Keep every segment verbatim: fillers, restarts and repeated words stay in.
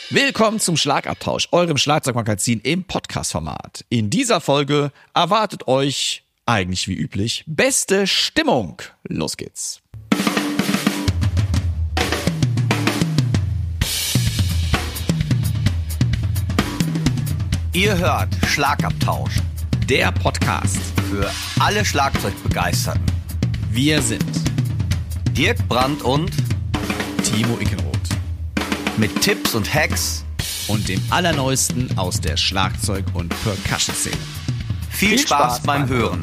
Willkommen zum Schlagabtausch, eurem Schlagzeugmagazin im Podcast-Format. In dieser Folge erwartet euch, eigentlich wie üblich, beste Stimmung. Los geht's. Ihr hört Schlagabtausch, Der Podcast. für alle Schlagzeugbegeisterten. Wir sind Dirk Brandt und Timo Ickenroth mit Tipps und Hacks. und dem Allerneuesten aus der Schlagzeug- und Percussion-Szene. Viel, Viel Spaß, Spaß beim beim Hören.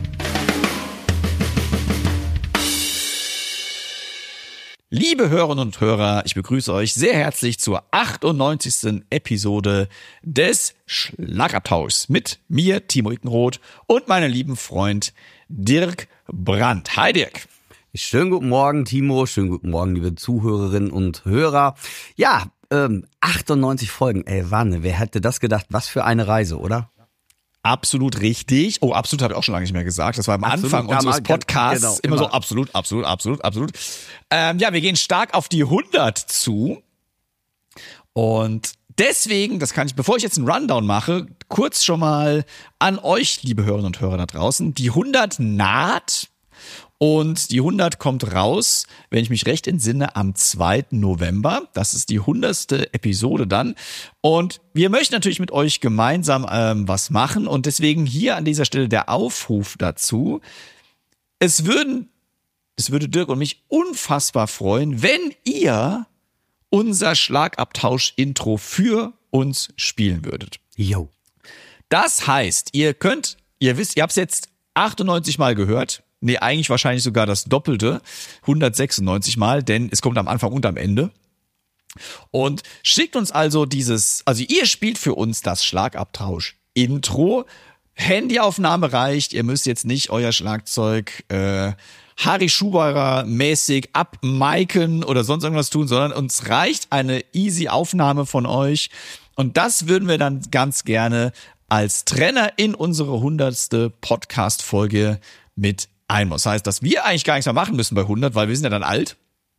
Liebe Hörerinnen und Hörer, ich begrüße euch sehr herzlich zur achtundneunzigsten Episode des Schlagabtauschs mit mir, Timo Ickenroth, und meinem lieben Freund Dirk Brandt. Hi Dirk. Schönen guten Morgen, Timo. Schönen guten Morgen, liebe Zuhörerinnen und Hörer. Ja, ähm, achtundneunzig Folgen. Ey, Wahnsinn, wer hätte das gedacht? Was für eine Reise, oder? Absolut richtig. Oh, absolut habe ich auch schon lange nicht mehr gesagt. Das war am Absolut, Anfang ja, unseres mal, Podcasts genau, immer so immer. absolut, absolut, absolut, absolut. Ähm, ja, wir gehen stark auf die hundert zu. Und deswegen, das kann ich, bevor ich jetzt einen Rundown mache, kurz schon mal an euch, liebe Hörerinnen und Hörer da draußen. Die hundert naht. Und die hundert kommt raus, wenn ich mich recht entsinne, am zweiten November. Das ist die hundertste Episode dann. Und wir möchten natürlich mit euch gemeinsam ähm, was machen. Und deswegen hier an dieser Stelle der Aufruf dazu. Es würden, es würde Dirk und mich unfassbar freuen, wenn ihr unser Schlagabtausch-Intro für uns spielen würdet. Jo. Das heißt, ihr könnt, ihr wisst, ihr habt es jetzt achtundneunzig Mal gehört. Nee, eigentlich wahrscheinlich sogar das Doppelte, hundertsechsundneunzig Mal, denn es kommt am Anfang und am Ende. Und schickt uns also dieses, also ihr spielt für uns das Schlagabtausch-Intro. Handyaufnahme reicht, ihr müsst jetzt nicht euer Schlagzeug äh, Harry Schuberer mäßig abmiken oder sonst irgendwas tun, sondern uns reicht eine easy Aufnahme von euch. Und das würden wir dann ganz gerne als Trenner in unsere hundertste Podcast-Folge mit einmal. Das heißt, dass wir eigentlich gar nichts mehr machen müssen bei hundert, weil wir sind ja dann alt.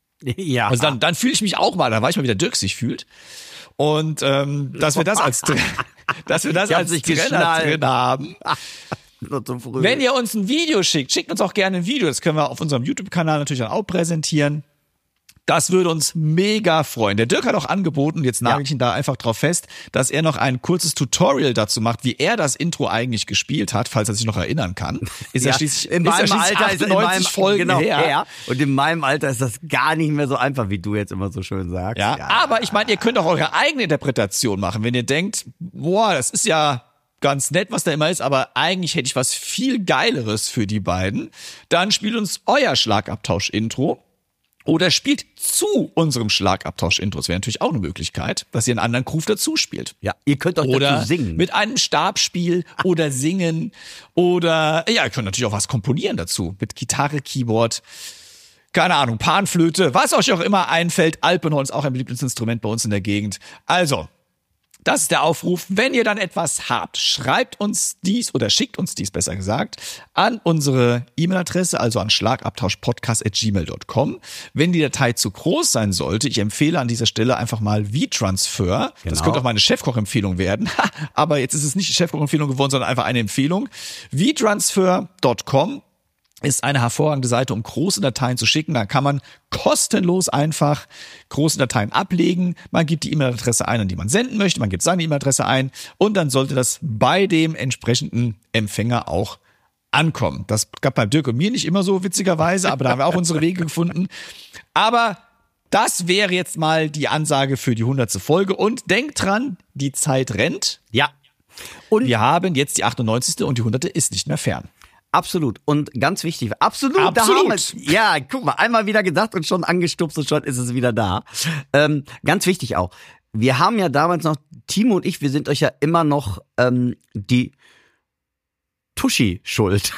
Ja. Also dann, dann fühle ich mich auch mal, da weiß ich mal, wie der Dirk sich fühlt. Und ähm, dass wir das als, dass wir das Ich hab als nicht Trainer geschnallt. drin haben. Nur zu früh. Wenn ihr uns ein Video schickt, schickt uns auch gerne ein Video. Das können wir auf unserem YouTube-Kanal natürlich dann auch präsentieren. Das würde uns mega freuen. Der Dirk hat auch angeboten, jetzt nagel ich ihn da einfach drauf fest, dass er noch ein kurzes Tutorial dazu macht, wie er das Intro eigentlich gespielt hat, falls er sich noch erinnern kann. Ist ja, Ja, schließlich, in ist meinem ja schließlich Alter ist in achtundneunzig meinem, Folgen genau, her. her. Und in meinem Alter ist das gar nicht mehr so einfach, wie du jetzt immer so schön sagst. Ja, aber ich meine, ihr könnt auch eure eigene Interpretation machen, wenn ihr denkt, boah, das ist ja ganz nett, was da immer ist, aber eigentlich hätte ich was viel Geileres für die beiden. Dann spielt uns euer Schlagabtausch-Intro. Oder spielt zu unserem Schlagabtausch-Intro. Das wäre natürlich auch eine Möglichkeit, dass ihr einen anderen Groove dazu spielt. Ja, ihr könnt auch Oder dazu singen. mit einem Stabspiel oder singen. Oder, ja, ihr könnt natürlich auch was komponieren dazu. Mit Gitarre, Keyboard, keine Ahnung, Panflöte, was euch auch immer einfällt. Alpenholz, auch ein beliebtes Instrument bei uns in der Gegend. Also, das ist der Aufruf. Wenn ihr dann etwas habt, schreibt uns dies oder schickt uns dies, besser gesagt, an unsere E-Mail-Adresse, also an schlagabtauschpodcast at gmail dot com. Wenn die Datei zu groß sein sollte, ich empfehle an dieser Stelle einfach mal V-Transfer. Das Genau. könnte auch meine Chefkoch-Empfehlung werden. Aber jetzt ist es nicht die Chefkoch-Empfehlung geworden, sondern einfach eine Empfehlung. v transfer dot com ist eine hervorragende Seite, um große Dateien zu schicken. Da kann man kostenlos einfach große Dateien ablegen. Man gibt die E-Mail-Adresse ein, an die man senden möchte. Man gibt seine E-Mail-Adresse ein und dann sollte das bei dem entsprechenden Empfänger auch ankommen. Das gab beim Dirk und mir nicht immer so, witzigerweise, aber da haben wir auch unsere Wege gefunden. Aber das wäre jetzt mal die Ansage für die hundertste Folge. Und denkt dran, die Zeit rennt. Ja. Und wir haben jetzt die achtundneunzigste und die hunderte ist nicht mehr fern. Absolut. Und ganz wichtig, absolut. Absolut. Da haben wir's. Ja, guck mal, einmal wieder gesagt und schon angestupst und schon ist es wieder da. Ähm, ganz wichtig auch. Wir haben ja damals noch, Timo und ich, wir sind euch ja immer noch ähm, die Tuschi schuld.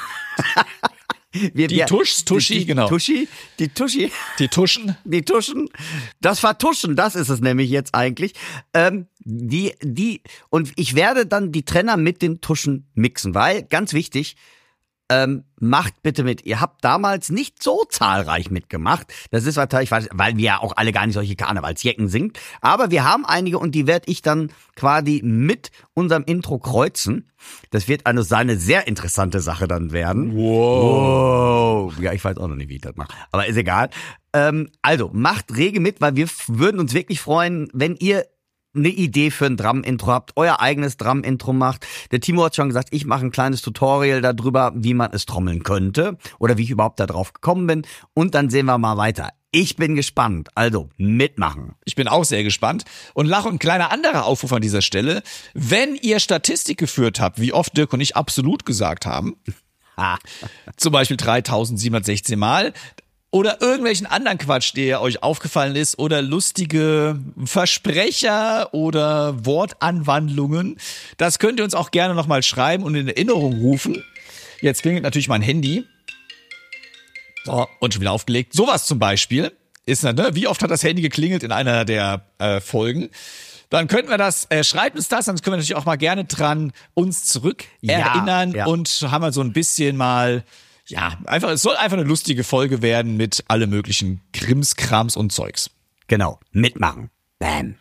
Wir, Die wir, Tuschs, Tuschi, die, die genau. Tuschi, die Tuschi, Die Tuschen. die Tuschen, das Vertuschen, das ist es nämlich jetzt eigentlich. Ähm, die, die, und ich werde dann die Trenner mit den Tuschen mixen, weil, ganz wichtig, Ähm, macht bitte mit. Ihr habt damals nicht so zahlreich mitgemacht. Das ist wahrscheinlich, weil wir ja auch alle gar nicht solche Karnevalsjecken sind. Aber wir haben einige und die werde ich dann quasi mit unserem Intro kreuzen. Das wird eine, eine sehr interessante Sache dann werden. Wow. wow. Ja, ich weiß auch noch nicht, wie ich das mache. Aber ist egal. Ähm, also, macht rege mit, weil wir f- würden uns wirklich freuen, wenn ihr eine Idee für ein Drum-Intro habt, euer eigenes Drum-Intro macht. Der Timo hat schon gesagt, ich mache ein kleines Tutorial darüber, wie man es trommeln könnte oder wie ich überhaupt da drauf gekommen bin. Und dann sehen wir mal weiter. Ich bin gespannt. Also mitmachen. Ich bin auch sehr gespannt. Und Lach und ein kleiner anderer Aufruf an dieser Stelle. Wenn ihr Statistik geführt habt, wie oft Dirk und ich absolut gesagt haben, zum Beispiel dreitausendsiebenhundertsechzehn Mal, oder irgendwelchen anderen Quatsch, der euch aufgefallen ist, oder lustige Versprecher oder Wortanwandlungen. Das könnt ihr uns auch gerne nochmal schreiben und in Erinnerung rufen. Jetzt klingelt natürlich mein Handy. So, und schon wieder aufgelegt. Sowas zum Beispiel ist, ne, wie oft hat das Handy geklingelt in einer der äh, Folgen? Dann könnten wir das, äh, schreibt uns das, dann können wir natürlich auch mal gerne dran uns zurück erinnern ja, ja. und haben wir so ein bisschen mal... Ja, einfach, es soll einfach eine lustige Folge werden mit alle möglichen Krimskrams und Zeugs. Genau, mitmachen. Bam.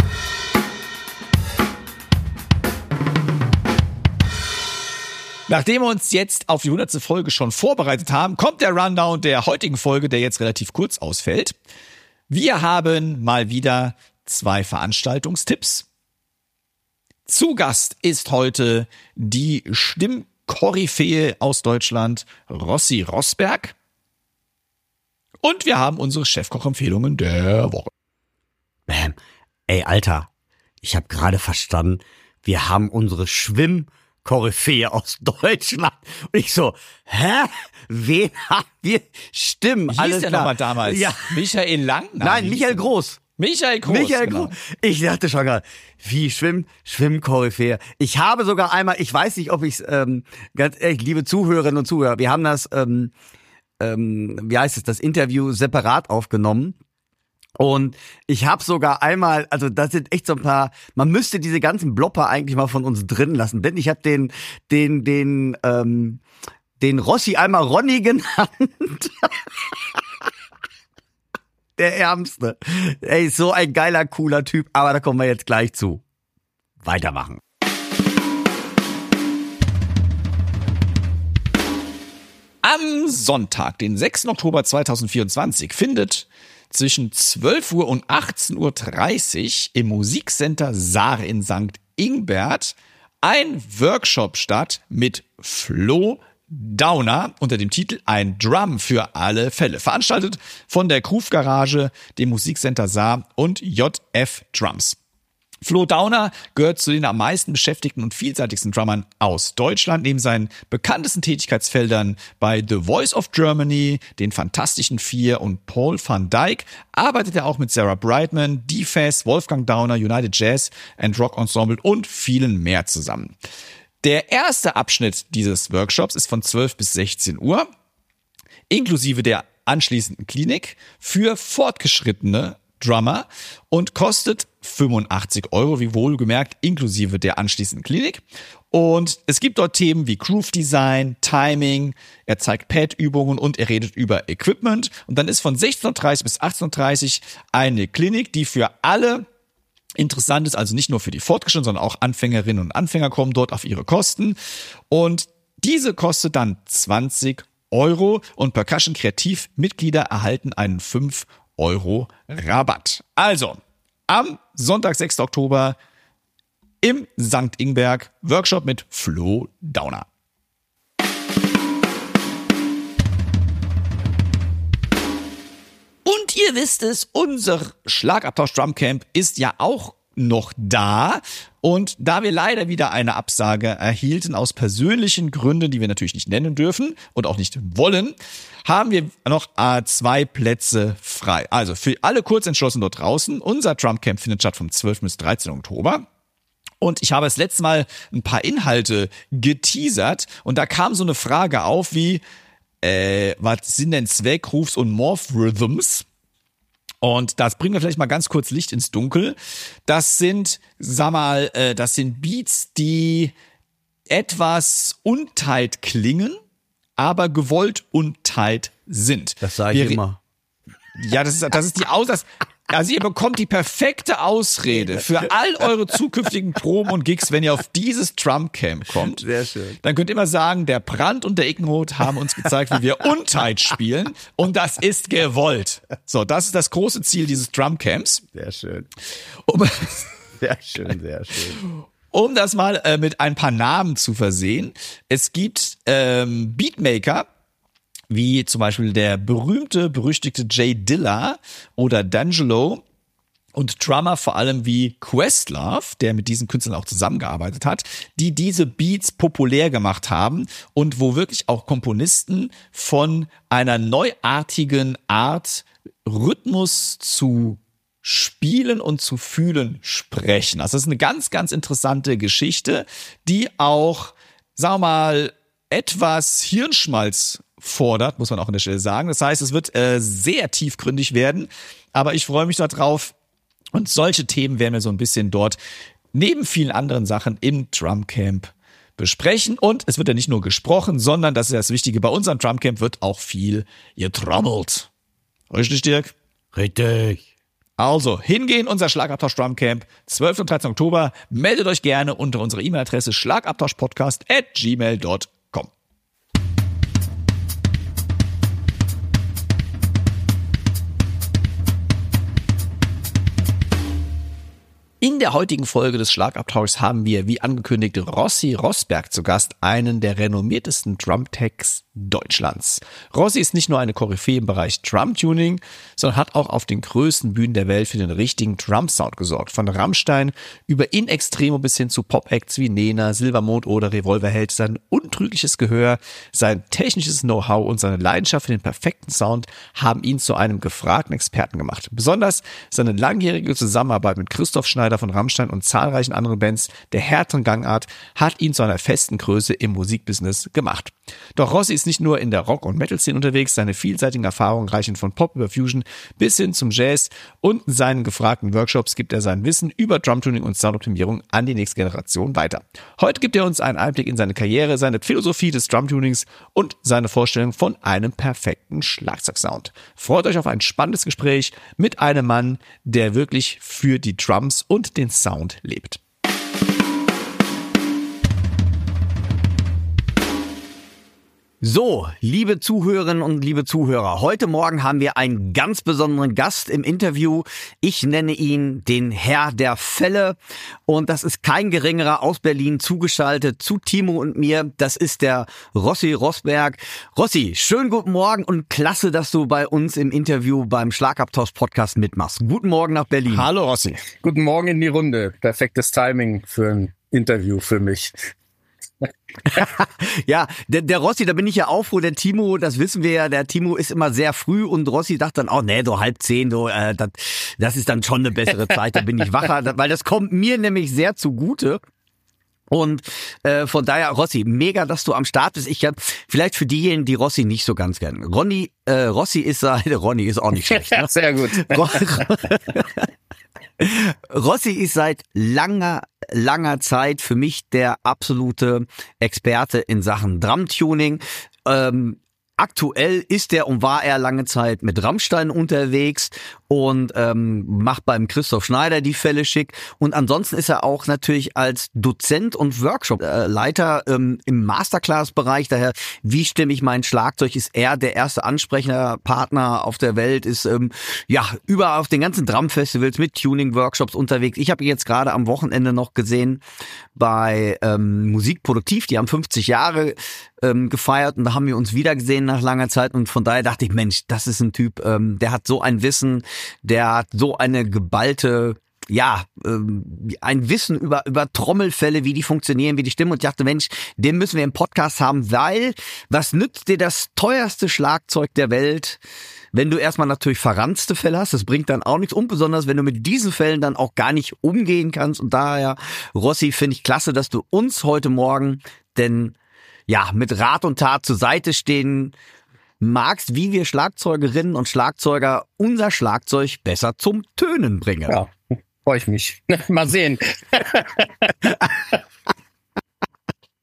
Nachdem wir uns jetzt auf die hundertste Folge schon vorbereitet haben, kommt der Rundown der heutigen Folge, der jetzt relativ kurz ausfällt. Wir haben mal wieder zwei Veranstaltungstipps. Zu Gast ist heute die Stimm Koryphäe aus Deutschland, Rossi Rossberg. Und wir haben unsere Chefkoch-Empfehlungen der Woche. Bam. Ey, Alter, ich habe gerade verstanden, wir haben unsere Schwimm-Koryphäe aus Deutschland. Und ich so, hä? Wen haben wir? Stimmt, Hieß alles der klar. nochmal damals? Ja. Michael Lang? Nein, hieß Michael er. Groß. Michael Groß. Michael genau. Groß. Ich dachte schon gerade, wie Schwimm, Schwimmkoryphäe. Ich habe sogar einmal, ich weiß nicht, ob ich es, ähm, ganz ehrlich, liebe Zuhörerinnen und Zuhörer, wir haben das, ähm, ähm, wie heißt es, das Interview separat aufgenommen. Und ich habe sogar einmal, also das sind echt so ein paar, man müsste diese ganzen Blopper eigentlich mal von uns drin lassen, denn ich habe den, den, den, ähm, den Rossi einmal Ronny genannt. Der Ärmste. Ey, so ein geiler, cooler Typ, aber da kommen wir jetzt gleich zu. Weitermachen. Am Sonntag, den sechsten Oktober zweitausendvierundzwanzig, findet zwischen zwölf Uhr und achtzehn Uhr dreißig im Musikcenter Saar in Sankt Ingbert ein Workshop statt mit Flo Dauner unter dem Titel Ein Drum für alle Fälle. Veranstaltet von der Groove Garage, dem Musikcenter Saar und J F Drums. Flo Dauner gehört zu den am meisten beschäftigten und vielseitigsten Drummern aus Deutschland. Neben seinen bekanntesten Tätigkeitsfeldern bei The Voice of Germany, den Fantastischen Vier und Paul van Dyk arbeitet er auch mit Sarah Brightman, D-Fest, Wolfgang Dauner, United Jazz and Rock Ensemble und vielen mehr zusammen. Der erste Abschnitt dieses Workshops ist von zwölf bis sechzehn Uhr, inklusive der anschließenden Klinik für fortgeschrittene Drummer und kostet fünfundachtzig Euro, wie wohlgemerkt, inklusive der anschließenden Klinik. Und es gibt dort Themen wie Groove Design, Timing, er zeigt Pad-Übungen und er redet über Equipment. Und dann ist von sechzehn Uhr dreißig bis achtzehn Uhr dreißig eine Klinik, die für alle interessant ist, also nicht nur für die Fortgeschrittenen, sondern auch Anfängerinnen und Anfänger kommen dort auf ihre Kosten. Und diese kostet dann zwanzig Euro und Percussion Kreativ-Mitglieder erhalten einen fünf Euro Rabatt. Also, am Sonntag, sechsten Oktober im Sankt Ingbert Workshop mit Flo Dauner. Und ihr wisst es, unser Schlagabtausch Drumcamp ist ja auch noch da. Und da wir leider wieder eine Absage erhielten aus persönlichen Gründen, die wir natürlich nicht nennen dürfen und auch nicht wollen, haben wir noch äh, zwei Plätze frei. Also für alle Kurzentschlossenen dort draußen, unser Drumcamp findet statt vom zwölften bis dreizehnten Oktober. Und ich habe das letzte Mal ein paar Inhalte geteasert und da kam so eine Frage auf wie, äh, was sind denn Zweckrufs und Morph Rhythms? Und das bringen wir vielleicht mal ganz kurz Licht ins Dunkel. Das sind, sag mal, äh, das sind Beats, die etwas untight klingen aber gewollt und tight sind. Das sage ich Wir, immer. Ja, das ist, das ist die Aus... Also ihr bekommt die perfekte Ausrede für all eure zukünftigen Proben und Gigs, wenn ihr auf dieses Drumcamp kommt. Sehr schön. Dann könnt ihr immer sagen, der Brandt und der Ickenroth haben uns gezeigt, wie wir untight spielen und das ist gewollt. So, das ist das große Ziel dieses Drumcamps. Sehr schön. Um, Sehr schön, sehr schön. um das mal äh, mit ein paar Namen zu versehen. Es gibt ähm, Beatmaker, wie zum Beispiel der berühmte, berüchtigte Jay Dilla oder D'Angelo und Drummer vor allem wie Questlove, der mit diesen Künstlern auch zusammengearbeitet hat, die diese Beats populär gemacht haben und wo wirklich auch Komponisten von einer neuartigen Art, Rhythmus zu spielen und zu fühlen sprechen. Also das ist eine ganz, ganz interessante Geschichte, die auch, sagen wir mal, etwas Hirnschmalz fordert, muss man auch an der Stelle sagen. Das heißt, es wird äh, sehr tiefgründig werden, aber ich freue mich darauf und solche Themen werden wir so ein bisschen dort neben vielen anderen Sachen im Drumcamp besprechen und es wird ja nicht nur gesprochen, sondern, das ist das Wichtige, bei unserem Drumcamp wird auch viel getrommelt. Richtig, Dirk? Richtig. Also, hingehen, unser Schlagabtausch Drumcamp, zwölften und dreizehnten Oktober. Meldet euch gerne unter unserer E-Mail-Adresse schlagabtauschpodcast at gmail dot com. In der heutigen Folge des Schlagabtauschs haben wir, wie angekündigt, Rossi Rossberg zu Gast, einen der renommiertesten Drumtechs Deutschlands. Rossi ist nicht nur eine Koryphäe im Bereich Drumtuning, sondern hat auch auf den größten Bühnen der Welt für den richtigen Drum-Sound gesorgt. Von Rammstein über In Extremo bis hin zu Pop-Acts wie Nena, Silbermond oder Revolverheld. Sein untrügliches Gehör, sein technisches Know-how und seine Leidenschaft für den perfekten Sound haben ihn zu einem gefragten Experten gemacht. Besonders seine langjährige Zusammenarbeit mit Christoph Schneider von Rammstein und zahlreichen anderen Bands der härteren Gangart hat ihn zu einer festen Größe im Musikbusiness gemacht. Doch Rossi ist nicht nur in der Rock- und Metal-Szene unterwegs, seine vielseitigen Erfahrungen reichen von Pop über Fusion bis hin zum Jazz und in seinen gefragten Workshops gibt er sein Wissen über Drumtuning und Soundoptimierung an die nächste Generation weiter. Heute gibt er uns einen Einblick in seine Karriere, seine Philosophie des Drumtunings und seine Vorstellung von einem perfekten Schlagzeugsound. Freut euch auf ein spannendes Gespräch mit einem Mann, der wirklich für die Drums und den Sound lebt. So, liebe Zuhörerinnen und liebe Zuhörer, heute Morgen haben wir einen ganz besonderen Gast im Interview. Ich nenne ihn den Herr der Fälle und das ist kein geringerer aus Berlin zugeschaltet zu Timo und mir. Das ist der Rossi Rossberg. Rossi, schönen guten Morgen und klasse, dass du bei uns im Interview beim Schlagabtausch-Podcast mitmachst. Guten Morgen nach Berlin. Hallo Rossi. Guten Morgen in die Runde. Perfektes Timing für ein Interview für mich. Ja, der, der Rossi, da bin ich ja auch froh, der Timo, das wissen wir ja, der Timo ist immer sehr früh und Rossi dachte dann, oh nee, so halb zehn, so, äh, das, das ist dann schon eine bessere Zeit, da bin ich wacher, weil das kommt mir nämlich sehr zugute. Und äh, von daher, Rossi, mega, dass du am Start bist. Ich hab vielleicht für diejenigen, die Rossi nicht so ganz kennen. Ronny, äh, Rossi ist seit, Ronny ist auch nicht schlecht. Ne? Sehr gut. Rossi ist seit langer, langer Zeit für mich der absolute Experte in Sachen Drumtuning. Ähm, aktuell ist er und war er lange Zeit mit Rammstein unterwegs und ähm, macht beim Christoph Schneider die Fälle schick. Und ansonsten ist er auch natürlich als Dozent und Workshop-Leiter ähm, im Masterclass-Bereich. Daher, wie stimme ich mein Schlagzeug, ist er der erste Ansprechpartner auf der Welt, ist ähm, ja überall auf den ganzen Drum-Festivals mit Tuning-Workshops unterwegs. Ich habe ihn jetzt gerade am Wochenende noch gesehen bei ähm, Musikproduktiv. Die haben fünfzig Jahre ähm, gefeiert und da haben wir uns wieder gesehen nach langer Zeit. Und von daher dachte ich, Mensch, das ist ein Typ, ähm, der hat so ein Wissen, der hat so eine geballte, ja, ähm, ein Wissen über über Trommelfälle, wie die funktionieren, wie die stimmen. Und ich dachte, Mensch, den müssen wir im Podcast haben, weil was nützt dir das teuerste Schlagzeug der Welt, wenn du erstmal natürlich verranzte Fälle hast? Das bringt dann auch nichts. Und besonders, wenn du mit diesen Fällen dann auch gar nicht umgehen kannst. Und daher, Rossi, finde ich klasse, dass du uns heute Morgen denn ja mit Rat und Tat zur Seite stehen magst, wie wir Schlagzeugerinnen und Schlagzeuger unser Schlagzeug besser zum Tönen bringen. Ja, freue ich mich. Mal sehen.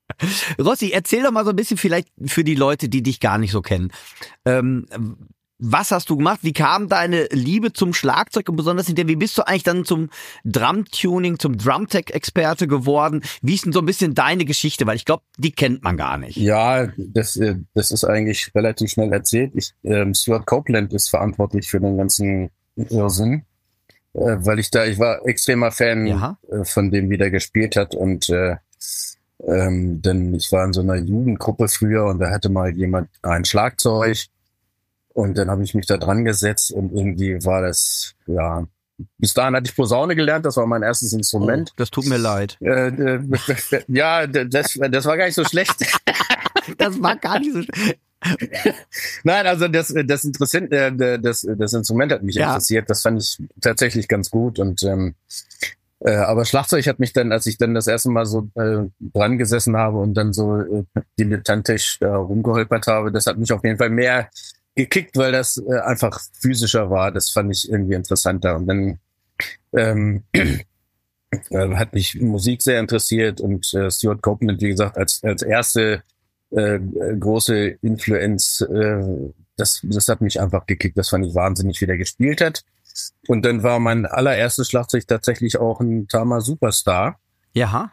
Rossi, erzähl doch mal so ein bisschen vielleicht für die Leute, die dich gar nicht so kennen. Ähm, was hast du gemacht? Wie kam deine Liebe zum Schlagzeug und besonders hinterher, wie bist du eigentlich dann zum Drum-Tuning, zum Drum-Tech-Experte geworden? Wie ist denn so ein bisschen deine Geschichte? Weil ich glaube, die kennt man gar nicht. Ja, das, äh, das ist eigentlich relativ schnell erzählt. Ich, ähm, Stuart Copeland ist verantwortlich für den ganzen Irrsinn, äh, weil ich da, ich war extremer Fan Ja. äh, von dem, wie der gespielt hat und äh, ähm, denn ich war in so einer Jugendgruppe früher und da hatte mal jemand ein Schlagzeug und dann habe ich mich da dran gesetzt und irgendwie war das, ja, bis dahin hatte ich Posaune gelernt, das war mein erstes Instrument. Oh, das tut mir leid. Äh, äh, ja, das, das war gar nicht so schlecht. Das war gar nicht so schlecht. Nein, also das, das Interessant, äh, das, das Instrument hat mich Ja. interessiert. Das fand ich tatsächlich ganz gut. Und ähm, äh, aber Schlagzeug hat mich dann, als ich dann das erste Mal so äh, dran gesessen habe und dann so äh, dilettantisch da rumgeholpert habe, das hat mich auf jeden Fall mehr gekickt, weil das äh, einfach physischer war. Das fand ich irgendwie interessanter. Und dann ähm, äh, hat mich Musik sehr interessiert und äh, Stuart Copeland, wie gesagt, als als erste äh, große Influenz, äh, das das hat mich einfach gekickt. Das fand ich wahnsinnig, wie der gespielt hat. Und dann war mein allererstes Schlagzeug tatsächlich auch ein Tama Superstar, Ja.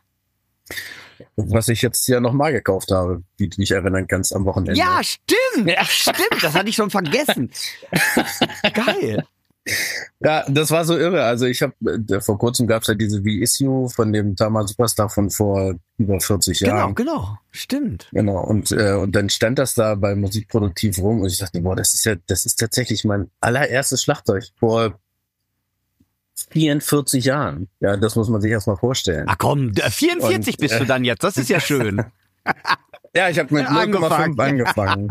was ich jetzt ja nochmal gekauft habe, wie du dich erinnern kannst, am Wochenende. Ja, stimmt. Stimmt, das hatte ich schon vergessen. Geil. Ja, das war so irre. Also ich habe, äh, vor kurzem gab es ja diese V-Issue von dem Tama Superstar von vor über vierzig Genau, Jahren. genau. Stimmt. Genau, und äh, und dann stand das da bei Musikproduktiv rum und ich dachte, boah, das ist ja, das ist tatsächlich mein allererstes Schlagzeug vor vierundvierzig Jahren. Ja, das muss man sich erstmal vorstellen. Ach komm, vierundvierzig Und, bist äh, du dann jetzt. Das ist ja schön. Ja, ich habe mit null Komma fünf angefangen.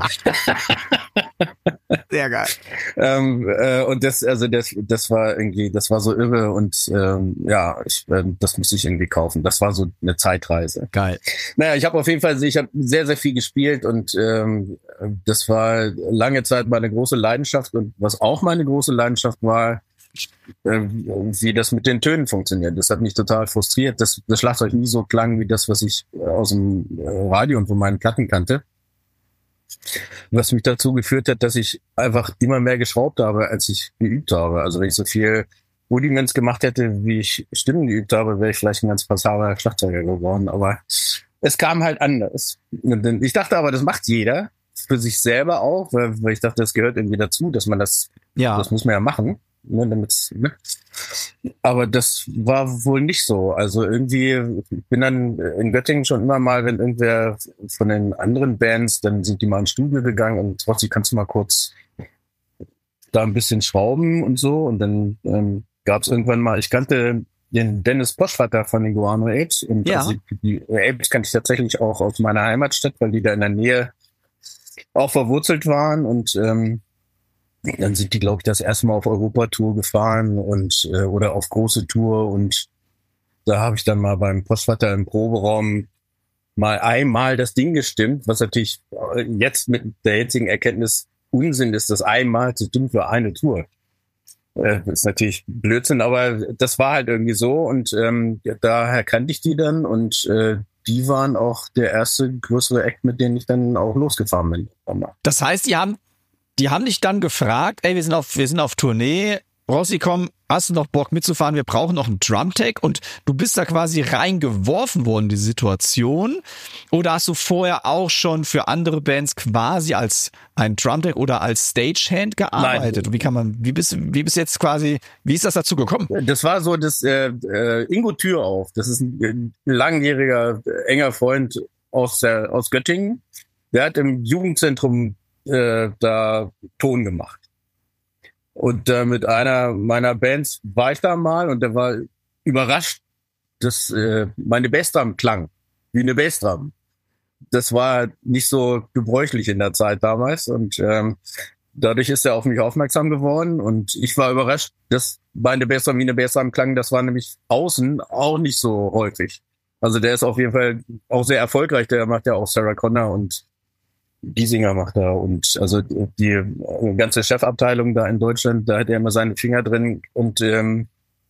Sehr geil. ähm, äh, und das, also das, das war irgendwie, das war so irre und ähm, ja, ich, äh, das musste ich irgendwie kaufen. Das war so eine Zeitreise. Geil. Naja, ich habe auf jeden Fall, ich habe sehr, sehr viel gespielt und ähm, das war lange Zeit meine große Leidenschaft und was auch meine große Leidenschaft war, äh, wie das mit den Tönen funktioniert. Das hat mich total frustriert, dass das Schlagzeug nie so klang wie das, was ich aus dem Radio und von meinen Platten kannte. Was mich dazu geführt hat, dass ich einfach immer mehr geschraubt habe, als ich geübt habe. Also wenn ich so viel Rudiments gemacht hätte, wie ich Stimmen geübt habe, wäre ich vielleicht ein ganz passabler Schlagzeuger geworden. Aber es kam halt anders. Ich dachte aber, das macht jeder für sich selber auch, weil, weil ich dachte, das gehört irgendwie dazu, dass man das, Ja. das muss man ja machen. Ne, damit's, ne? Aber das war wohl nicht so. Also irgendwie, ich bin dann in Göttingen schon immer mal, wenn irgendwer von den anderen Bands, dann sind die mal ins Studio gegangen und Rossi, kannst du mal kurz da ein bisschen schrauben und so. Und dann ähm, gab es irgendwann mal, ich kannte den Dennis Poschvater von den Guano Apes. Und Ja. also die Apes kannte ich tatsächlich auch aus meiner Heimatstadt, weil die da in der Nähe auch verwurzelt waren. Und ähm, dann sind die, glaube ich, das erste Mal auf Europatour gefahren und äh, oder auf große Tour und da habe ich dann mal beim Postvater im Proberaum mal einmal das Ding gestimmt, was natürlich jetzt mit der jetzigen Erkenntnis Unsinn ist, das einmal zu stimmen für eine Tour. Äh, das ist natürlich Blödsinn, aber das war halt irgendwie so und ähm, daher kannte ich die dann und äh, die waren auch der erste größere Act, mit denen ich dann auch losgefahren bin. Das heißt, die haben, die haben dich dann gefragt, ey, wir sind auf, wir sind auf Tournee, Rossi, komm, hast du noch Bock mitzufahren? Wir brauchen noch einen Drumtech und du bist da quasi reingeworfen worden in die Situation. Oder hast du vorher auch schon für andere Bands quasi als ein Drumtech oder als Stagehand gearbeitet? Nein. Wie kann man, wie bist, wie bist jetzt quasi, wie ist das dazu gekommen? Das war so das äh, äh, Ingo Türauf. Das ist ein, ein langjähriger, äh, enger Freund aus der, aus Göttingen. Der hat im Jugendzentrum äh, da Ton gemacht. Und äh, mit einer meiner Bands war ich da mal und der war überrascht, dass äh, meine Bassdrum klang wie eine Bassdrum. Das war nicht so gebräuchlich in der Zeit damals und ähm, dadurch ist er auf mich aufmerksam geworden und ich war überrascht, dass meine Bassdrum wie eine Bassdrum klang. Das war nämlich außen auch nicht so häufig. Also der ist auf jeden Fall auch sehr erfolgreich. Der macht ja auch Sarah Connor und Giesinger macht er und also die ganze Chefabteilung da in Deutschland, da hat er immer seine Finger drin und ähm,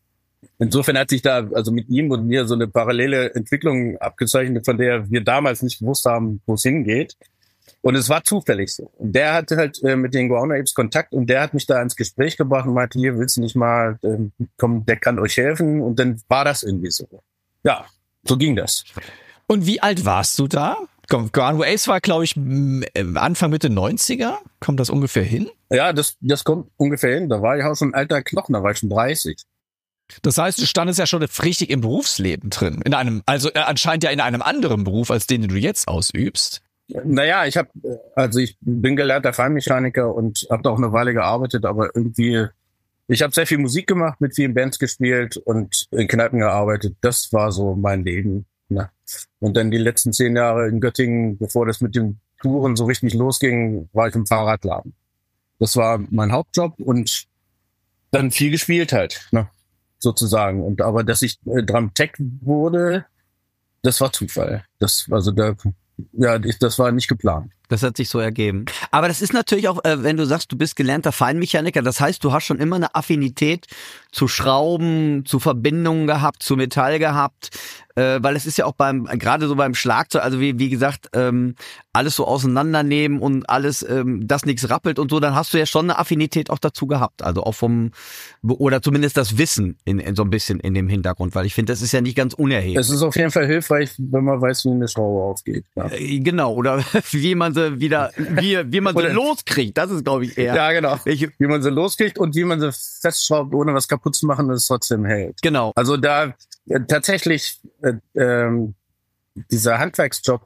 insofern hat sich da also mit ihm und mir so eine parallele Entwicklung abgezeichnet, von der wir damals nicht gewusst haben, wo es hingeht. Und es war zufällig so. Und der hatte halt äh, mit den Guano Apes Kontakt und der hat mich da ins Gespräch gebracht und meinte, hier, willst du nicht mal, äh, komm, der kann euch helfen. Und dann war das irgendwie so. Ja, so ging das. Und wie alt warst du da? Guano Apes war, glaube ich, Anfang, Mitte neunziger. Kommt das ungefähr hin? Ja, das, das kommt ungefähr hin. Da war ich auch schon ein alter Knochen, da war ich schon dreißig. Das heißt, du standest ja schon richtig im Berufsleben drin. In einem, also äh, anscheinend ja in einem anderen Beruf, als den, den du jetzt ausübst. Naja, ich habe, also ich bin gelernter Feinmechaniker und habe da auch eine Weile gearbeitet, aber irgendwie, ich habe sehr viel Musik gemacht, mit vielen Bands gespielt und in Kneipen gearbeitet. Das war so mein Leben. Ne? Und dann die letzten zehn Jahre in Göttingen, bevor das mit den Touren so richtig losging, war ich im Fahrradladen. Das war mein Hauptjob und dann viel gespielt halt, ne? Sozusagen. Und aber dass ich äh, Drum-Tech wurde, das war Zufall. Das, also da, ja, das war nicht geplant. Das hat sich so ergeben. Aber das ist natürlich auch, äh, wenn du sagst, du bist gelernter Feinmechaniker, das heißt, du hast schon immer eine Affinität zu Schrauben, zu Verbindungen gehabt, zu Metall gehabt, äh, weil es ist ja auch beim, gerade so beim Schlagzeug, also wie, wie gesagt, ähm, alles so auseinandernehmen und alles, ähm, dass nichts rappelt und so, dann hast du ja schon eine Affinität auch dazu gehabt, also auch vom, oder zumindest das Wissen in, in so ein bisschen in dem Hintergrund, weil ich finde, das ist ja nicht ganz unerheblich. Es ist auf jeden Fall hilfreich, wenn man weiß, wie eine Schraube aufgeht. Ja. Äh, genau, oder wie man sie wieder, wie, wie man sie loskriegt, das ist, glaube ich, eher. Ja, genau. Welche, wie man sie loskriegt und wie man sie festschraubt, ohne was kaputt zu machen, dass es trotzdem hält. genau. Also da äh, tatsächlich äh, ähm, dieser Handwerksjob,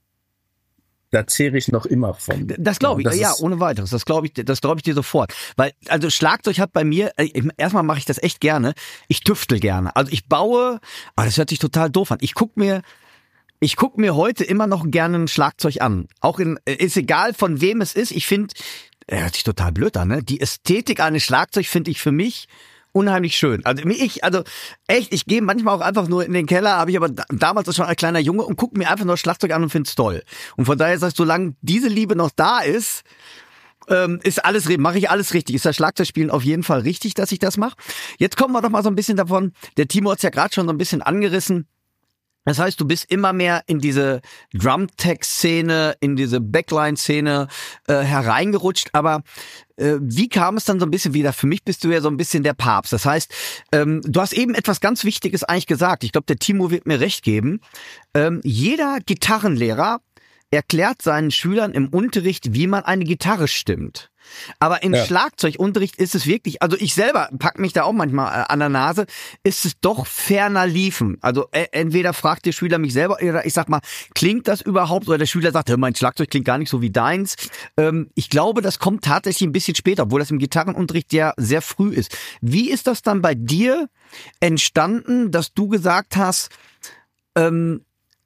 da zehre ich noch immer von. Das glaube ich, das ja, ist, ohne weiteres. Das glaube ich, das glaube ich dir sofort. Weil, also Schlagzeug hat bei mir, äh, erstmal mache ich das echt gerne. Ich tüftel gerne. Also ich baue, aber das hört sich total doof an. Ich guck mir, ich guck mir heute immer noch gerne ein Schlagzeug an. Auch in, ist egal von wem es ist. Ich finde, er hört sich total blöd an, ne? Die Ästhetik eines Schlagzeugs finde ich für mich unheimlich schön. Also ich, also echt, ich gehe manchmal auch einfach nur in den Keller, habe ich aber da, damals schon als kleiner Junge und gucke mir einfach nur das Schlagzeug an und find's toll. Und von daher sag ich, solange diese Liebe noch da ist, ähm, ist alles, mache ich alles richtig. Ist das Schlagzeugspielen auf jeden Fall richtig, dass ich das mache. Jetzt kommen wir doch mal so ein bisschen davon. Der Timo hat's ja gerade schon so ein bisschen angerissen. Das heißt, du bist immer mehr in diese Drum-Tech-Szene, in diese Backline-Szene äh, hereingerutscht. Aber äh, wie kam es dann so ein bisschen wieder? Für mich bist du ja so ein bisschen der Papst. Das heißt, ähm, du hast eben etwas ganz Wichtiges eigentlich gesagt. Ich glaube, der Timo wird mir recht geben. Ähm, jeder Gitarrenlehrer erklärt seinen Schülern im Unterricht, wie man eine Gitarre stimmt. Aber im ja. Schlagzeugunterricht ist es wirklich, also ich selber pack mich da auch manchmal äh, an der Nase, ist es doch ferner liefen. Also äh, entweder fragt der Schüler mich selber, oder ich sag mal, klingt das überhaupt? Oder der Schüler sagt, hör, mein Schlagzeug klingt gar nicht so wie deins. Ähm, ich glaube, das kommt tatsächlich ein bisschen später, obwohl das im Gitarrenunterricht ja sehr früh ist. Wie ist das dann bei dir entstanden, dass du gesagt hast, ähm,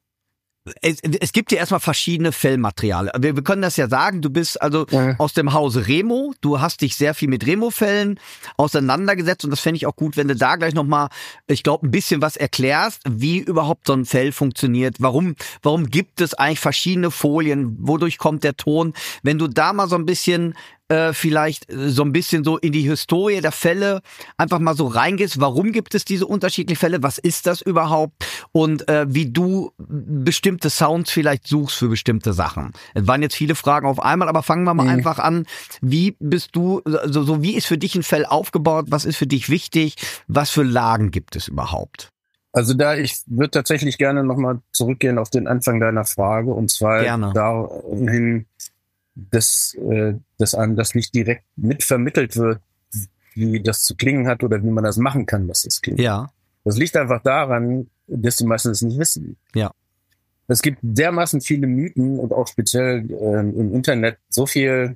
Es, es gibt ja erstmal verschiedene Fellmaterialien. Wir, wir können das ja sagen, du bist also ja. aus dem Hause Remo, du hast dich sehr viel mit Remo-Fellen auseinandergesetzt und das fände ich auch gut, wenn du da gleich nochmal, ich glaube, ein bisschen was erklärst, wie überhaupt so ein Fell funktioniert, warum warum gibt es eigentlich verschiedene Folien, wodurch kommt der Ton, wenn du da mal so ein bisschen äh, vielleicht so ein bisschen so in die Historie der Fälle einfach mal so reingehst, warum gibt es diese unterschiedlichen Fälle, was ist das überhaupt und äh, wie du bestimmte Sounds vielleicht suchst für bestimmte Sachen. Es waren jetzt viele Fragen auf einmal, aber fangen wir mal mhm. einfach an. Wie bist du, so, so wie ist für dich ein Fell aufgebaut, was ist für dich wichtig, was für Lagen gibt es überhaupt? Also da, ich würde tatsächlich gerne nochmal zurückgehen auf den Anfang deiner Frage und zwar gerne. dahin, dass, äh, dass einem das nicht direkt mitvermittelt wird, wie das zu klingen hat oder wie man das machen kann, dass das klingt. Ja. Das liegt einfach daran, dass die meisten es nicht wissen. Ja. Es gibt dermaßen viele Mythen und auch speziell äh, im Internet so viel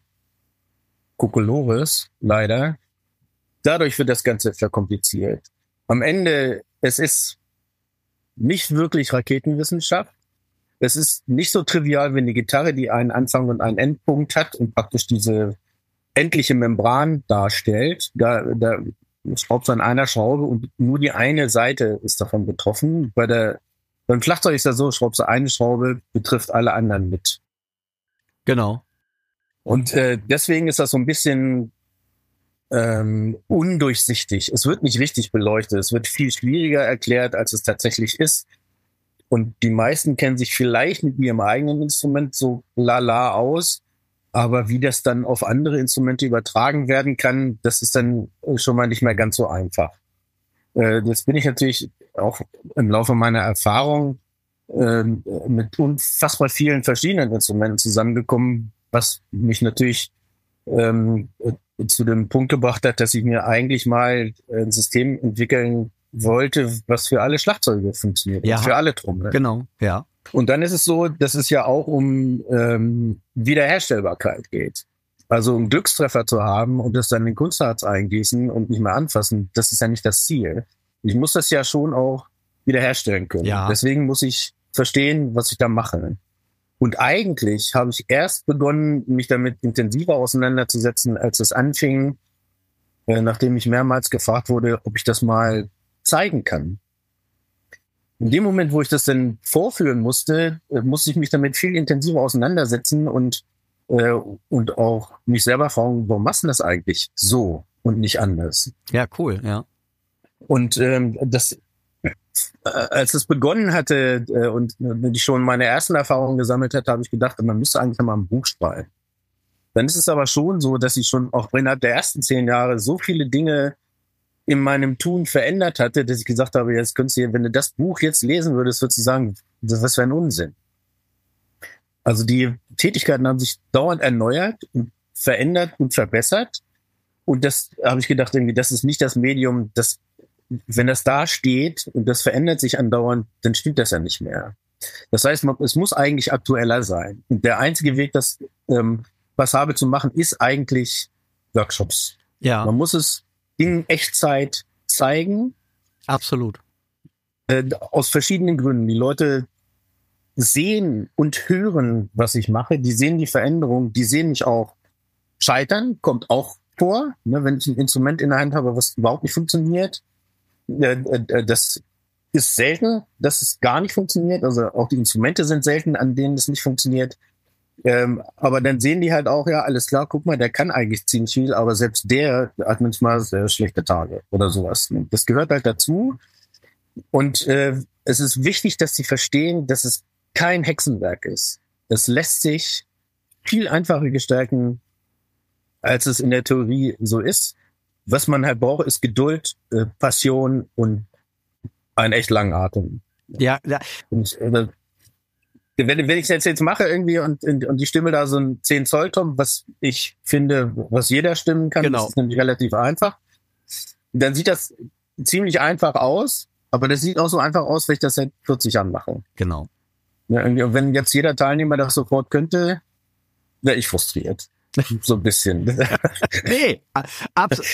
Kokolores, leider. Dadurch wird das Ganze verkompliziert. Am Ende, es ist nicht wirklich Raketenwissenschaft. Es ist nicht so trivial wie eine Gitarre, die einen Anfang und einen Endpunkt hat und praktisch diese endliche Membran darstellt. Da, da schraubst du an einer Schraube und nur die eine Seite ist davon betroffen. Bei der, beim Schlagzeug ist ja so, schraubst du eine Schraube, betrifft alle anderen mit. Genau. Und äh, deswegen ist das so ein bisschen ähm, undurchsichtig. Es wird nicht richtig beleuchtet. Es wird viel schwieriger erklärt, als es tatsächlich ist. Und die meisten kennen sich vielleicht mit ihrem eigenen Instrument so lala aus. Aber wie das dann auf andere Instrumente übertragen werden kann, das ist dann schon mal nicht mehr ganz so einfach. Äh, jetzt bin ich natürlich auch im Laufe meiner Erfahrung äh, mit unfassbar vielen verschiedenen Instrumenten zusammengekommen, was mich natürlich ähm, zu dem Punkt gebracht hat, dass ich mir eigentlich mal ein System entwickeln wollte, was für alle Schlagzeuge funktioniert, Ja. für alle Trommeln. Genau, ja. Und dann ist es so, dass es ja auch um ähm, Wiederherstellbarkeit geht. Also um Glückstreffer zu haben und das dann in den Kunstharz eingießen und nicht mehr anfassen, das ist ja nicht das Ziel. Ich muss das ja schon auch wiederherstellen können. Ja. Deswegen muss ich verstehen, was ich da mache. Und eigentlich habe ich erst begonnen, mich damit intensiver auseinanderzusetzen, als es anfing, äh, nachdem ich mehrmals gefragt wurde, ob ich das mal zeigen kann. In dem Moment, wo ich das dann vorführen musste, äh, musste ich mich damit viel intensiver auseinandersetzen und äh, und auch mich selber fragen, warum machst du das eigentlich so und nicht anders? Ja, cool, ja. Und ähm, das, äh, als es begonnen hatte äh, und äh, ich schon meine ersten Erfahrungen gesammelt hatte, habe ich gedacht, man müsste eigentlich mal ein Buch schreiben. Dann ist es aber schon so, dass ich schon auch innerhalb der ersten zehn Jahre so viele Dinge in meinem Tun verändert hatte, dass ich gesagt habe, jetzt könntest du, wenn du das Buch jetzt lesen würdest, würdest du sagen, das was für ein Unsinn. Also die Tätigkeiten haben sich dauernd erneuert und verändert und verbessert. Und das habe ich gedacht, irgendwie, das ist nicht das Medium, das, wenn das da steht und das verändert sich andauernd, dann stimmt das ja nicht mehr. Das heißt, man, es muss eigentlich aktueller sein. Und der einzige Weg, das ähm, passabel zu machen, ist eigentlich Workshops. Ja, Man muss es in Echtzeit zeigen, absolut. äh, aus verschiedenen Gründen. Die Leute sehen und hören, was ich mache. Die sehen die Veränderung. Die sehen mich auch scheitern. Kommt auch vor, ne, wenn ich ein Instrument in der Hand habe, was überhaupt nicht funktioniert. Äh, äh, das ist selten, dass es gar nicht funktioniert. Also auch die Instrumente sind selten, an denen es nicht funktioniert. Ähm, aber dann sehen die halt auch, ja, alles klar, guck mal, der kann eigentlich ziemlich viel, aber selbst der hat manchmal sehr schlechte Tage oder sowas. Das gehört halt dazu. Und äh, es ist wichtig, dass sie verstehen, dass es kein Hexenwerk ist. Es lässt sich viel einfacher gestalten, als es in der Theorie so ist. Was man halt braucht, ist Geduld, äh, Passion und einen echt langen Atem. Ja, ja. Und, äh, wenn, wenn ich das jetzt mache irgendwie und, und die Stimme da so ein zehn Zoll Tom, was ich finde, was jeder stimmen kann, Genau. das ist nämlich relativ einfach, dann sieht das ziemlich einfach aus, aber das sieht auch so einfach aus, wenn ich das seit vierzig Jahren mache. Genau. Ja, irgendwie, und wenn jetzt jeder Teilnehmer das sofort könnte, wäre ich frustriert. So ein bisschen. Nee, absolut.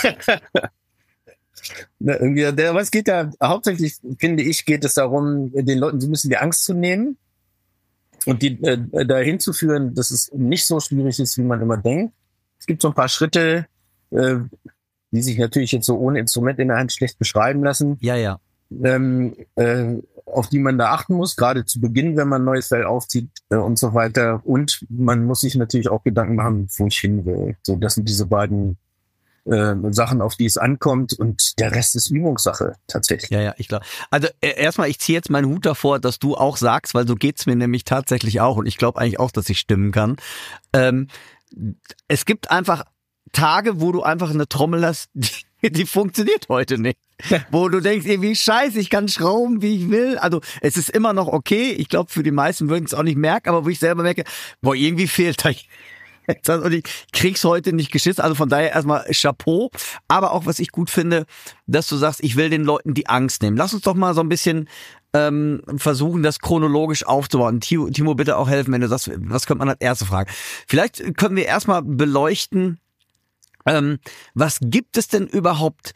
Ne, irgendwie, der, was geht da, hauptsächlich finde ich, geht es darum, den Leuten so ein bisschen die Angst zu nehmen und die äh, dahin zu führen, dass es nicht so schwierig ist, wie man immer denkt. Es gibt so ein paar Schritte, äh, die sich natürlich jetzt so ohne Instrument in der Hand schlecht beschreiben lassen, Ja, ja. ähm, äh, auf die man da achten muss, gerade zu Beginn, wenn man ein neues Fell aufzieht äh, und so weiter. Und man muss sich natürlich auch Gedanken machen, wo ich hin will. So, das sind diese beiden äh, Sachen, auf die es ankommt, und der Rest ist Übungssache tatsächlich. Ja, ja, ich glaube. Also äh, erstmal, ich ziehe jetzt meinen Hut davor, dass du auch sagst, weil so geht's mir nämlich tatsächlich auch, und ich glaube eigentlich auch, dass ich stimmen kann. Ähm, es gibt einfach Tage, wo du einfach eine Trommel hast, die, die funktioniert heute nicht. Wo du denkst, ey, wie scheiße, ich kann schrauben, wie ich will. Also es ist immer noch okay. Ich glaube, für die meisten würden es auch nicht merken, aber wo ich selber merke, boah, irgendwie fehlt da jetzt. Und ich krieg's heute nicht geschissen. Also von daher erstmal Chapeau. Aber auch, was ich gut finde, dass du sagst, ich will den Leuten die Angst nehmen. Lass uns doch mal so ein bisschen ähm, versuchen, das chronologisch aufzubauen. Timo, Timo, bitte auch helfen, wenn du sagst, was könnte man als erste fragen? Vielleicht können wir erstmal beleuchten, ähm, was gibt es denn überhaupt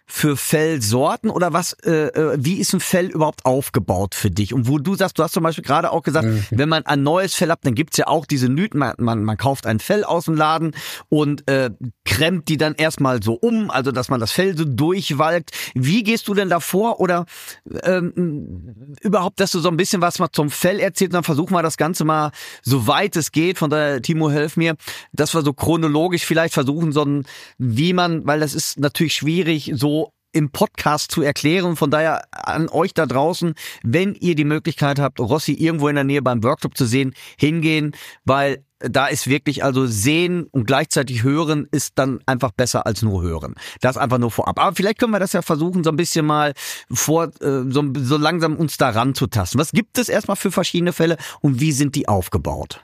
für Fellsorten oder was? Äh, wie ist ein Fell überhaupt aufgebaut für dich? Und wo du sagst, du hast zum Beispiel gerade auch gesagt, mhm. wenn man ein neues Fell hat, dann gibt's ja auch diese Mythen, man, man, man kauft ein Fell aus dem Laden und äh, kremmt die dann erstmal so um, also dass man das Fell so durchwalkt. Wie gehst du denn davor? Oder ähm, überhaupt, dass du so ein bisschen was mal zum Fell erzählst, dann versuchen wir das Ganze mal so weit es geht. Von daher, Timo, helf mir, dass wir so chronologisch vielleicht versuchen, so ein, wie man, weil das ist natürlich schwierig, so im Podcast zu erklären. Von daher an euch da draußen, wenn ihr die Möglichkeit habt, Rossi irgendwo in der Nähe beim Workshop zu sehen, hingehen, weil da ist wirklich, also sehen und gleichzeitig hören ist dann einfach besser als nur hören. Das einfach nur vorab. Aber vielleicht können wir das ja versuchen, so ein bisschen mal vor, äh, so, so langsam uns da ranzutasten. Was gibt es erstmal für verschiedene Fälle und wie sind die aufgebaut?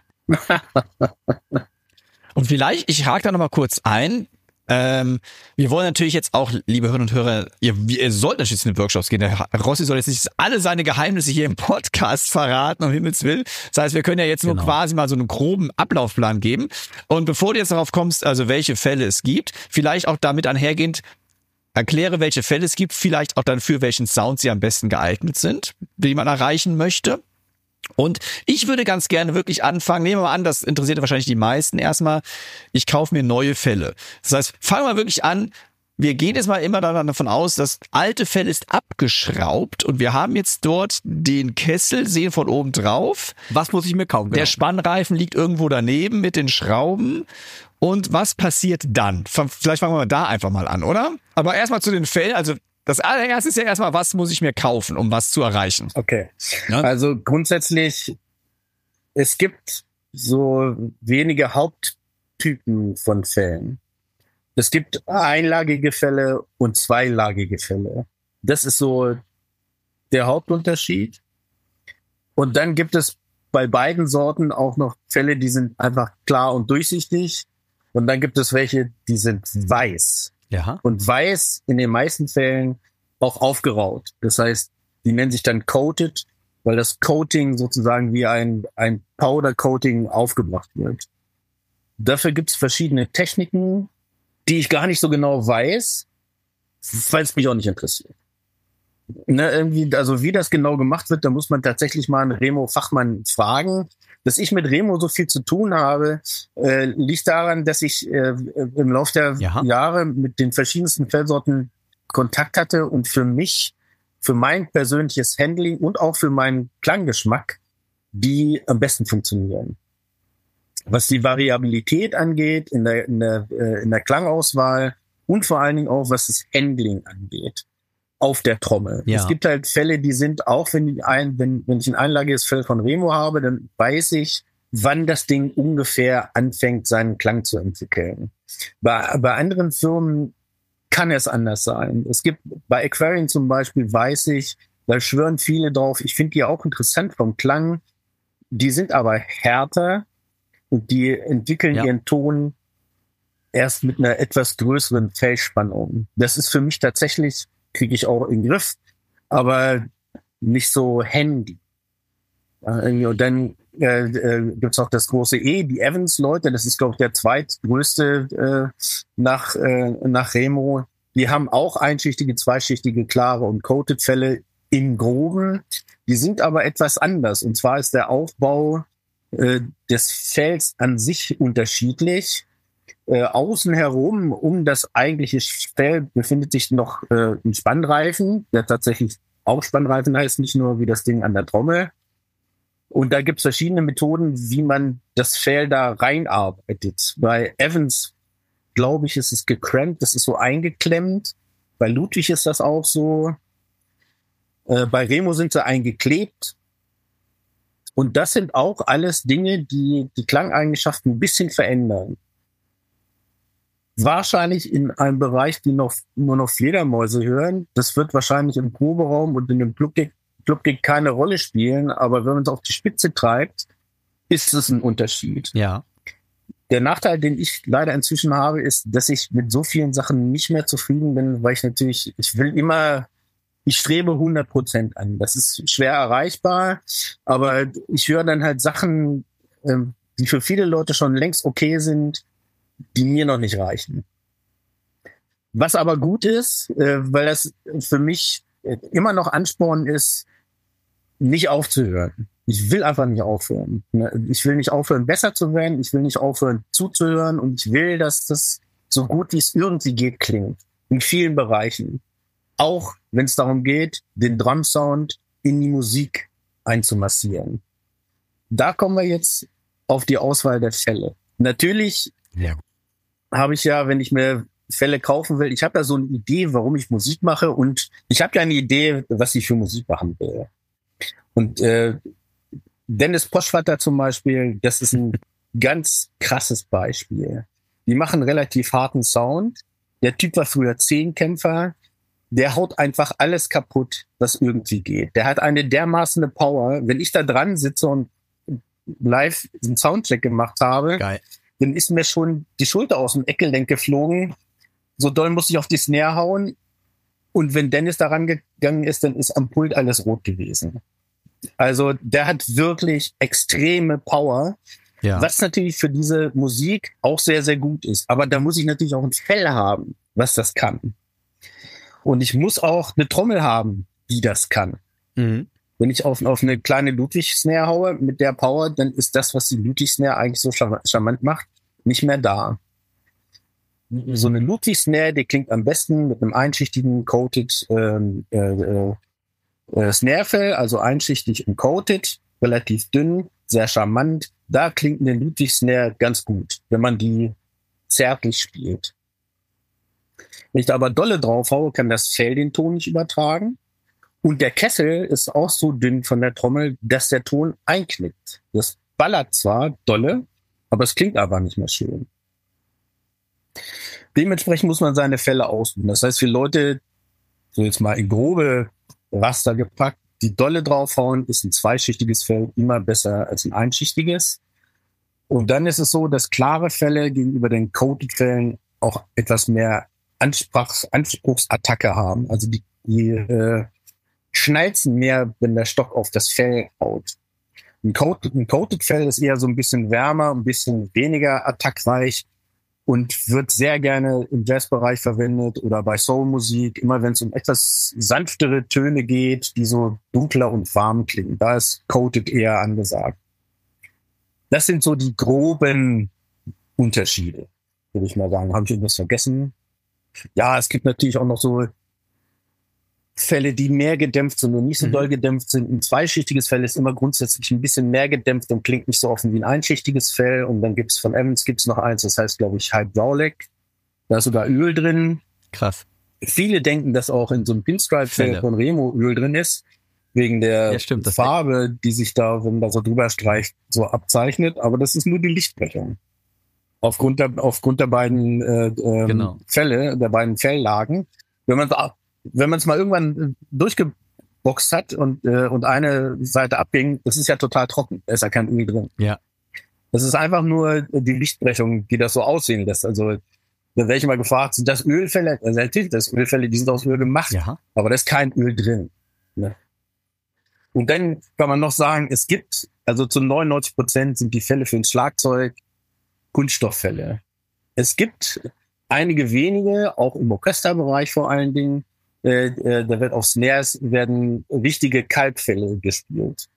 Und vielleicht, ich hake da nochmal kurz ein, Ähm, wir wollen natürlich jetzt auch, liebe Hörerinnen und Hörer, ihr, ihr sollt natürlich in den Workshops gehen. Der Rossi soll jetzt nicht alle seine Geheimnisse hier im Podcast verraten, um Himmels Willen. Das heißt, wir können ja jetzt nur genau. quasi mal so einen groben Ablaufplan geben. Und bevor du jetzt darauf kommst, also welche Fälle es gibt, vielleicht auch damit einhergehend, erkläre, welche Fälle es gibt, vielleicht auch dann für welchen Sound sie am besten geeignet sind, die man erreichen möchte. Und ich würde ganz gerne wirklich anfangen, nehmen wir mal an, das interessiert wahrscheinlich die meisten erstmal, ich kaufe mir neue Felle. Das heißt, fangen wir wirklich an, wir gehen jetzt mal immer davon aus, das alte Fell ist abgeschraubt und wir haben jetzt dort den Kessel, sehen von oben drauf. Was muss ich mir kaufen? Genau. Der Spannreifen liegt irgendwo daneben mit den Schrauben. Und was passiert dann? Vielleicht fangen wir mal da einfach mal an, oder? Aber erstmal zu den Fällen, also das allererste ist ja erstmal, was muss ich mir kaufen, um was zu erreichen? Okay. Ja? Also grundsätzlich, es gibt so wenige Haupttypen von Fällen. Es gibt einlagige Fälle und zweilagige Fälle. Das ist so der Hauptunterschied. Und dann gibt es bei beiden Sorten auch noch Fälle, die sind einfach klar und durchsichtig. Und dann gibt es welche, die sind weiß. Ja. Und weiß in den meisten Fällen auch aufgeraut. Das heißt, die nennen sich dann coated, weil das Coating sozusagen wie ein, ein Powder-Coating aufgebracht wird. Dafür gibt es verschiedene Techniken, die ich gar nicht so genau weiß, weil es mich auch nicht interessiert. Ne, irgendwie, also wie das genau gemacht wird, da muss man tatsächlich mal einen Remo-Fachmann fragen. Dass ich mit Remo so viel zu tun habe, äh, liegt daran, dass ich äh, im Laufe der Jaha. Jahre mit den verschiedensten Fellsorten Kontakt hatte und für mich, für mein persönliches Handling und auch für meinen Klanggeschmack, die am besten funktionieren. Was die Variabilität angeht, in der, in der, äh, in der Klangauswahl und vor allen Dingen auch, was das Handling angeht. Auf der Trommel. Ja. Es gibt halt Fälle, die sind auch, wenn ich ein, wenn, wenn ich ein einlagiges Fell von Remo habe, dann weiß ich, wann das Ding ungefähr anfängt, seinen Klang zu entwickeln. Bei, bei anderen Firmen kann es anders sein. Es gibt, bei Aquarian zum Beispiel weiß ich, da schwören viele drauf, ich finde die auch interessant vom Klang, die sind aber härter und die entwickeln ja. ihren Ton erst mit einer etwas größeren Fellspannung. Das ist für mich tatsächlich, kriege ich auch in den Griff, aber nicht so handy. Und dann äh, äh, gibt's auch das große E, die Evans-Leute, das ist, glaube ich, der zweitgrößte äh, nach, äh, nach Remo. Die haben auch einschichtige, zweischichtige, klare und Coated-Fälle im Groben. Die sind aber etwas anders. Und zwar ist der Aufbau äh, des Fells an sich unterschiedlich. Äh, außen herum, um das eigentliche Fell, befindet sich noch äh, ein Spannreifen, der tatsächlich auch Spannreifen heißt, nicht nur wie das Ding an der Trommel. Und da gibt es verschiedene Methoden, wie man das Fell da reinarbeitet. Bei Evans, glaube ich, ist es gecrampt, das ist so eingeklemmt. Bei Ludwig ist das auch so. Äh, bei Remo sind sie eingeklebt. Und das sind auch alles Dinge, die die Klangeigenschaften ein bisschen verändern. Wahrscheinlich in einem Bereich, die noch nur noch Fledermäuse hören. Das wird wahrscheinlich im Proberaum und in dem Clubgig, Clubgig keine Rolle spielen. Aber wenn man es auf die Spitze treibt, ist es ein Unterschied. Ja. Der Nachteil, den ich leider inzwischen habe, ist, dass ich mit so vielen Sachen nicht mehr zufrieden bin, weil ich natürlich, ich will immer, ich strebe hundert Prozent an. Das ist schwer erreichbar, aber ich höre dann halt Sachen, die für viele Leute schon längst okay sind, die mir noch nicht reichen. Was aber gut ist, äh, weil das für mich immer noch Ansporn ist, nicht aufzuhören. Ich will einfach nicht aufhören. Ich will nicht aufhören, besser zu werden. Ich will nicht aufhören, zuzuhören. Und ich will, dass das so gut wie es irgendwie geht klingt. In vielen Bereichen. Auch wenn es darum geht, den Drum-Sound in die Musik einzumassieren. Da kommen wir jetzt auf die Auswahl der Fälle. Natürlich ja. habe ich ja, wenn ich mir Fälle kaufen will, ich habe ja so eine Idee, warum ich Musik mache, und ich habe ja eine Idee, was ich für Musik machen will. Und äh, Dennis Poschwatter zum Beispiel, das ist ein ganz krasses Beispiel. Die machen relativ harten Sound. Der Typ war früher Zehnkämpfer. Der haut einfach alles kaputt, was irgendwie geht. Der hat eine dermaßen Power. Wenn ich da dran sitze und live einen Soundcheck gemacht habe, Geil. dann ist mir schon die Schulter aus dem Eckellenk geflogen. So doll muss ich auf die Snare hauen. Und wenn Dennis da rangegangen ist, dann ist am Pult alles rot gewesen. Also der hat wirklich extreme Power, ja. was natürlich für diese Musik auch sehr, sehr gut ist. Aber da muss ich natürlich auch ein Fell haben, was das kann. Und ich muss auch eine Trommel haben, die das kann. Mhm. Wenn ich auf, auf eine kleine Ludwig-Snare haue mit der Power, dann ist das, was die Ludwig-Snare eigentlich so charmant macht, nicht mehr da. Mhm. So eine Ludwig-Snare, die klingt am besten mit einem einschichtigen Coated ähm, äh, äh, äh, Snarefell, also einschichtig und coated, relativ dünn, sehr charmant. Da klingt eine Ludwig-Snare ganz gut, wenn man die zärtlich spielt. Wenn ich da aber dolle drauf haue, kann das Fell den Ton nicht übertragen. Und der Kessel ist auch so dünn von der Trommel, dass der Ton einknickt. Das ballert zwar dolle, aber es klingt aber nicht mehr schön. Dementsprechend muss man seine Fälle aussuchen. Das heißt, für Leute, so jetzt mal in grobe Raster gepackt, die dolle draufhauen, ist ein zweischichtiges Fell immer besser als ein einschichtiges. Und dann ist es so, dass klare Fälle gegenüber den Coated-Fällen auch etwas mehr Anspruchs, Anspruchsattacke haben. Also die, die äh, schnalzen mehr, wenn der Stock auf das Fell haut. Ein Coated, ein Coated-Fell ist eher so ein bisschen wärmer, ein bisschen weniger attackreich und wird sehr gerne im Jazzbereich verwendet oder bei Soulmusik, immer wenn es um etwas sanftere Töne geht, die so dunkler und warm klingen. Da ist Coated eher angesagt. Das sind so die groben Unterschiede, würde ich mal sagen. Habe ich irgendwas vergessen? Ja, es gibt natürlich auch noch so Fälle, die mehr gedämpft sind und nicht so mhm. doll gedämpft sind. Ein zweischichtiges Fell ist immer grundsätzlich ein bisschen mehr gedämpft und klingt nicht so offen wie ein einschichtiges Fell. Und dann gibt's von Evans gibt's noch eins, das heißt, glaube ich, Hydraulic. Da ist sogar Öl drin. Krass. Viele denken, dass auch in so einem Pinstripe-Fell von Remo Öl drin ist, wegen der ja, stimmt, Farbe, die sich da, wenn man da so drüber streicht, so abzeichnet. Aber das ist nur die Lichtbrechung. Aufgrund der, aufgrund der beiden äh, ähm, genau. Fälle, der beiden Felllagen. Wenn man wenn man es mal irgendwann durchgeboxt hat und äh, und eine Seite abging, das ist ja total trocken. Da ist ja kein Öl drin. Ja. Das ist einfach nur die Lichtbrechung, die das so aussehen lässt. Also da werde ich mal gefragt, sind das Ölfälle? Also natürlich, das Ölfälle, die sind aus Öl gemacht, ja. aber da ist kein Öl drin. Ne? Und dann kann man noch sagen, es gibt, also zu neunundneunzig Prozent sind die Fälle für ein Schlagzeug Kunststofffälle. Es gibt einige wenige, auch im Orchesterbereich vor allen Dingen, äh, äh, da wird auf Snares werden richtige Kalbfälle gespielt.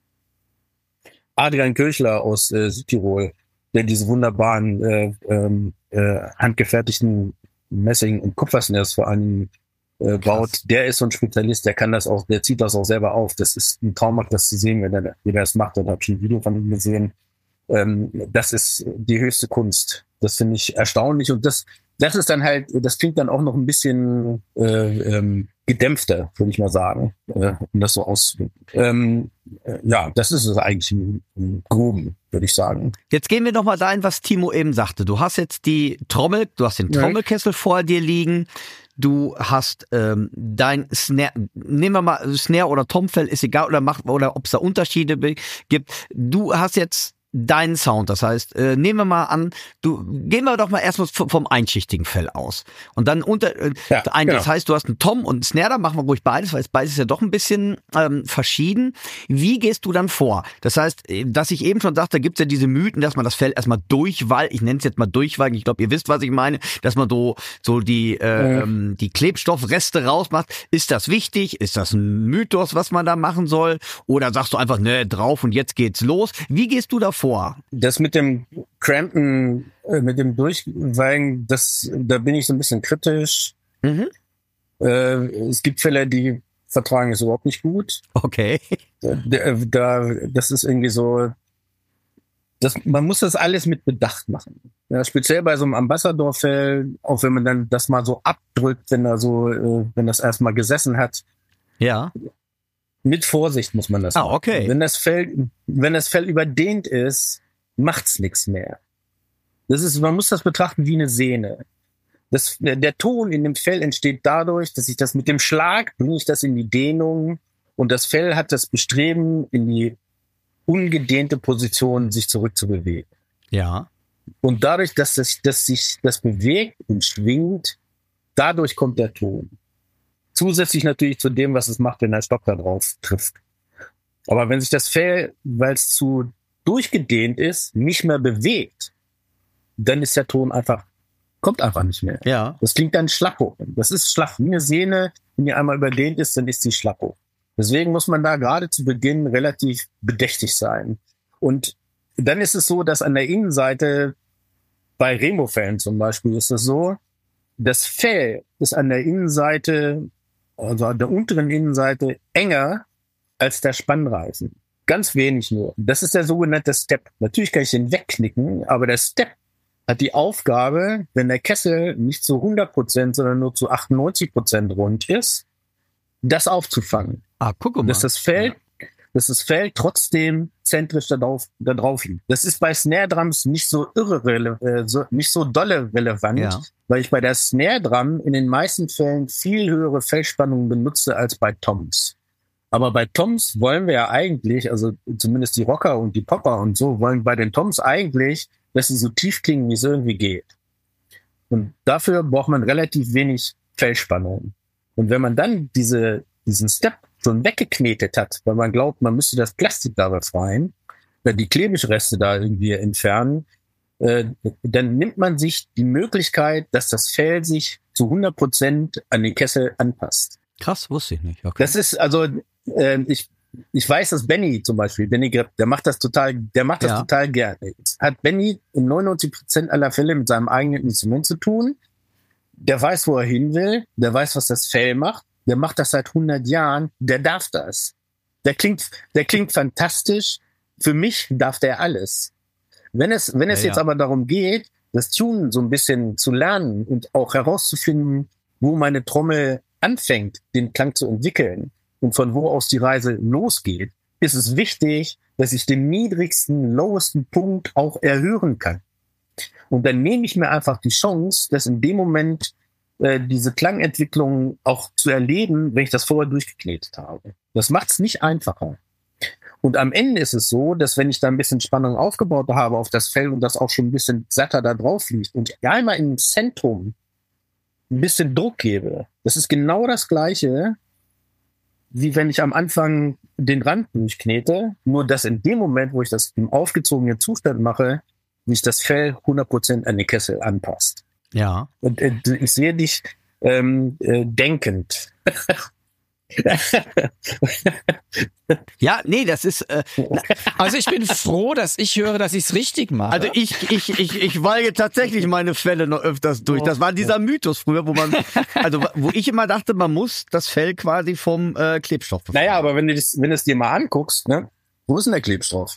Adrian Kirchler aus äh, Südtirol, der diese wunderbaren äh, ähm, äh, handgefertigten Messing- und Kupfersnares vor allem äh, baut, der ist so ein Spezialist, der kann das auch, der zieht das auch selber auf. Das ist ein Traum, das zu sehen, wenn er, wie der das macht. Und habe ich ein Video von ihm gesehen. Ähm, das ist die höchste Kunst. Das finde ich erstaunlich. Und das, das ist dann halt, das klingt dann auch noch ein bisschen äh, ähm, gedämpfter, würde ich mal sagen, äh, um das so auszudrücken. Ähm, äh, ja, das ist es eigentlich im, im Groben, würde ich sagen. Jetzt gehen wir noch mal dahin, was Timo eben sagte. Du hast jetzt die Trommel, du hast den Trommelkessel ja. vor dir liegen. Du hast ähm, dein Snare, nehmen wir mal Snare oder Tomfell, ist egal, oder mach, oder ob es da Unterschiede gibt. Du hast jetzt deinen Sound. Das heißt, äh, nehmen wir mal an, du gehen wir doch mal erstmal vom einschichtigen Fell aus. Und dann unter äh, Ja, ein, genau. das heißt, du hast einen Tom und einen Snare, da machen wir ruhig beides, weil beides ist ja doch ein bisschen ähm, verschieden. Wie gehst du dann vor? Das heißt, äh, dass ich eben schon sagte, da gibt's ja diese Mythen, dass man das Fell erstmal durchwalkt, ich nenne es jetzt mal durchwalken, ich glaube, ihr wisst, was ich meine, dass man so so die äh, ähm, die Klebstoffreste rausmacht. Ist das wichtig? Ist das ein Mythos, was man da machen soll? Oder sagst du einfach, ne, drauf und jetzt geht's los? Wie gehst du da vor? Das mit dem Crampen, äh, mit dem Durchweigen, das, da bin ich so ein bisschen kritisch. Mhm. Äh, es gibt Fälle, die vertragen es überhaupt nicht gut. Okay. Da, da, das ist irgendwie so, das, man muss das alles mit Bedacht machen. Ja, speziell bei so einem Ambassador-Fell, auch wenn man dann das mal so abdrückt, wenn er so, äh, wenn das erstmal gesessen hat. Ja. Mit Vorsicht muss man das Ah, machen. okay. Wenn das Fell, wenn das Fell überdehnt ist, macht's nichts mehr. Das ist, man muss das betrachten wie eine Sehne. Das, der, der Ton in dem Fell entsteht dadurch, dass ich das mit dem Schlag bringe ich das in die Dehnung und das Fell hat das Bestreben, in die ungedehnte Position sich zurückzubewegen. Ja. Und dadurch, dass das, dass sich das bewegt und schwingt, dadurch kommt der Ton. Zusätzlich natürlich zu dem, was es macht, wenn der Stock da drauf trifft. Aber wenn sich das Fell, weil es zu durchgedehnt ist, nicht mehr bewegt, dann ist der Ton einfach, kommt einfach nicht mehr. Ja. Das klingt dann schlappo. Das ist schlaff. Wie eine Sehne, wenn die einmal überdehnt ist, dann ist sie schlappo. Deswegen muss man da gerade zu Beginn relativ bedächtig sein. Und dann ist es so, dass an der Innenseite, bei Remo-Fällen zum Beispiel, ist es so, das Fell ist an der Innenseite, also an der unteren Innenseite, enger als der Spannreifen. Ganz wenig nur. Das ist der sogenannte Step. Natürlich kann ich den wegknicken, aber der Step hat die Aufgabe, wenn der Kessel nicht zu hundert Prozent, sondern nur zu achtundneunzig Prozent rund ist, das aufzufangen. Ah, guck mal. Dass das Fell, ja. dass das Fell trotzdem zentrisch da drauf, da drauf liegt. Das ist bei Snare Drums nicht so irre, äh, so, nicht so dolle relevant, Ja. weil ich bei der Snare Drum in den meisten Fällen viel höhere Fellspannungen benutze als bei Toms. Aber bei Toms wollen wir ja eigentlich, also zumindest die Rocker und die Popper und so, wollen bei den Toms eigentlich, dass sie so tief klingen, wie es irgendwie geht. Und dafür braucht man relativ wenig Fellspannung. Und wenn man dann diese, diesen Step schon weggeknetet hat, weil man glaubt, man müsste das Plastik da befreien, oder die Klebischreste da irgendwie entfernen, äh, dann nimmt man sich die Möglichkeit, dass das Fell sich zu hundert Prozent an den Kessel anpasst. Krass, wusste ich nicht. Okay. Das ist also, äh, ich ich weiß, dass Benny zum Beispiel, Benny Grip, der macht das total, der macht das Ja. total gerne. Jetzt hat Benny in neunundneunzig Prozent aller Fälle mit seinem eigenen Instrument zu tun. Der weiß, wo er hin will. Der weiß, was das Fell macht. Der macht das seit hundert Jahren. Der darf das. Der klingt, der klingt fantastisch. Für mich darf der alles. Wenn es, wenn es Ja, jetzt ja. aber darum geht, das Tunen so ein bisschen zu lernen und auch herauszufinden, wo meine Trommel anfängt, den Klang zu entwickeln und von wo aus die Reise losgeht, ist es wichtig, dass ich den niedrigsten, lowesten Punkt auch erhören kann. Und dann nehme ich mir einfach die Chance, dass in dem Moment äh, diese Klangentwicklung auch zu erleben, wenn ich das vorher durchgeknetet habe. Das macht es nicht einfacher. Und am Ende ist es so, dass wenn ich da ein bisschen Spannung aufgebaut habe auf das Fell und das auch schon ein bisschen satter da drauf liegt und ich einmal im Zentrum ein bisschen Druck gebe, das ist genau das Gleiche, wie wenn ich am Anfang den Rand durchknete, nur dass in dem Moment, wo ich das im aufgezogenen Zustand mache, sich das Fell hundert Prozent an den Kessel anpasst. Ja. Und äh, ich sehe dich ähm, äh, denkend. Ja, nee, das ist, äh, Also ich bin froh, dass ich höre, dass ich es richtig mache. also ich, ich, ich, ich walge tatsächlich meine Fälle noch öfters durch. Das war dieser Mythos früher, wo man, also wo ich immer dachte, man muss das Fell quasi vom äh, Klebstoff befreien. Naja, aber wenn du das, wenn du es dir mal anguckst, ne, wo ist denn der Klebstoff?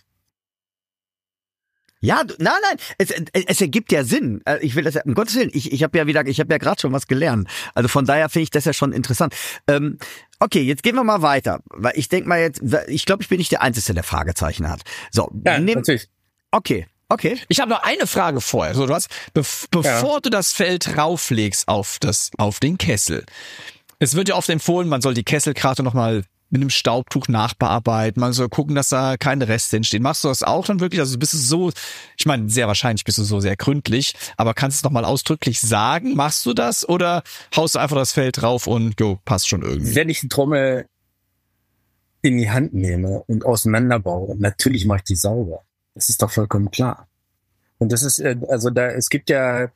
Ja, du, nein, nein, es, es ergibt ja Sinn. Äh, Ich will das ja, um Gottes Willen, ich, ich habe ja wieder, ich habe ja gerade schon was gelernt. Also von daher finde ich das ja schon interessant. Ähm, okay, jetzt gehen wir mal weiter, weil ich denke mal jetzt, ich glaube, ich bin nicht der Einzige, der Fragezeichen hat. So, Ja, nimm, natürlich. okay, okay. Ich habe noch eine Frage vorher. So, du hast, bev- bevor du das Fell drauflegst auf das, auf den Kessel. Es wird ja oft empfohlen, man soll die Kesselkarte nochmal mit einem Staubtuch nachbearbeiten, mal so gucken, dass da keine Reste entstehen. Machst du das auch dann wirklich? Also bist du so, ich meine, sehr wahrscheinlich bist du so sehr gründlich, aber kannst du es nochmal ausdrücklich sagen? Machst du das oder haust du einfach das Fell drauf und jo, passt schon irgendwie? Wenn ich die Trommel in die Hand nehme und auseinanderbaue, natürlich mache ich die sauber. Das ist doch vollkommen klar. Und das ist, also da, es gibt ja,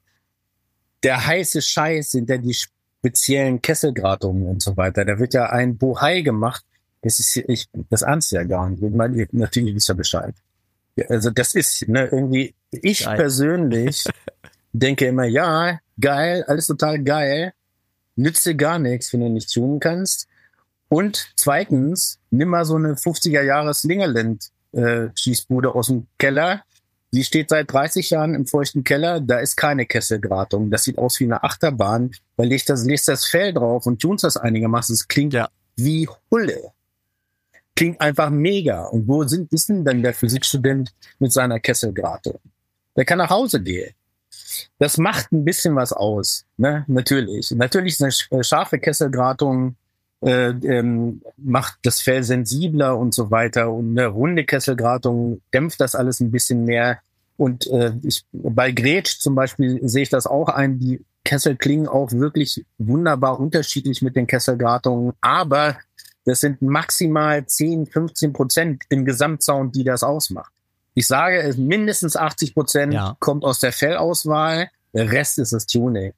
der heiße Scheiß sind ja die speziellen Kesselgratungen und so weiter. Da wird ja ein Bohai gemacht. Das ist, ich, das ahnst du ja gar nicht. Ich meine, natürlich wisst ihr Bescheid. Ja, also das ist, ne, irgendwie, ich Geil. persönlich denke immer, ja, geil, alles total geil. Nützt dir gar nichts, wenn du nicht tunen kannst. Und zweitens, nimm mal so eine fünfziger Jahre Slingerland äh, Schießbude aus dem Keller. Die steht seit dreißig Jahren im feuchten Keller. Da ist keine Kesselgratung. Das sieht aus wie eine Achterbahn. Da legst das, legst das Fell drauf und tunst das einigermaßen. Es klingt Ja. wie Hulle. Klingt einfach mega. Und wo sind, ist denn dann der Physikstudent mit seiner Kesselgratung? Der kann nach Hause gehen. Das macht ein bisschen was aus, ne? Natürlich. Natürlich ist eine sch- scharfe Kesselgratung äh, ähm, macht das Fell sensibler und so weiter. Und eine runde Kesselgratung dämpft das alles ein bisschen mehr. Und äh, ich, bei Gretsch zum Beispiel sehe ich das auch ein. Die Kessel klingen auch wirklich wunderbar unterschiedlich mit den Kesselgratungen. Aber das sind maximal zehn, fünfzehn Prozent im Gesamtsound, die das ausmacht. Ich sage, es mindestens achtzig Prozent Ja. kommt aus der Fellauswahl. Der Rest ist das Tuning.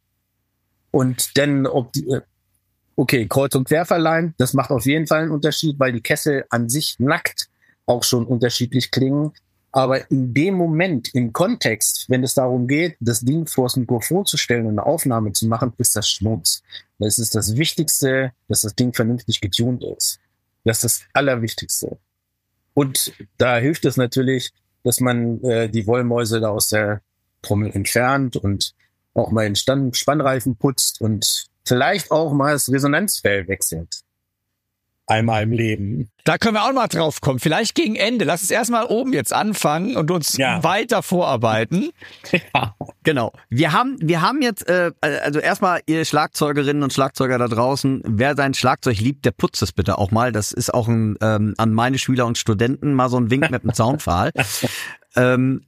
Und dann, ob die, äh, okay, Kreuz- und Querverleihen, das macht auf jeden Fall einen Unterschied, weil die Kessel an sich nackt auch schon unterschiedlich klingen. Aber in dem Moment, im Kontext, wenn es darum geht, das Ding vors Mikrofon zu stellen und eine Aufnahme zu machen, ist das Schmutz. Das ist das Wichtigste, dass das Ding vernünftig getunt ist. Das ist das Allerwichtigste. Und da hilft es natürlich, dass man äh, die Wollmäuse da aus der Trommel entfernt und auch mal den Stand- Spannreifen putzt und vielleicht auch mal das Resonanzfell wechselt. Einmal im Leben. Da können wir auch mal drauf kommen. Vielleicht gegen Ende. Lass uns erstmal oben jetzt anfangen und uns Ja. weiter vorarbeiten. Genau. Wir haben, wir haben jetzt, äh, also erstmal ihr Schlagzeugerinnen und Schlagzeuger da draußen, wer sein Schlagzeug liebt, der putzt es bitte auch mal. Das ist auch ein, ähm, an meine Schüler und Studenten mal so ein Wink mit dem Zaunpfahl. ähm,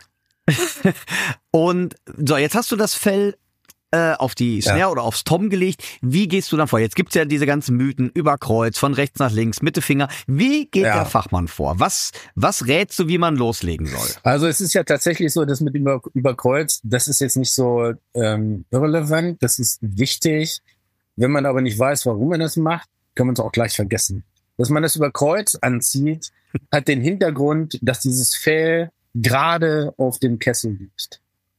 und so, jetzt hast du das Fell äh, auf die Snare Ja. oder aufs Tom gelegt. Wie gehst du dann vor? Jetzt gibt's ja diese ganzen Mythen über Kreuz, von rechts nach links, Mitte Finger. Wie geht Ja. der Fachmann vor? Was, was rätst du, wie man loslegen soll? Also es ist ja tatsächlich so, dass mit über, überkreuzt, das ist jetzt nicht so ähm, irrelevant, das ist wichtig. Wenn man aber nicht weiß, warum man das macht, kann man es auch gleich vergessen. Dass man das über Kreuz anzieht, hat den Hintergrund, dass dieses Fell gerade auf dem Kessel liegt.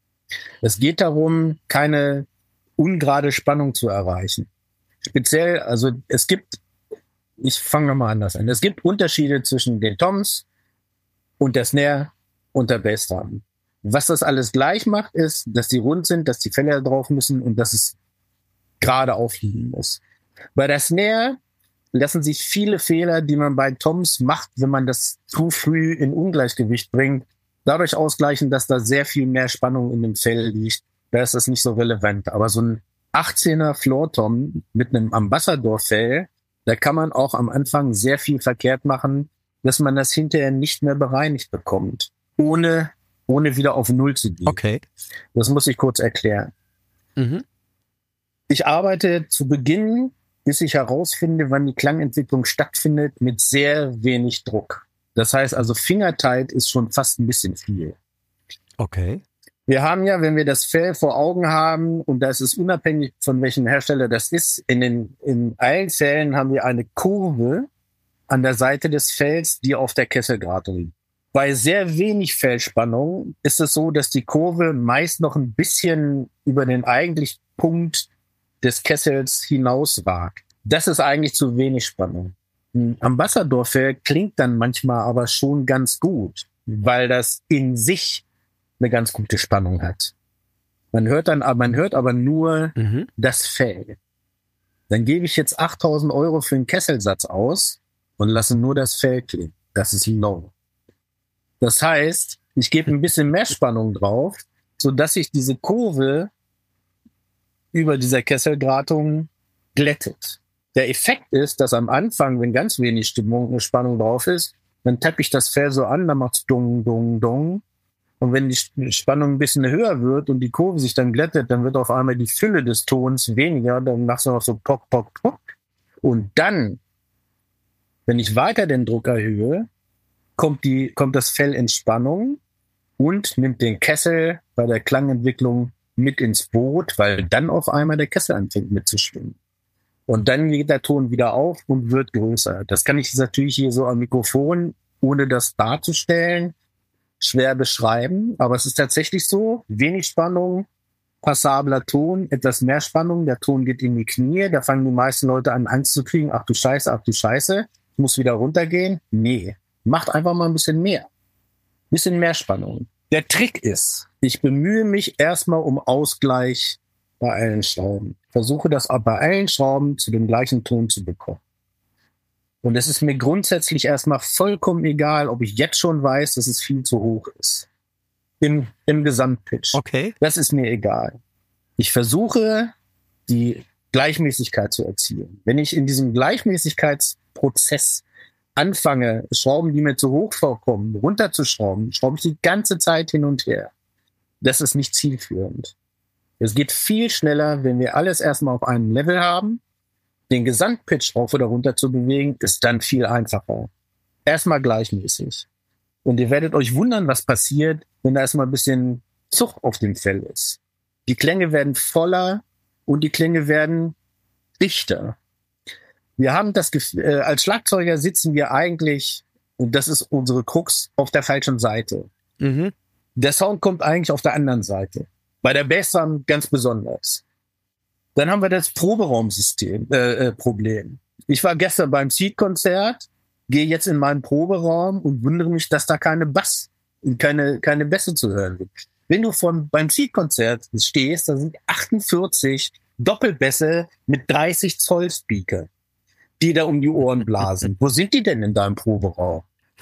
Es geht darum, keine ungerade Spannung zu erreichen. Speziell, also es gibt, ich fange nochmal anders an, es gibt Unterschiede zwischen den Toms und der Snare und der Bassdrum. Was das alles gleich macht, ist, dass die rund sind, dass die Fälle drauf müssen und dass es gerade aufliegen muss. Bei der Snare lassen sich viele Fehler, die man bei Toms macht, wenn man das zu früh in Ungleichgewicht bringt, dadurch ausgleichen, dass da sehr viel mehr Spannung in dem Fell liegt. Da ist das nicht so relevant. Aber so ein achtzehner Floor-Tom mit einem Ambassador-Fell, da kann man auch am Anfang sehr viel verkehrt machen, dass man das hinterher nicht mehr bereinigt bekommt, ohne, ohne wieder auf Null zu gehen. Okay. Das muss ich kurz erklären. Mhm. Ich arbeite zu Beginn, bis ich herausfinde, wann die Klangentwicklung stattfindet, mit sehr wenig Druck. Das heißt also, Fingertight ist schon fast ein bisschen viel. Okay. Wir haben ja, wenn wir das Fell vor Augen haben, und das ist unabhängig von welchem Hersteller das ist, in den, in allen Fällen haben wir eine Kurve an der Seite des Fells, die auf der Kesselgratung liegt. Bei sehr wenig Fellspannung ist es so, dass die Kurve meist noch ein bisschen über den eigentlichen Punkt des Kessels hinausragt. Das ist eigentlich zu wenig Spannung. Ein Ambassador-Fell klingt dann manchmal aber schon ganz gut, weil das in sich eine ganz gute Spannung hat. Man hört dann, man hört aber nur Mhm. das Fell. Dann gebe ich jetzt achttausend Euro für einen Kesselsatz aus und lasse nur das Fell klingen. Das ist low. Das heißt, ich gebe ein bisschen mehr Spannung drauf, so dass sich diese Kurve über dieser Kesselgratung glättet. Der Effekt ist, dass am Anfang, wenn ganz wenig Stimmung, Spannung drauf ist, dann tappe ich das Fell so an, dann macht's dung, dung, dung. Und wenn die Spannung ein bisschen höher wird und die Kurve sich dann glättet, dann wird auf einmal die Fülle des Tons weniger, dann machst du noch so pock, pock, pock. Und dann, wenn ich weiter den Druck erhöhe, kommt die, kommt das Fell in Spannung und nimmt den Kessel bei der Klangentwicklung mit ins Boot, weil dann auf einmal der Kessel anfängt mitzuschwingen. Und dann geht der Ton wieder auf und wird größer. Das kann ich natürlich hier so am Mikrofon, ohne das darzustellen, schwer beschreiben. Aber es ist tatsächlich so, wenig Spannung, passabler Ton, etwas mehr Spannung, der Ton geht in die Knie, da fangen die meisten Leute an, Angst zu kriegen. Ach du Scheiße, ach du Scheiße, ich muss wieder runtergehen. Nee, macht einfach mal ein bisschen mehr. Ein bisschen mehr Spannung. Der Trick ist, ich bemühe mich erstmal um Ausgleich bei allen Schrauben. Versuche das auch bei allen Schrauben zu dem gleichen Ton zu bekommen. Und es ist mir grundsätzlich erstmal vollkommen egal, ob ich jetzt schon weiß, dass es viel zu hoch ist. Im, im Gesamtpitch. Okay. Das ist mir egal. Ich versuche, die Gleichmäßigkeit zu erzielen. Wenn ich in diesem Gleichmäßigkeitsprozess anfange, Schrauben, die mir zu hoch vorkommen, runterzuschrauben, schraube ich die ganze Zeit hin und her. Das ist nicht zielführend. Es geht viel schneller, wenn wir alles erstmal auf einem Level haben. Den Gesamtpitch rauf oder runter zu bewegen, ist dann viel einfacher. Erstmal gleichmäßig. Und ihr werdet euch wundern, was passiert, wenn da erstmal ein bisschen Zug auf dem Fell ist. Die Klänge werden voller und die Klänge werden dichter. Wir haben das Gefühl, äh, als Schlagzeuger sitzen wir eigentlich, und das ist unsere Krux, auf der falschen Seite. Mhm. Der Sound kommt eigentlich auf der anderen Seite. Bei der Bassdrum ganz besonders. Dann haben wir das Proberaumsystem, äh, äh, Problem. Ich war gestern beim Seed-Konzert, gehe jetzt in meinen Proberaum und wundere mich, dass da keine Bass, keine, keine Bässe zu hören sind. Wenn du von, beim Seed-Konzert stehst, da sind achtundvierzig Doppelbässe mit dreißig Zoll Speaker, die da um die Ohren blasen. Wo sind die denn in deinem Proberaum?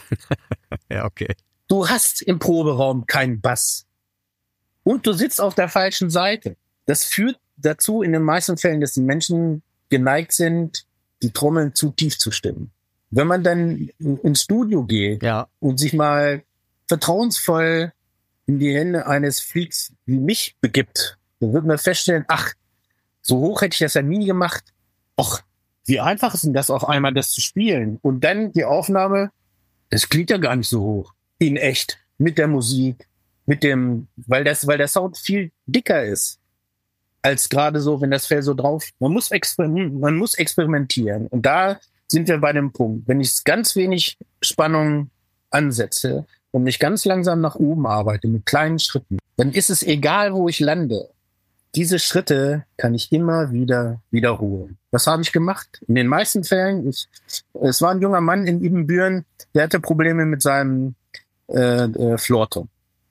Ja, okay. Du hast im Proberaum keinen Bass. Und du sitzt auf der falschen Seite. Das führt dazu in den meisten Fällen, dass die Menschen geneigt sind, die Trommeln zu tief zu stimmen. Wenn man dann ins Studio geht Ja. und sich mal vertrauensvoll in die Hände eines Freaks wie mich begibt, dann wird man feststellen, ach, so hoch hätte ich das ja nie gemacht. Och, wie einfach ist denn das auf einmal, das zu spielen? Und dann die Aufnahme, das klingt ja gar nicht so hoch. In echt. Mit der Musik. Mit dem, weil das, weil der Sound viel dicker ist. Als gerade so, wenn das Fell so drauf, man muss experimentieren, man muss experimentieren. Und da sind wir bei dem Punkt. Wenn ich ganz wenig Spannung ansetze und mich ganz langsam nach oben arbeite, mit kleinen Schritten, dann ist es egal, wo ich lande. Diese Schritte kann ich immer wieder wiederholen. Was habe ich gemacht? In den meisten Fällen, ich, es war ein junger Mann in Ibbenbüren, der hatte Probleme mit seinem äh, äh, Floortom.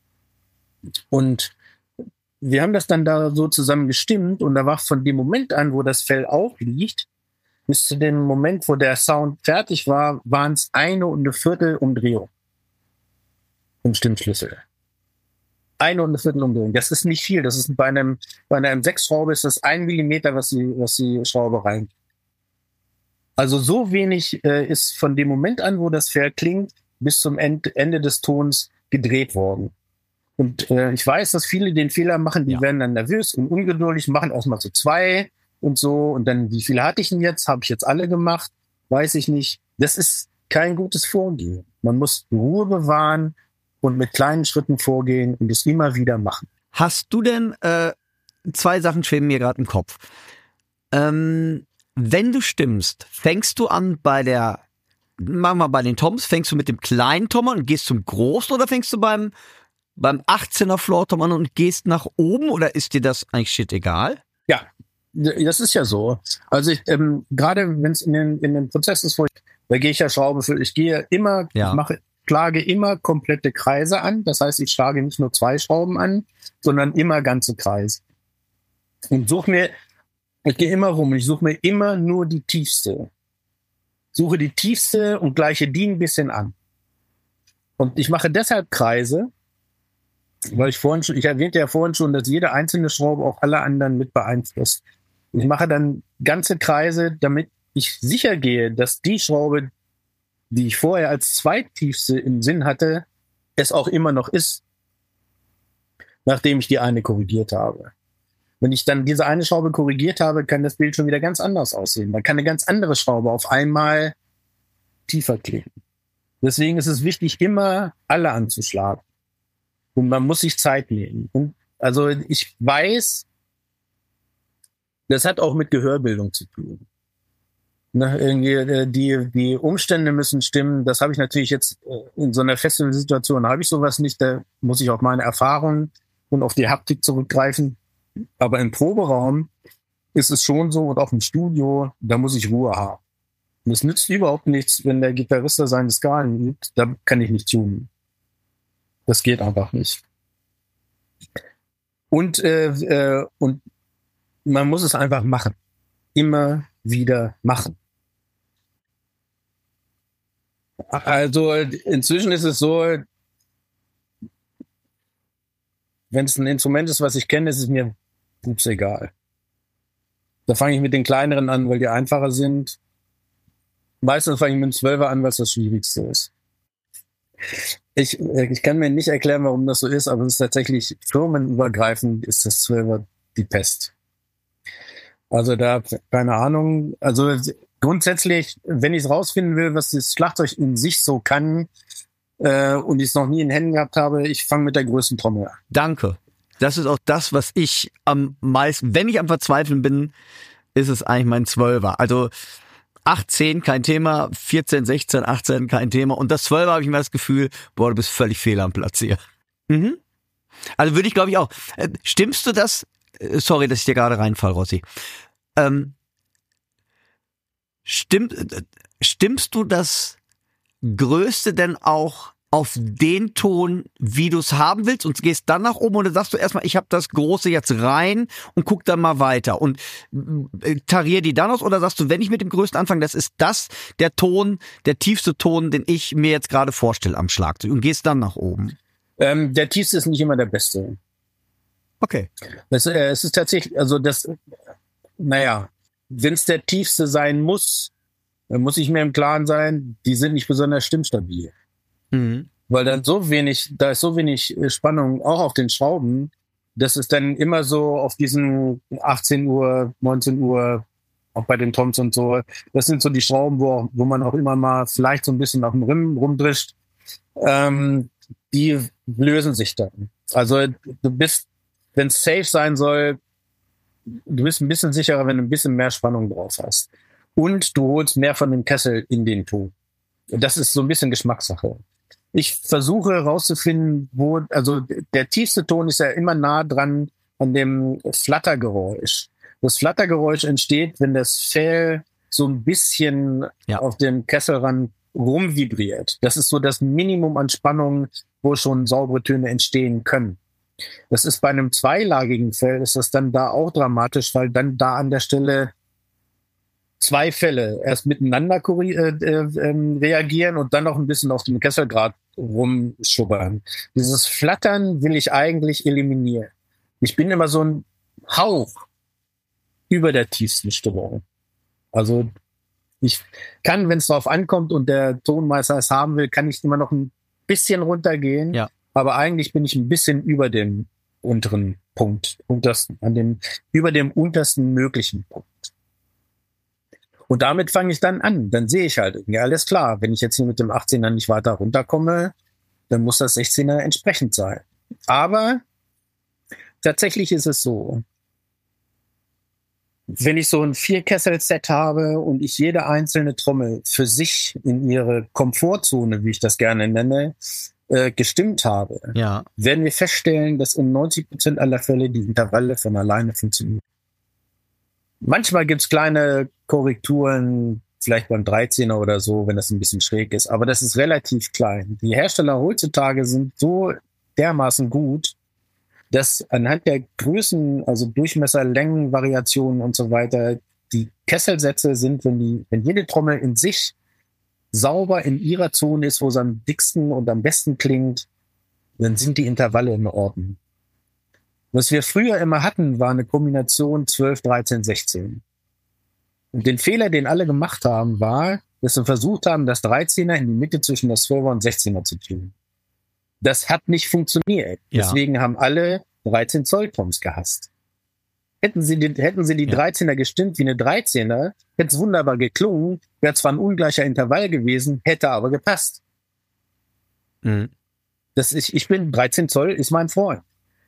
Und wir haben das dann da so zusammen gestimmt und da war von dem Moment an, wo das Fell aufliegt, bis zu dem Moment, wo der Sound fertig war, waren es eine und eine Viertel Umdrehung im Stimmschlüssel. Eine und eine Viertel Umdrehung. Das ist nicht viel. Das ist bei einem, bei einer M sechs Schraube ist das ein Millimeter, was die, was die Schraube reingeht. Also so wenig äh, ist von dem Moment an, wo das Fell klingt, bis zum End, Ende des Tons gedreht worden. Und äh, ich weiß, dass viele den Fehler machen, die Ja. werden dann nervös und ungeduldig, machen erstmal so zwei und so. Und dann, wie viele hatte ich denn jetzt? Habe ich jetzt alle gemacht? Weiß ich nicht. Das ist kein gutes Vorgehen. Man muss Ruhe bewahren und mit kleinen Schritten vorgehen und es immer wieder machen. Hast du denn, äh, zwei Sachen schweben mir gerade im Kopf. Ähm, wenn du stimmst, fängst du an bei der, machen wir mal bei den Toms, fängst du mit dem kleinen Tom an und gehst zum großen oder fängst du beim beim achtzehner Floortom an und gehst nach oben oder ist dir das eigentlich shit egal? Ja, das ist ja so. Also ich, ähm, gerade wenn es in den, in den Prozess ist, wo ich, da gehe ich ja Schraube für, ich gehe immer, Ja. ich mache, schlage immer komplette Kreise an. Das heißt, ich schlage nicht nur zwei Schrauben an, sondern immer ganze Kreise. Und suche mir, ich gehe immer rum und ich suche mir immer nur die tiefste. Suche die tiefste und gleiche die ein bisschen an. Und ich mache deshalb Kreise, weil ich vorhin schon, ich erwähnte ja vorhin schon, dass jede einzelne Schraube auch alle anderen mit beeinflusst. Ich mache dann ganze Kreise, damit ich sicher gehe, dass die Schraube, die ich vorher als zweittiefste im Sinn hatte, es auch immer noch ist, nachdem ich die eine korrigiert habe. Wenn ich dann diese eine Schraube korrigiert habe, kann das Bild schon wieder ganz anders aussehen. Man kann eine ganz andere Schraube auf einmal tiefer kleben. Deswegen ist es wichtig, immer alle anzuschlagen. Und man muss sich Zeit nehmen. Und also ich weiß, das hat auch mit Gehörbildung zu tun. Ne, irgendwie die, die Umstände müssen stimmen. Das habe ich natürlich jetzt in so einer Festivalsituation, habe ich sowas nicht. Da muss ich auf meine Erfahrungen und auf die Haptik zurückgreifen. Aber im Proberaum ist es schon so und auch im Studio, da muss ich Ruhe haben. Und es nützt überhaupt nichts, wenn der Gitarrist da seine Skalen übt, da kann ich nicht tunen. Das geht einfach nicht. Und, äh, äh, und man muss es einfach machen. Immer wieder machen. Also inzwischen ist es so, wenn es ein Instrument ist, was ich kenne, ist es mir ups, egal. Da fange ich mit den kleineren an, weil die einfacher sind. Meistens fange ich mit dem Zwölfer an, weil es das Schwierigste ist. Ich, ich kann mir nicht erklären, warum das so ist, aber es ist tatsächlich firmenübergreifend, ist das Zwölfer die Pest. Also da, keine Ahnung, also grundsätzlich, wenn ich es rausfinden will, was das Schlagzeug in sich so kann, äh, und ich es noch nie in Händen gehabt habe, ich fange mit der größten Trommel an. Danke. Das ist auch das, was ich am meisten, wenn ich am Verzweifeln bin, ist es eigentlich mein Zwölfer. Also achtzehn kein Thema, vierzehn, sechzehn, achtzehn kein Thema. Und das Zwölfer habe ich immer das Gefühl, boah, du bist völlig fehl am Platz hier. Mhm. Also würde ich, glaube ich, auch. Äh, stimmst du das? Äh, sorry, dass ich dir gerade reinfall, Rossi. Ähm, stimmt, äh, stimmst du das Größte denn auch auf den Ton, wie du es haben willst und gehst dann nach oben oder sagst du erstmal, ich habe das Große jetzt rein und guck dann mal weiter und äh, tarier die dann aus oder sagst du, wenn ich mit dem Größten anfange, das ist das, der Ton, der tiefste Ton, den ich mir jetzt gerade vorstelle am Schlagzeug und gehst dann nach oben? Ähm, der tiefste ist nicht immer der beste. Okay. Das, äh, es ist tatsächlich, also das, naja, wenn es der tiefste sein muss, dann muss ich mir im Klaren sein, die sind nicht besonders stimmstabil. Mhm. Weil dann so wenig, da ist so wenig Spannung auch auf den Schrauben, dass es dann immer so auf diesen achtzehn Uhr, neunzehn Uhr, auch bei den Toms und so, das sind so die Schrauben, wo, wo man auch immer mal vielleicht so ein bisschen auf dem Rim rumdrischt, ähm, die lösen sich dann. Also du bist, wenn es safe sein soll, du bist ein bisschen sicherer, wenn du ein bisschen mehr Spannung drauf hast. Und du holst mehr von dem Kessel in den Ton. Das ist so ein bisschen Geschmackssache. Ich versuche herauszufinden, wo, also der tiefste Ton ist ja immer nah dran an dem Flattergeräusch. Das Flattergeräusch entsteht, wenn das Fell so ein bisschen ja. auf dem Kesselrand rumvibriert. Das ist so das Minimum an Spannung, wo schon saubere Töne entstehen können. Das ist bei einem zweilagigen Fell, ist das dann da auch dramatisch, weil dann da an der Stelle zwei Fälle erst miteinander äh, äh, reagieren und dann noch ein bisschen auf dem Kesselgrad rumschubbern. Dieses Flattern will ich eigentlich eliminieren. Ich bin immer so ein Hauch über der tiefsten Stimmung. Also ich kann, wenn es drauf ankommt und der Tonmeister es haben will, kann ich immer noch ein bisschen runtergehen. Ja. Aber eigentlich bin ich ein bisschen über dem unteren Punkt, untersten, an dem, über dem untersten möglichen Punkt. Und damit fange ich dann an. Dann sehe ich halt, ja, alles klar, wenn ich jetzt hier mit dem achtzehner nicht weiter runterkomme, dann muss das sechzehner entsprechend sein. Aber tatsächlich ist es so, wenn ich so ein Vier-Kessel-Set habe und ich jede einzelne Trommel für sich in ihre Komfortzone, wie ich das gerne nenne, äh, gestimmt habe, ja. werden wir feststellen, dass in neunzig Prozent aller Fälle die Intervalle von alleine funktionieren. Manchmal gibt's kleine Korrekturen, vielleicht beim dreizehner oder so, wenn das ein bisschen schräg ist, aber das ist relativ klein. Die Hersteller heutzutage sind so dermaßen gut, dass anhand der Größen, also Durchmesser, Längen, Variationen und so weiter, die Kesselsätze sind, wenn die, wenn jede Trommel in sich sauber in ihrer Zone ist, wo sie am dicksten und am besten klingt, dann sind die Intervalle in Ordnung. Was wir früher immer hatten, war eine Kombination zwölf, dreizehn, sechzehn. Und den Fehler, den alle gemacht haben, war, dass sie versucht haben, das dreizehner in die Mitte zwischen das zwölfer und sechzehner zu tun. Das hat nicht funktioniert. Ja. Deswegen haben alle dreizehn Zoll Toms gehasst. Hätten sie die, hätten sie die Ja. dreizehner gestimmt wie eine dreizehner, hätte es wunderbar geklungen, wäre zwar ein ungleicher Intervall gewesen, hätte aber gepasst. Mhm. Das ist, ich bin dreizehn Zoll ist mein Freund.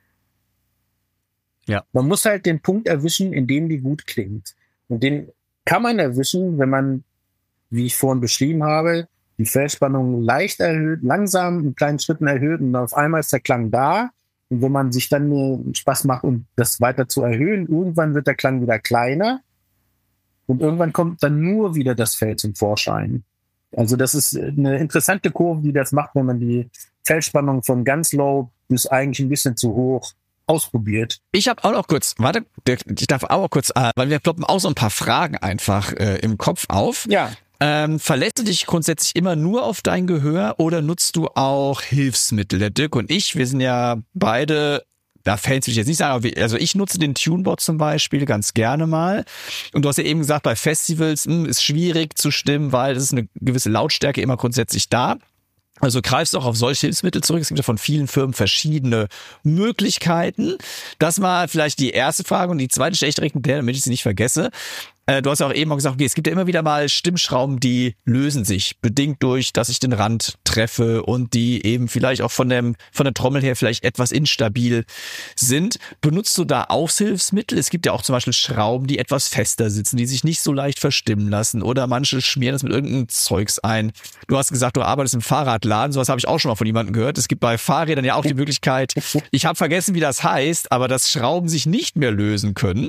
Ja. Man muss halt den Punkt erwischen, in dem die gut klingt. Und den kann man erwischen, wenn man, wie ich vorhin beschrieben habe, die Feldspannung leicht erhöht, langsam in kleinen Schritten erhöht und auf einmal ist der Klang da. Und wenn man sich dann äh, Spaß macht, um das weiter zu erhöhen, irgendwann wird der Klang wieder kleiner und irgendwann kommt dann nur wieder das Feld zum Vorschein. Also das ist eine interessante Kurve, die das macht, wenn man die Feldspannung von ganz low bis eigentlich ein bisschen zu hoch ausprobiert. Ich habe auch noch kurz, warte, ich darf auch noch kurz, äh, weil wir ploppen auch so ein paar Fragen einfach äh, im Kopf auf. Ja. Ähm, verlässt du dich grundsätzlich immer nur auf dein Gehör oder nutzt du auch Hilfsmittel? Der Dirk und ich, wir sind ja beide, da Fans will ich jetzt nicht sagen, aber wir, also ich nutze den Tunebot zum Beispiel ganz gerne mal. Und du hast ja eben gesagt, bei Festivals mh, ist schwierig zu stimmen, weil es ist eine gewisse Lautstärke immer grundsätzlich da. Also greifst auch auf solche Hilfsmittel zurück. Es gibt ja von vielen Firmen verschiedene Möglichkeiten. Das war vielleicht die erste Frage. Und die zweite stelle ich direkt mit der, damit ich sie nicht vergesse. Äh, du hast ja auch eben auch gesagt, okay, es gibt ja immer wieder mal Stimmschrauben, die lösen sich, bedingt durch, dass ich den Rand treffe und die eben vielleicht auch von dem von der Trommel her vielleicht etwas instabil sind. Benutzt du da Aushilfsmittel? Es gibt ja auch zum Beispiel Schrauben, die etwas fester sitzen, die sich nicht so leicht verstimmen lassen, oder manche schmieren das mit irgendeinem Zeugs ein. Du hast gesagt, du arbeitest im Fahrradladen, sowas habe ich auch schon mal von jemandem gehört. Es gibt bei Fahrrädern ja auch die Möglichkeit, ich habe vergessen, wie das heißt, aber dass Schrauben sich nicht mehr lösen können.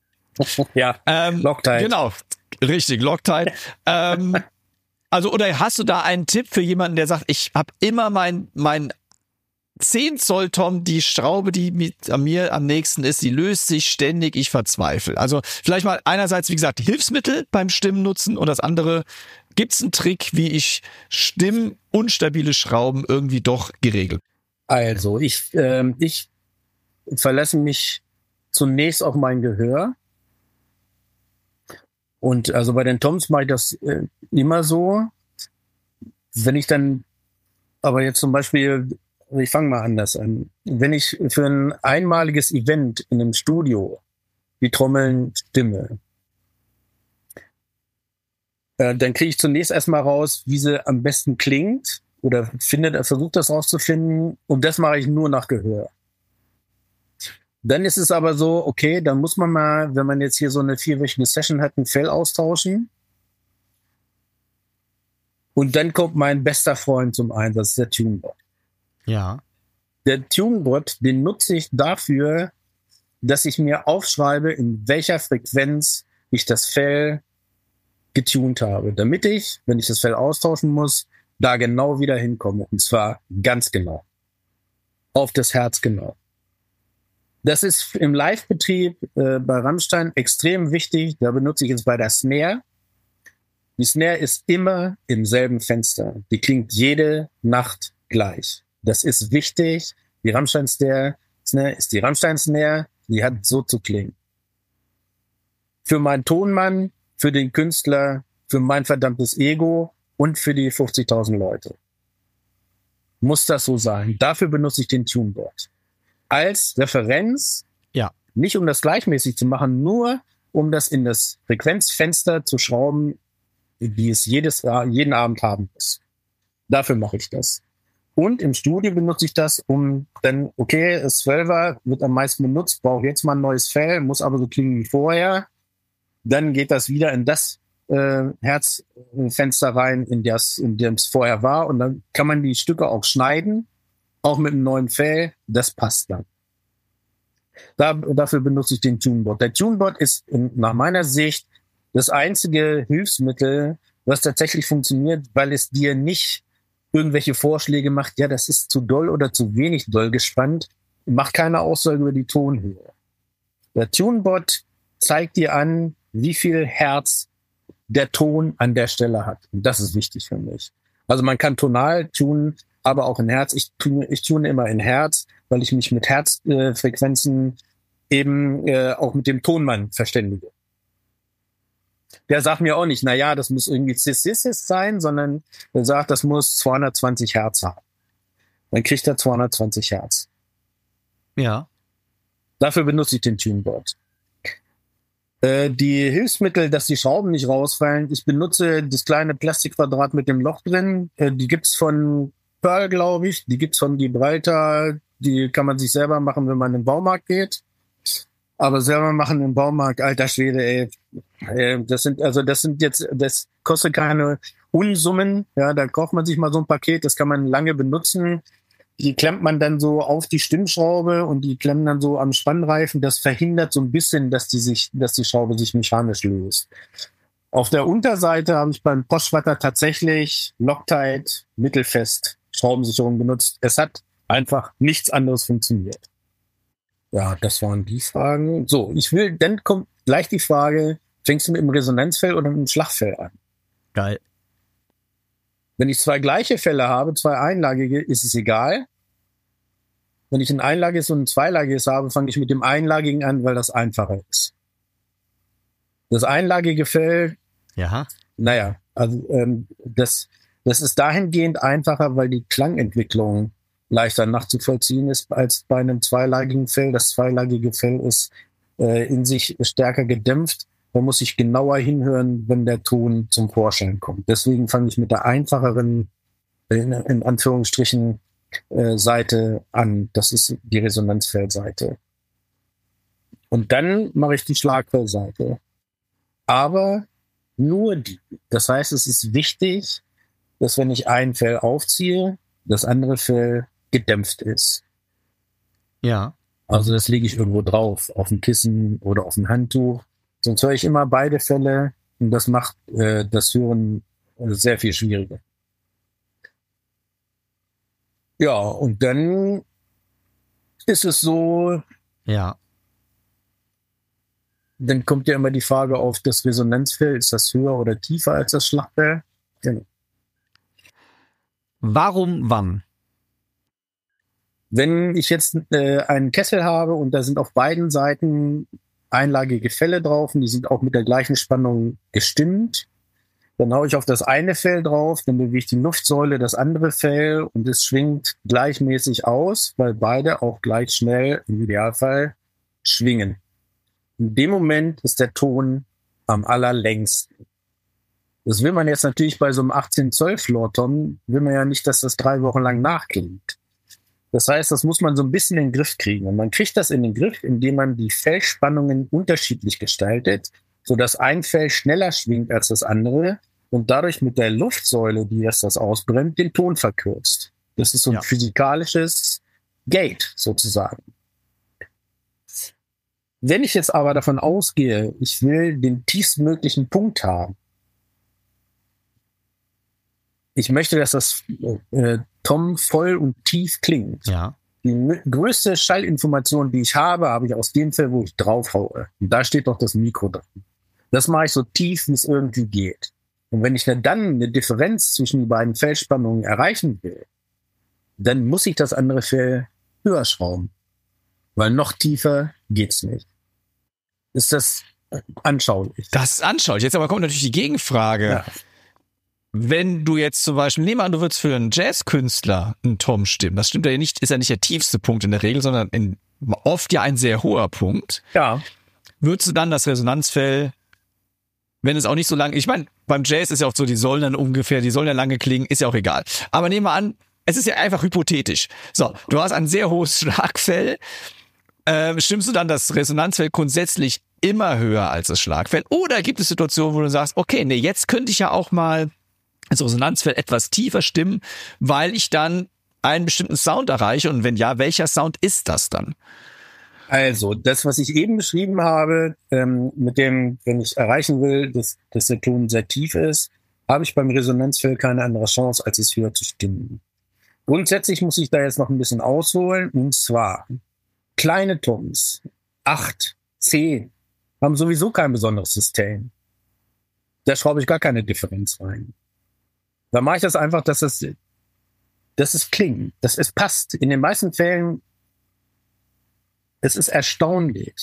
Ja, Ähm, Loctite. Genau, richtig, Loctite. ähm, also, oder hast du da einen Tipp für jemanden, der sagt, ich habe immer mein, mein zehn Zoll Tom, die Schraube, die mit, an mir am nächsten ist, die löst sich ständig, ich verzweifle. Also vielleicht mal einerseits, wie gesagt, Hilfsmittel beim Stimmen nutzen und das andere, gibt's einen Trick, wie ich stimmunstabile Schrauben irgendwie doch geregelt? Also, ich, ähm, ich verlasse mich zunächst auf mein Gehör. Und also bei den Toms mache ich das äh, immer so. Wenn ich dann, aber jetzt zum Beispiel, ich fange mal anders an. Wenn ich für ein einmaliges Event in einem Studio die Trommeln stimme, äh, dann kriege ich zunächst erstmal raus, wie sie am besten klingt oder finde, versuche das rauszufinden. Und das mache ich nur nach Gehör. Dann ist es aber so, okay, dann muss man mal, wenn man jetzt hier so eine vierwöchige Session hat, ein Fell austauschen. Und dann kommt mein bester Freund zum Einsatz, der Tunebot. Ja. Der Tunebot, den nutze ich dafür, dass ich mir aufschreibe, in welcher Frequenz ich das Fell getunt habe, damit ich, wenn ich das Fell austauschen muss, da genau wieder hinkomme. Und zwar ganz genau. Auf das Herz genau. Das ist im Live-Betrieb äh, bei Rammstein extrem wichtig. Da benutze ich es bei der Snare. Die Snare ist immer im selben Fenster. Die klingt jede Nacht gleich. Das ist wichtig. Die Rammstein-Snare Snare ist die Rammstein-Snare. Die hat so zu klingen. Für meinen Tonmann, für den Künstler, für mein verdammtes Ego und für die fünfzigtausend Leute. Muss das so sein. Dafür benutze ich den Tunebot. Als Referenz, Ja. nicht um das gleichmäßig zu machen, nur um das in das Frequenzfenster zu schrauben, wie es jedes, jeden Abend haben muss. Dafür mache ich das. Und im Studio benutze ich das, um dann, okay, das zwölfer wird am meisten benutzt, brauche jetzt mal ein neues Fell, muss aber so klingen wie vorher. Dann geht das wieder in das äh, Herzfenster rein, in das, in dem es vorher war. Und dann kann man die Stücke auch schneiden. Auch mit einem neuen Fell, das passt dann. Da, dafür benutze ich den Tunebot. Der Tunebot ist in, nach meiner Sicht das einzige Hilfsmittel, was tatsächlich funktioniert, weil es dir nicht irgendwelche Vorschläge macht, ja, das ist zu doll oder zu wenig doll gespannt, macht keine Aussage über die Tonhöhe. Der Tunebot zeigt dir an, wie viel Herz der Ton an der Stelle hat. Und das ist wichtig für mich. Also man kann tonal tunen, aber auch in Herz. Ich tune, ich tune immer in Herz, weil ich mich mit Herzfrequenzen äh, eben äh, auch mit dem Tonmann verständige. Der sagt mir auch nicht, na ja, das muss irgendwie Cis-Cis sein, sondern der sagt, das muss zweihundertzwanzig Hertz haben. Dann kriegt er zweihundertzwanzig Hertz. Ja. Dafür benutze ich den Tuneboard. Äh, die Hilfsmittel, dass die Schrauben nicht rausfallen, ich benutze das kleine Plastikquadrat mit dem Loch drin. Äh, die gibt's von Pearl, glaube ich. Die gibt's von Gibraltar. Die kann man sich selber machen, wenn man in den Baumarkt geht. Aber selber machen im Baumarkt, alter Schwede, ey. Äh, das sind, also das sind jetzt, das kostet keine Unsummen. Ja, da kauft man sich mal so ein Paket, das kann man lange benutzen. Die klemmt man dann so auf die Stimmschraube und die klemmen dann so am Spannreifen. Das verhindert so ein bisschen, dass die sich, dass die Schraube sich mechanisch löst. Auf der Unterseite habe ich beim Postschwatter tatsächlich Loctite, mittelfest, Schraubensicherung benutzt. Es hat einfach nichts anderes funktioniert. Ja, das waren die Fragen. So, ich will, dann kommt gleich die Frage, fängst du mit dem Resonanzfell oder mit dem Schlagfell an? Geil. Wenn ich zwei gleiche Fälle habe, zwei einlagige, ist es egal. Wenn ich ein einlagiges und ein zweilagiges habe, fange ich mit dem einlagigen an, weil das einfacher ist. Das einlagige Fell, Ja. naja, also ähm, das, das ist dahingehend einfacher, weil die Klangentwicklung leichter nachzuvollziehen ist als bei einem zweilagigen Fell. Das zweilagige Fell ist äh, in sich stärker gedämpft. Da muss ich genauer hinhören, wenn der Ton zum Vorschein kommt. Deswegen fange ich mit der einfacheren, in, in Anführungsstrichen, äh, Seite an. Das ist die Resonanzfellseite. Und dann mache ich die Schlagfellseite. Aber nur die. Das heißt, es ist wichtig, dass wenn ich ein Fell aufziehe, das andere Fell gedämpft ist. Ja. Also das lege ich irgendwo drauf, auf ein Kissen oder auf ein Handtuch. Sonst höre ich immer beide Fälle und das macht äh, das Hören sehr viel schwieriger. Ja, und dann ist es so, Ja. dann kommt ja immer die Frage auf das Resonanzfell, ist das höher oder tiefer als das Schlagfell? Genau. Warum wann? Wenn ich jetzt äh, einen Kessel habe und da sind auf beiden Seiten einlagige Fälle drauf und die sind auch mit der gleichen Spannung gestimmt, dann haue ich auf das eine Fell drauf, dann bewege ich die Luftsäule das andere Fell und es schwingt gleichmäßig aus, weil beide auch gleich schnell, im Idealfall, schwingen. In dem Moment ist der Ton am allerlängsten. Das will man jetzt natürlich bei so einem achtzehn Zoll Floortom, will man ja nicht, dass das drei Wochen lang nachklingt. Das heißt, das muss man so ein bisschen in den Griff kriegen. Und man kriegt das in den Griff, indem man die Fellspannungen unterschiedlich gestaltet, sodass ein Fell schneller schwingt als das andere und dadurch mit der Luftsäule, die das, das ausbrennt, den Ton verkürzt. Das ist so ein Ja. physikalisches Gate sozusagen. Wenn ich jetzt aber davon ausgehe, ich will den tiefstmöglichen Punkt haben, ich möchte, dass das äh, Tom voll und tief klingt. Ja. Die m- größte Schallinformation, die ich habe, habe ich aus dem Fell, wo ich draufhaue. Und da steht doch das Mikro drin. Das mache ich so tief, wie es irgendwie geht. Und wenn ich dann eine Differenz zwischen den beiden Fellspannungen erreichen will, dann muss ich das andere Fell höher schrauben. Weil noch tiefer geht's nicht. Ist das anschaulich? Das ist anschaulich. Jetzt aber kommt natürlich die Gegenfrage. Ja. Wenn du jetzt zum Beispiel, nehmen wir an, du würdest für einen Jazzkünstler einen Tom stimmen. Das stimmt ja nicht, ist ja nicht der tiefste Punkt in der Regel, sondern in, oft ja ein sehr hoher Punkt. Ja. Würdest du dann das Resonanzfell, wenn es auch nicht so lang, ich meine, beim Jazz ist ja oft so, die sollen dann ungefähr, die sollen ja lange klingen, ist ja auch egal. Aber nehmen wir an, es ist ja einfach hypothetisch. So, du hast ein sehr hohes Schlagfell. Ähm, stimmst du dann das Resonanzfell grundsätzlich immer höher als das Schlagfell? Oder gibt es Situationen, wo du sagst, okay, nee, jetzt könnte ich ja auch mal das Resonanzfell etwas tiefer stimmen, weil ich dann einen bestimmten Sound erreiche? Und wenn ja, welcher Sound ist das dann? Also, das, was ich eben beschrieben habe, ähm, mit dem, wenn ich erreichen will, dass, dass der Ton sehr tief ist, habe ich beim Resonanzfell keine andere Chance, als es höher zu stimmen. Grundsätzlich muss ich da jetzt noch ein bisschen ausholen, und zwar kleine Toms, acht, zehn, haben sowieso kein besonderes System. Da schraube ich gar keine Differenz rein. Da mache ich das einfach, dass es, dass es klingt, dass es passt. In den meisten Fällen, es ist erstaunlich,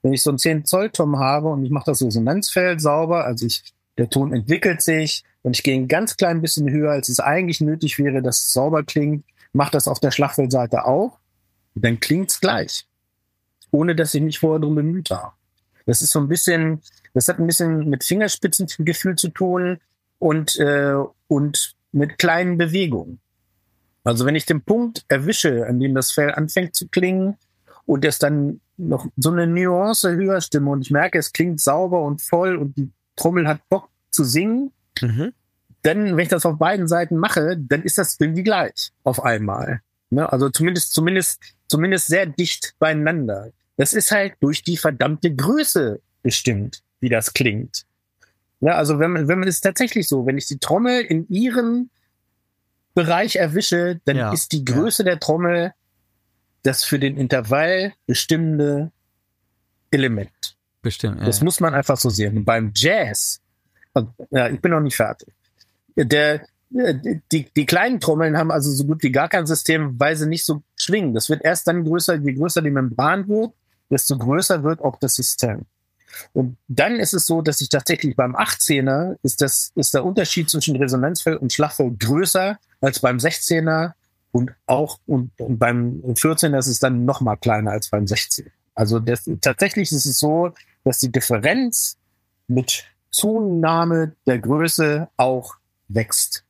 wenn ich so einen zehn Zoll Tom habe und ich mache das Resonanzfeld sauber, also ich, der Ton entwickelt sich und ich gehe ein ganz klein bisschen höher, als es eigentlich nötig wäre, dass es sauber klingt, mache das auf der Schlagfeldseite auch, dann klingt's gleich. Ohne dass ich mich vorher drum bemüht habe. Das ist so ein bisschen, das hat ein bisschen mit Fingerspitzengefühl zu tun und, äh, und mit kleinen Bewegungen. Also wenn ich den Punkt erwische, an dem das Fell anfängt zu klingen und es dann noch so eine Nuance höher stimme und ich merke, es klingt sauber und voll und die Trommel hat Bock zu singen, mhm. dann, wenn ich das auf beiden Seiten mache, dann ist das irgendwie gleich auf einmal. Ne? Also zumindest, zumindest, zumindest sehr dicht beieinander. Das ist halt durch die verdammte Größe bestimmt, wie das klingt. Ja, also wenn man, wenn man es tatsächlich so, wenn ich die Trommel in ihrem Bereich erwische, dann ja, ist die Größe ja. der Trommel das für den Intervall bestimmende Element. Bestimmt. Ja. Das muss man einfach so sehen. Und beim Jazz, ja, ich bin noch nicht fertig. Der, die, die kleinen Trommeln haben also so gut wie gar kein System, weil sie nicht so schwingen. Das wird erst dann größer, je größer die Membran wird, desto größer wird auch das System. Und dann ist es so, dass ich tatsächlich beim achtzehner ist das, ist der Unterschied zwischen Resonanzfeld und Schlagfeld größer als beim sechzehner und auch, und, und beim vierzehner ist es dann noch mal kleiner als beim sechzehner. Also das, tatsächlich ist es so, dass die Differenz mit Zunahme der Größe auch wächst.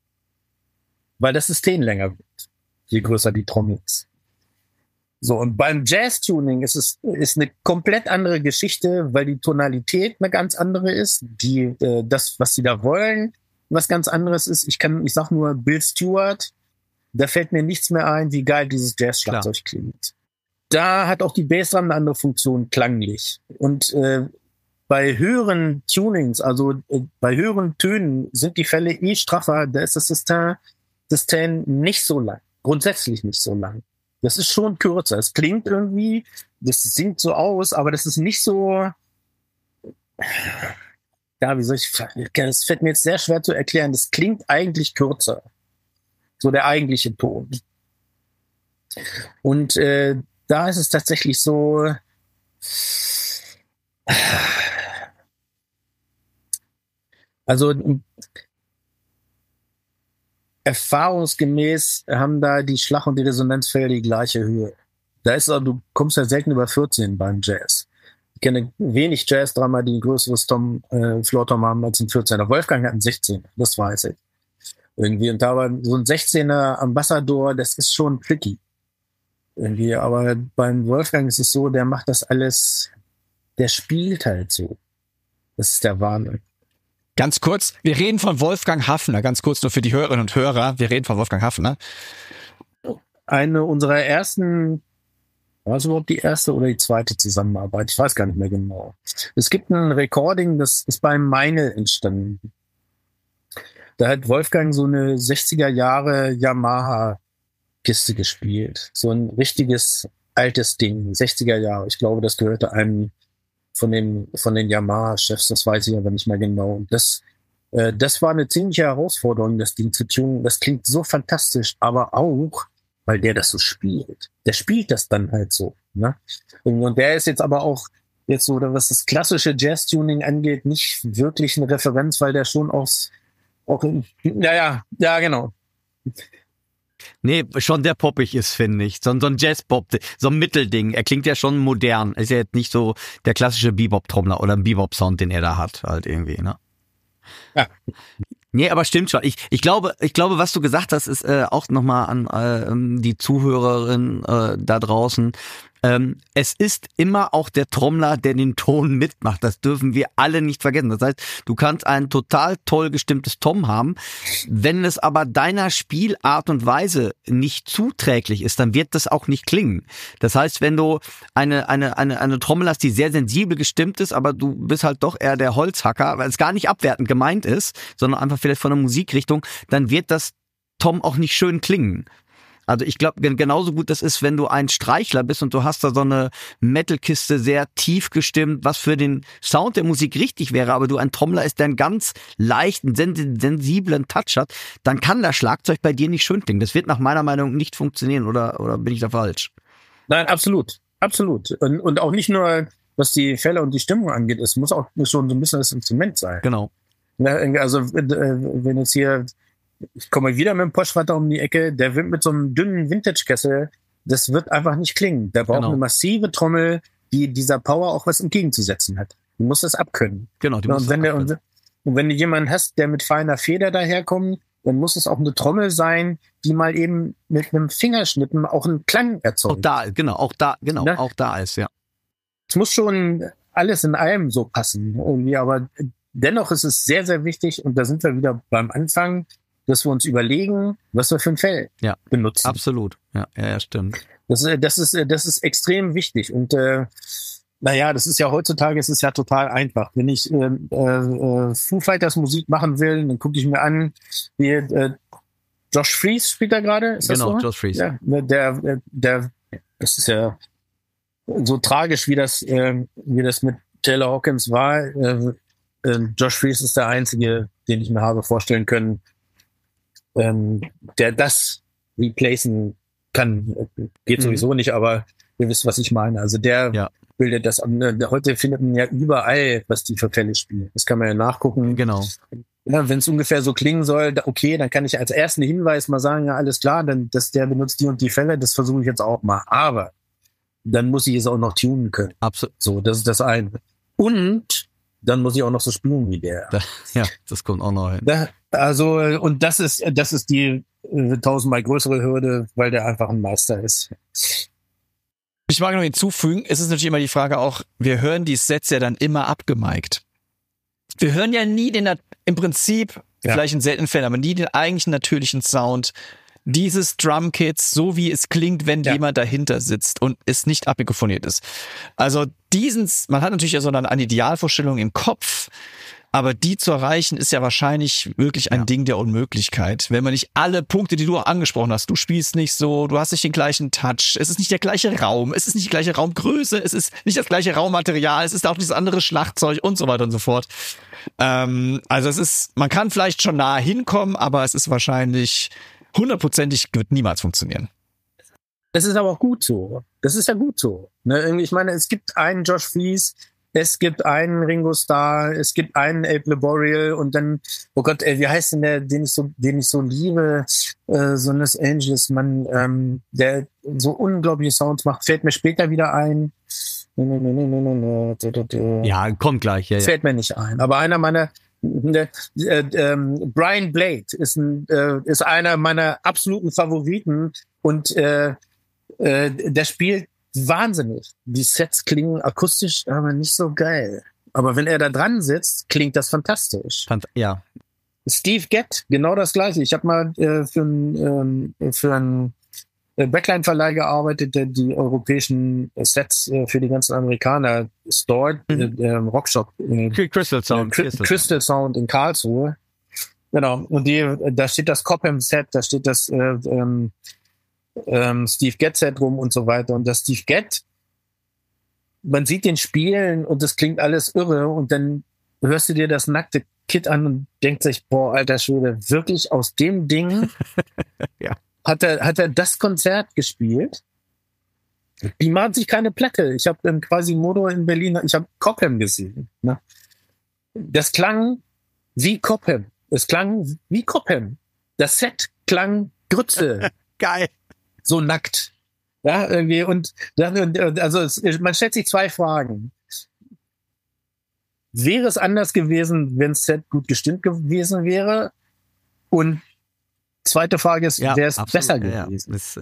Weil das System länger wird, je größer die Trommel ist. So, und beim Jazz-Tuning ist es ist eine komplett andere Geschichte, weil die Tonalität eine ganz andere ist, die äh, das, was sie da wollen, was ganz anderes ist. Ich kann, ich sag nur Bill Stewart, da fällt mir nichts mehr ein, wie geil dieses Jazz-Schlagzeug klingt. Da hat auch die Bassdrum eine andere Funktion klanglich. Und äh, bei höheren Tunings, also äh, bei höheren Tönen, sind die Fälle eh straffer. Da ist das System, System nicht so lang, grundsätzlich nicht so lang. Das ist schon kürzer. Es klingt irgendwie, das singt so aus, aber das ist nicht so, ja, wie soll ich, das fällt mir jetzt sehr schwer zu erklären. Das klingt eigentlich kürzer. So der eigentliche Ton. Und äh, da ist es tatsächlich so, also erfahrungsgemäß haben da die Schlag- und die Resonanzfelder die gleiche Höhe. Da ist auch, du kommst ja selten über vierzehn beim Jazz. Ich kenne wenig Jazz-Drama, die ein größeres Tom, äh, Floor-Tom haben als ein vierzehner. Wolfgang hat einen sechzehner, das weiß ich. Irgendwie, und da war so ein sechzehner Ambassador, das ist schon tricky. Irgendwie, aber beim Wolfgang ist es so, der macht das alles, der spielt halt so. Das ist der Wahnsinn. Ganz kurz, wir reden von Wolfgang Haffner, ganz kurz nur für die Hörerinnen und Hörer, wir reden von Wolfgang Haffner. Eine unserer ersten, war es überhaupt die erste oder die zweite Zusammenarbeit? Ich weiß gar nicht mehr genau. Es gibt ein Recording, das ist beim Meinl entstanden. Da hat Wolfgang so eine sechziger Jahre Yamaha-Kiste gespielt. So ein richtiges altes Ding, sechziger Jahre. Ich glaube, das gehörte einem von den, von den Yamaha-Chefs, das weiß ich aber nicht mehr genau. Und das, äh, das war eine ziemliche Herausforderung, das Ding zu tunen. Das klingt so fantastisch, aber auch, weil der das so spielt. Der spielt das dann halt so, ne? Und der ist jetzt aber auch jetzt so, was das klassische Jazz-Tuning angeht, nicht wirklich eine Referenz, weil der schon aus, auch, ja, ja, ja, genau. Nee, schon sehr poppig ist, finde ich. So, so ein Jazz-Pop, so ein Mittelding. Er klingt ja schon modern. Ist ja jetzt nicht so der klassische Bebop-Trommler oder ein Bebop-Sound, den er da hat, halt irgendwie, ne? Ja. Nee, aber stimmt schon. Ich, ich glaube, ich glaube, was du gesagt hast, ist äh, auch nochmal an äh, die Zuhörerin äh, da draußen. Ähm, es ist immer auch der Trommler, der den Ton mitmacht. Das dürfen wir alle nicht vergessen. Das heißt, du kannst ein total toll gestimmtes Tom haben. Wenn es aber deiner Spielart und Weise nicht zuträglich ist, dann wird das auch nicht klingen. Das heißt, wenn du eine, eine, eine, eine Trommel hast, die sehr sensibel gestimmt ist, aber du bist halt doch eher der Holzhacker, weil es gar nicht abwertend gemeint ist, sondern einfach vielleicht von der Musikrichtung, dann wird das Tom auch nicht schön klingen. Also ich glaube, genauso gut das ist, wenn du ein Streichler bist und du hast da so eine Metal-Kiste sehr tief gestimmt, was für den Sound der Musik richtig wäre, aber du ein Trommler ist, der einen ganz leichten, sensiblen Touch hat, dann kann das Schlagzeug bei dir nicht schön klingen. Das wird nach meiner Meinung nicht funktionieren, oder oder bin ich da falsch? Nein, absolut. Absolut. Und, und auch nicht nur was die Fälle und die Stimmung angeht. Es muss auch schon so ein bisschen das Instrument sein. Genau. Also wenn jetzt hier, ich komme wieder mit dem Poschwatter um die Ecke, der wird mit so einem dünnen Vintage-Kessel, das wird einfach nicht klingen. Der braucht Genau. eine massive Trommel, die dieser Power auch was entgegenzusetzen hat. Du musst das abkönnen. Genau, die Ja, muss und, wenn der, abkönnen. und, und wenn du jemanden hast, der mit feiner Feder daherkommt, dann muss es auch eine Trommel sein, die mal eben mit einem Fingerschnippen auch einen Klang Auch erzeugt. da, genau, auch da, genau, Ne? auch da ist, ja. Es muss schon alles in allem so passen. Irgendwie, aber dennoch ist es sehr, sehr wichtig, und da sind wir wieder beim Anfang, dass wir uns überlegen, was wir für ein Fell Ja. benutzen. Absolut. Ja, ja, ja, stimmt. Das, ist- das, ist, das ist extrem wichtig. Und äh, naja, das ist ja heutzutage, es ist ja total einfach. Wenn ich äh, äh, Foo Fighters Musik machen will, dann gucke ich mir an, wie äh, Josh Freese spielt da gerade. Ist das Genau, so? Josh Freese. Ja, ne, der, der, der, das ist ja so tragisch, wie das, äh, wie das mit Taylor Hawkins war. Äh, äh, Josh Freese ist der einzige, den ich mir habe vorstellen können, ähm, der das replacen kann. Geht Mhm. sowieso nicht, aber ihr wisst, was ich meine. Also der Ja. bildet das an. Äh, Heute findet man ja überall, was die für Fälle spielen. Das kann man ja nachgucken. Genau. Ja, wenn es ungefähr so klingen soll, da- okay, dann kann ich als ersten Hinweis mal sagen, ja, alles klar, dann, dass der benutzt die und die Fälle, das versuche ich jetzt auch mal. Aber dann muss ich es auch noch tunen können. Absolut. So, das ist das eine. Und dann muss ich auch noch so spielen wie der. Da, ja, das kommt auch noch hin. Da, also, und das ist, das ist die äh, tausendmal größere Hürde, weil der einfach ein Meister ist. Ich mag noch hinzufügen, es ist natürlich immer die Frage auch, wir hören die Sets ja dann immer abgemiked. Wir hören ja nie den, im Prinzip, Ja. vielleicht in seltenen Fällen, aber nie den eigentlichen natürlichen Sound dieses Drumkits, so wie es klingt, wenn Ja. jemand dahinter sitzt und es nicht abmikrofoniert ist. Also diesen, man hat natürlich ja so eine, eine Idealvorstellung im Kopf, aber die zu erreichen ist ja wahrscheinlich wirklich ein Ja. Ding der Unmöglichkeit. Wenn man nicht alle Punkte, die du auch angesprochen hast, du spielst nicht so, du hast nicht den gleichen Touch, es ist nicht der gleiche Raum, es ist nicht die gleiche Raumgröße, es ist nicht das gleiche Raummaterial, es ist auch dieses andere Schlagzeug und so weiter und so fort. Ähm, also es ist, man kann vielleicht schon nahe hinkommen, aber es ist wahrscheinlich hundertprozentig, wird niemals funktionieren. Das ist aber auch gut so. Das ist ja gut so. Ne, irgendwie, ich meine, es gibt einen Josh Freese, es gibt einen Ringo Starr, es gibt einen Abe Laboriel und dann, oh Gott, ey, wie heißt denn der, den ich so, den ich so liebe, äh, so ein Los Angeles Mann, ähm, der so unglaubliche Sounds macht, fällt mir später wieder ein. Ja, kommt gleich. Ja, ja. Fällt mir nicht ein. Aber einer meiner, äh, äh, ähm, Brian Blade ist ein, äh, ist einer meiner absoluten Favoriten und äh, äh, der spielt wahnsinnig. Die Sets klingen akustisch aber nicht so geil. Aber wenn er da dran sitzt, klingt das fantastisch. Fand- Ja, Steve Gadd, genau das Gleiche. Ich habe mal äh, für einen ähm, für einen Backline-Verleih gearbeitet, der die europäischen Sets äh, für die ganzen Amerikaner stored, Mhm. äh, äh, Rockshop, äh, Crystal Sound. Crystal, Crystal. Crystal Sound in Karlsruhe. Genau. Und die, da steht das Cobham-Set, da steht das äh, ähm, ähm, Steve Gadd-Set rum und so weiter. Und das Steve Gadd, man sieht den spielen und das klingt alles irre und dann hörst du dir das nackte Kit an und denkt sich, boah, alter Schwede, wirklich aus dem Ding Ja. hat er, hat er das Konzert gespielt? Die machen sich keine Platte. Ich habe im Quasimodo in Berlin, ich habe Cobham gesehen. Ne? Das klang wie Cobham. Es klang wie Cobham. Das Set klang Grütze, Geil. so nackt. Ja, irgendwie. Und dann, und, also es, man stellt sich zwei Fragen. Wäre es anders gewesen, wenn das Set gut gestimmt gewesen wäre? Und zweite Frage ist, Ja, wäre es absolut. besser Ja, ja. gewesen? Das,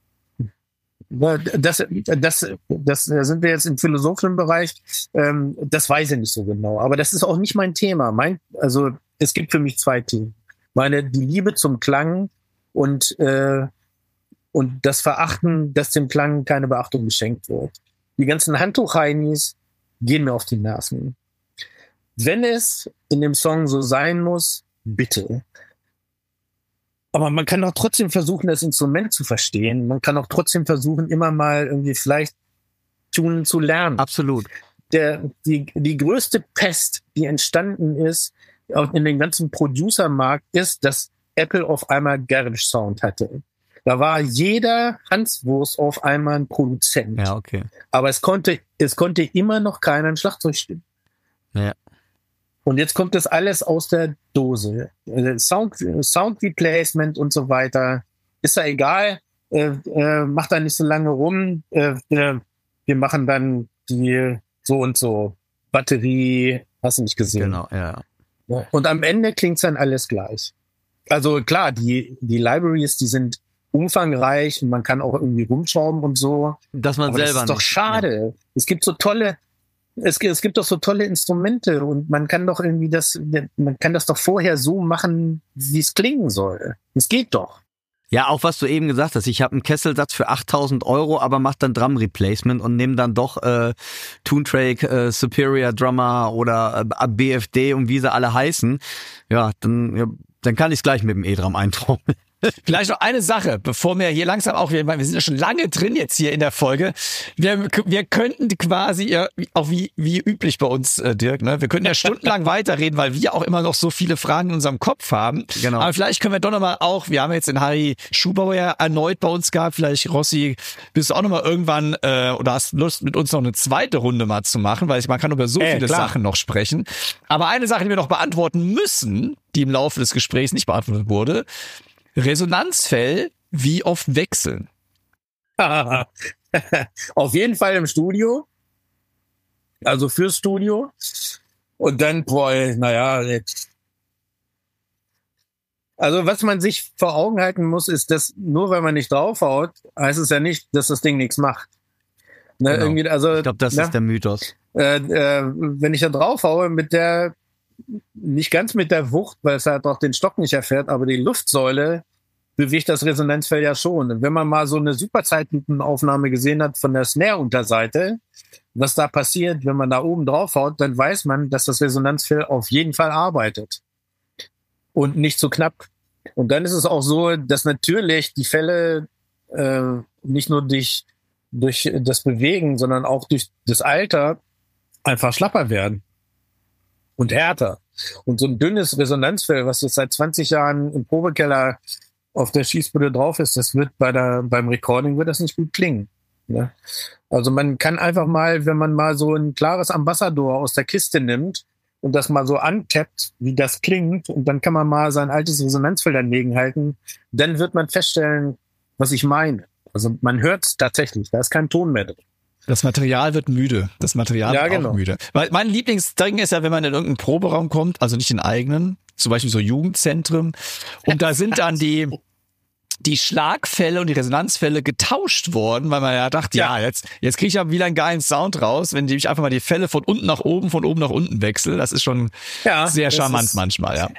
Das, das, das, da sind wir jetzt im philosophischen Bereich. Ähm, das weiß ich nicht so genau. Aber das ist auch nicht mein Thema. Mein, also es gibt für mich zwei Themen. Meine, die Liebe zum Klang und, äh, und das Verachten, dass dem Klang keine Beachtung geschenkt wird. Die ganzen Handtuch-Heinis gehen mir auf die Nerven. Wenn es in dem Song so sein muss, bitte. Aber man kann auch trotzdem versuchen, das Instrument zu verstehen. Man kann auch trotzdem versuchen, immer mal irgendwie vielleicht tunen zu lernen. absolut. Der, die, die größte Pest, die entstanden ist, auch in dem ganzen Producer-Markt, ist, dass Apple auf einmal Garage Sound hatte. Da war jeder Hanswurst auf einmal ein Produzent. Ja, okay. Aber es konnte, es konnte immer noch keiner ein Schlagzeug spielen. Ja. Und jetzt kommt das alles aus der Dose. Sound, Sound Replacement und so weiter. Ist ja egal. Äh, äh, macht da nicht so lange rum. Äh, wir, wir machen dann die so und so Batterie. Hast du nicht gesehen? Genau, ja. Ja. Und am Ende klingt's dann alles gleich. Also klar, die, die Libraries, die sind umfangreich und man kann auch irgendwie rumschrauben und so. Dass man Aber selber das ist doch nicht, schade. Ja. Es gibt so tolle, es, es gibt doch so tolle Instrumente und man kann doch irgendwie das, man kann das doch vorher so machen, wie es klingen soll. Es geht doch. Ja, auch was du eben gesagt hast. Ich habe einen Kesselsatz für achttausend Euro, aber mach dann Drum Replacement und nehme dann doch äh, Toontrack, äh, Superior Drummer oder äh, B F D und wie sie alle heißen. Ja, dann, ja, dann kann ich es gleich mit dem E-Drum eintrommeln. Vielleicht noch eine Sache, bevor wir hier langsam auch, wir, wir sind ja schon lange drin jetzt hier in der Folge. Wir, wir könnten quasi, ja, auch wie, wie üblich bei uns, äh, Dirk, ne? Wir könnten ja stundenlang weiterreden, weil wir auch immer noch so viele Fragen in unserem Kopf haben. Genau. Aber vielleicht können wir doch nochmal auch, wir haben jetzt den Harry Schubauer ja erneut bei uns gehabt. Vielleicht, Rossi, bist du auch nochmal irgendwann, äh, oder hast Lust, mit uns noch eine zweite Runde mal zu machen, weil man kann über so Äh, viele klar. Sachen noch sprechen. Aber eine Sache, die wir noch beantworten müssen, die im Laufe des Gesprächs nicht beantwortet wurde: Resonanzfell, wie oft wechseln? Auf jeden Fall im Studio. Also fürs Studio. Und dann, boah, naja, jetzt. Also was man sich vor Augen halten muss, ist, dass nur weil man nicht draufhaut, heißt es ja nicht, dass das Ding nichts macht. Ne, Genau. irgendwie, also, Ich glaube, das ne, ist der Mythos. äh, äh, wenn ich da draufhaue mit der, nicht ganz mit der Wucht, weil es halt auch den Stock nicht erfährt, aber die Luftsäule bewegt das Resonanzfell ja schon. Und wenn man mal so eine Superzeitlupenaufnahme gesehen hat von der Snare-Unterseite, was da passiert, wenn man da oben draufhaut, dann weiß man, dass das Resonanzfell auf jeden Fall arbeitet. Und nicht zu knapp. Und dann ist es auch so, dass natürlich die Fälle äh, nicht nur durch, durch das Bewegen, sondern auch durch das Alter einfach schlapper werden. Und härter. Und so ein dünnes Resonanzfell, was jetzt seit zwanzig Jahren im Probekeller auf der Schießbude drauf ist, das wird bei der, beim Recording wird das nicht gut klingen. Ne? Also man kann einfach mal, wenn man mal so ein klares Ambassador aus der Kiste nimmt und das mal so antappt, wie das klingt, und dann kann man mal sein altes Resonanzfell daneben halten, dann wird man feststellen, was ich meine. Also man hört es tatsächlich, da ist kein Ton mehr drin. Das Material wird müde. Das Material Ja, wird genau. auch müde. Weil mein Lieblingsding ist ja, wenn man in irgendeinen Proberaum kommt, also nicht den eigenen, zum Beispiel so Jugendzentren, und da sind dann die die Schlagfälle und die Resonanzfälle getauscht worden, weil man ja dachte, ja, Ja. jetzt jetzt kriege ich ja wieder einen geilen Sound raus, wenn ich einfach mal die Fälle von unten nach oben, von oben nach unten wechsle. Das ist schon Ja, sehr das charmant ist- manchmal, ja.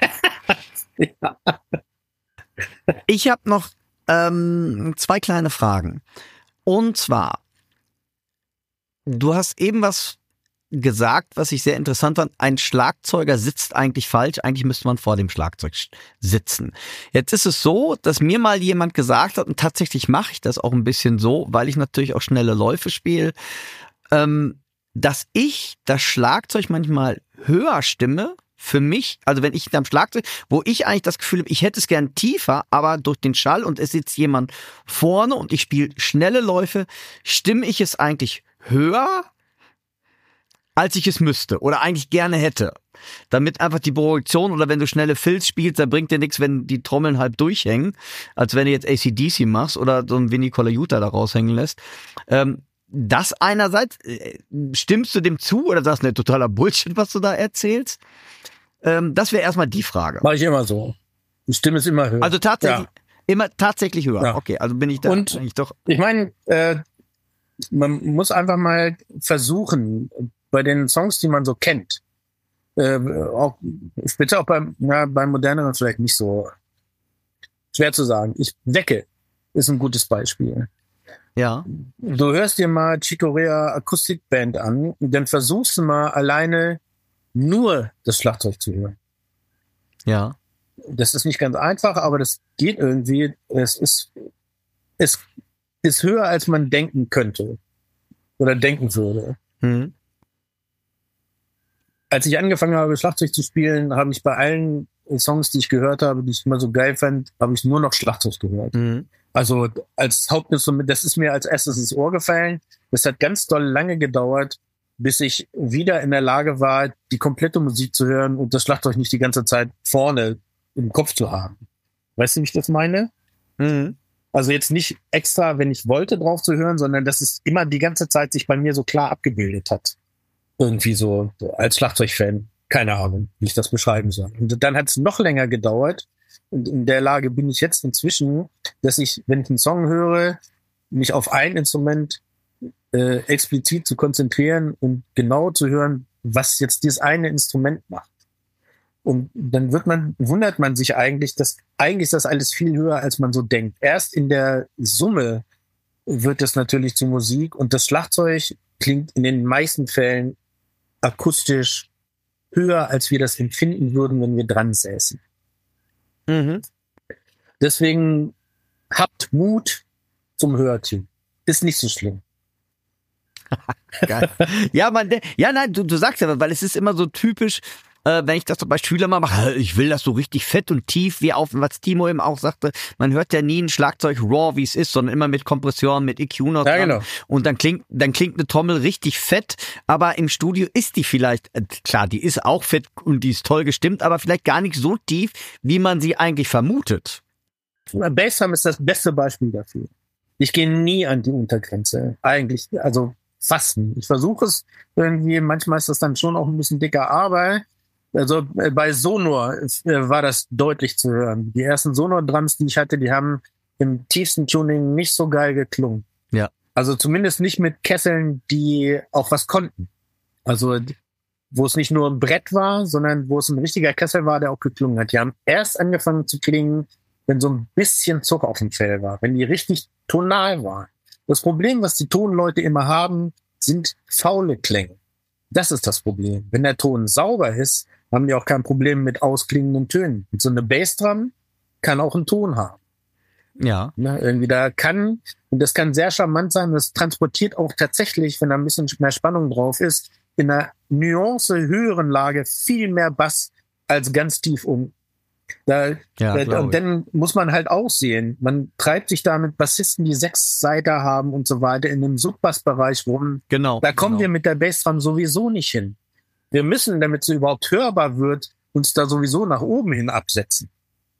Ich habe noch ähm, zwei kleine Fragen. Und zwar, du hast eben was gesagt, was ich sehr interessant fand. Ein Schlagzeuger sitzt eigentlich falsch. Eigentlich müsste man vor dem Schlagzeug sitzen. Jetzt ist es so, dass mir mal jemand gesagt hat, und tatsächlich mache ich das auch ein bisschen so, weil ich natürlich auch schnelle Läufe spiele, ähm, dass ich das Schlagzeug manchmal höher stimme. Für mich, also wenn ich am Schlagzeug, wo ich eigentlich das Gefühl habe, ich hätte es gern tiefer, aber durch den Schall und es sitzt jemand vorne und ich spiele schnelle Läufe, stimme ich es eigentlich höher, als ich es müsste oder eigentlich gerne hätte. Damit einfach die Projektion, oder wenn du schnelle Fills spielst, dann bringt dir nichts, wenn die Trommeln halb durchhängen, als wenn du jetzt A C D C machst oder so ein Vinnie Colaiuta da raushängen lässt. Ähm, das einerseits, äh, stimmst du dem zu oder sagst du, ne, totaler Bullshit, was du da erzählst? Ähm, das wäre erstmal die Frage. Mache ich immer so. Die Stimme ist immer höher. Also tatsächlich, Ja. immer tatsächlich höher. Ja. Okay, also bin ich da Und- eigentlich doch. Ich meine, äh, man muss einfach mal versuchen, bei den Songs, die man so kennt, äh, auch speziell auch beim, ja, beim moderneren vielleicht nicht so schwer zu sagen. Ich Wecke ist ein gutes Beispiel. Ja. Du hörst dir mal Chico Rea Akustikband an, dann versuchst du mal alleine nur das Schlagzeug zu hören. Ja. Das ist nicht ganz einfach, aber das geht irgendwie. Es ist, es ist höher, als man denken könnte oder denken würde. Hm. Als ich angefangen habe, Schlagzeug zu spielen, habe ich bei allen Songs, die ich gehört habe, die ich immer so geil fand, habe ich nur noch Schlagzeug gehört. Hm. Also als Hauptinstrument, das ist mir als erstes ins Ohr gefallen. Das hat ganz doll lange gedauert, bis ich wieder in der Lage war, die komplette Musik zu hören und das Schlagzeug nicht die ganze Zeit vorne im Kopf zu haben. Weißt du, wie ich das meine? Mhm. Also jetzt nicht extra, wenn ich wollte, drauf zu hören, sondern dass es immer die ganze Zeit sich bei mir so klar abgebildet hat. Irgendwie so als Schlagzeugfan. Keine Ahnung, wie ich das beschreiben soll. Und dann hat es noch länger gedauert. Und in der Lage bin ich jetzt inzwischen, dass ich, wenn ich einen Song höre, mich auf ein Instrument äh, explizit zu konzentrieren und genau zu hören, was jetzt dieses eine Instrument macht. Und dann wird man, wundert man sich eigentlich, dass eigentlich ist das alles viel höher, als man so denkt. Erst in der Summe wird es natürlich zu Musik und das Schlagzeug klingt in den meisten Fällen akustisch höher, als wir das empfinden würden, wenn wir dran säßen. Mhm. Deswegen habt Mut zum Hörteam. Ist nicht so schlimm. Geil. Ja, man, ja, nein, du, du sagst ja, weil es ist immer so typisch, äh, wenn ich das bei Schülern mal mache, ich will das so richtig fett und tief, wie auf, was Timo eben auch sagte, man hört ja nie ein Schlagzeug raw, wie es ist, sondern immer mit Kompression, mit E Q noch Ja, dran. genau. Und dann klingt, dann klingt eine Trommel richtig fett, aber im Studio ist die vielleicht, äh, klar, die ist auch fett und die ist toll gestimmt, aber vielleicht gar nicht so tief, wie man sie eigentlich vermutet. Bassdrum ist das beste Beispiel dafür. Ich gehe nie an die Untergrenze. Eigentlich, also fast nie. Ich versuche es irgendwie, manchmal ist das dann schon auch ein bisschen dicker, aber also bei Sonor äh, war das deutlich zu hören. Die ersten Sonor-Drums, die ich hatte, die haben im tiefsten Tuning nicht so geil geklungen. Ja. Also zumindest nicht mit Kesseln, die auch was konnten. Also wo es nicht nur ein Brett war, sondern wo es ein richtiger Kessel war, der auch geklungen hat. Die haben erst angefangen zu klingen, wenn so ein bisschen Zug auf dem Fell war, wenn die richtig tonal waren. Das Problem, was die Tonleute immer haben, sind faule Klänge. Das ist das Problem. Wenn der Ton sauber ist, haben die auch kein Problem mit ausklingenden Tönen. Und so eine Bassdrum kann auch einen Ton haben. Ja. Ne, irgendwie da kann, und das kann sehr charmant sein, das transportiert auch tatsächlich, wenn da ein bisschen mehr Spannung drauf ist, in einer Nuance höheren Lage viel mehr Bass als ganz tief unten. Da, Ja, da, und dann muss man halt auch sehen, man treibt sich da mit Bassisten, die sechs Seiter haben und so weiter, in dem Subbassbereich rum. Genau. Da kommen genau. wir mit der Bassdrum sowieso nicht hin. Wir müssen, damit sie überhaupt hörbar wird, uns da sowieso nach oben hin absetzen.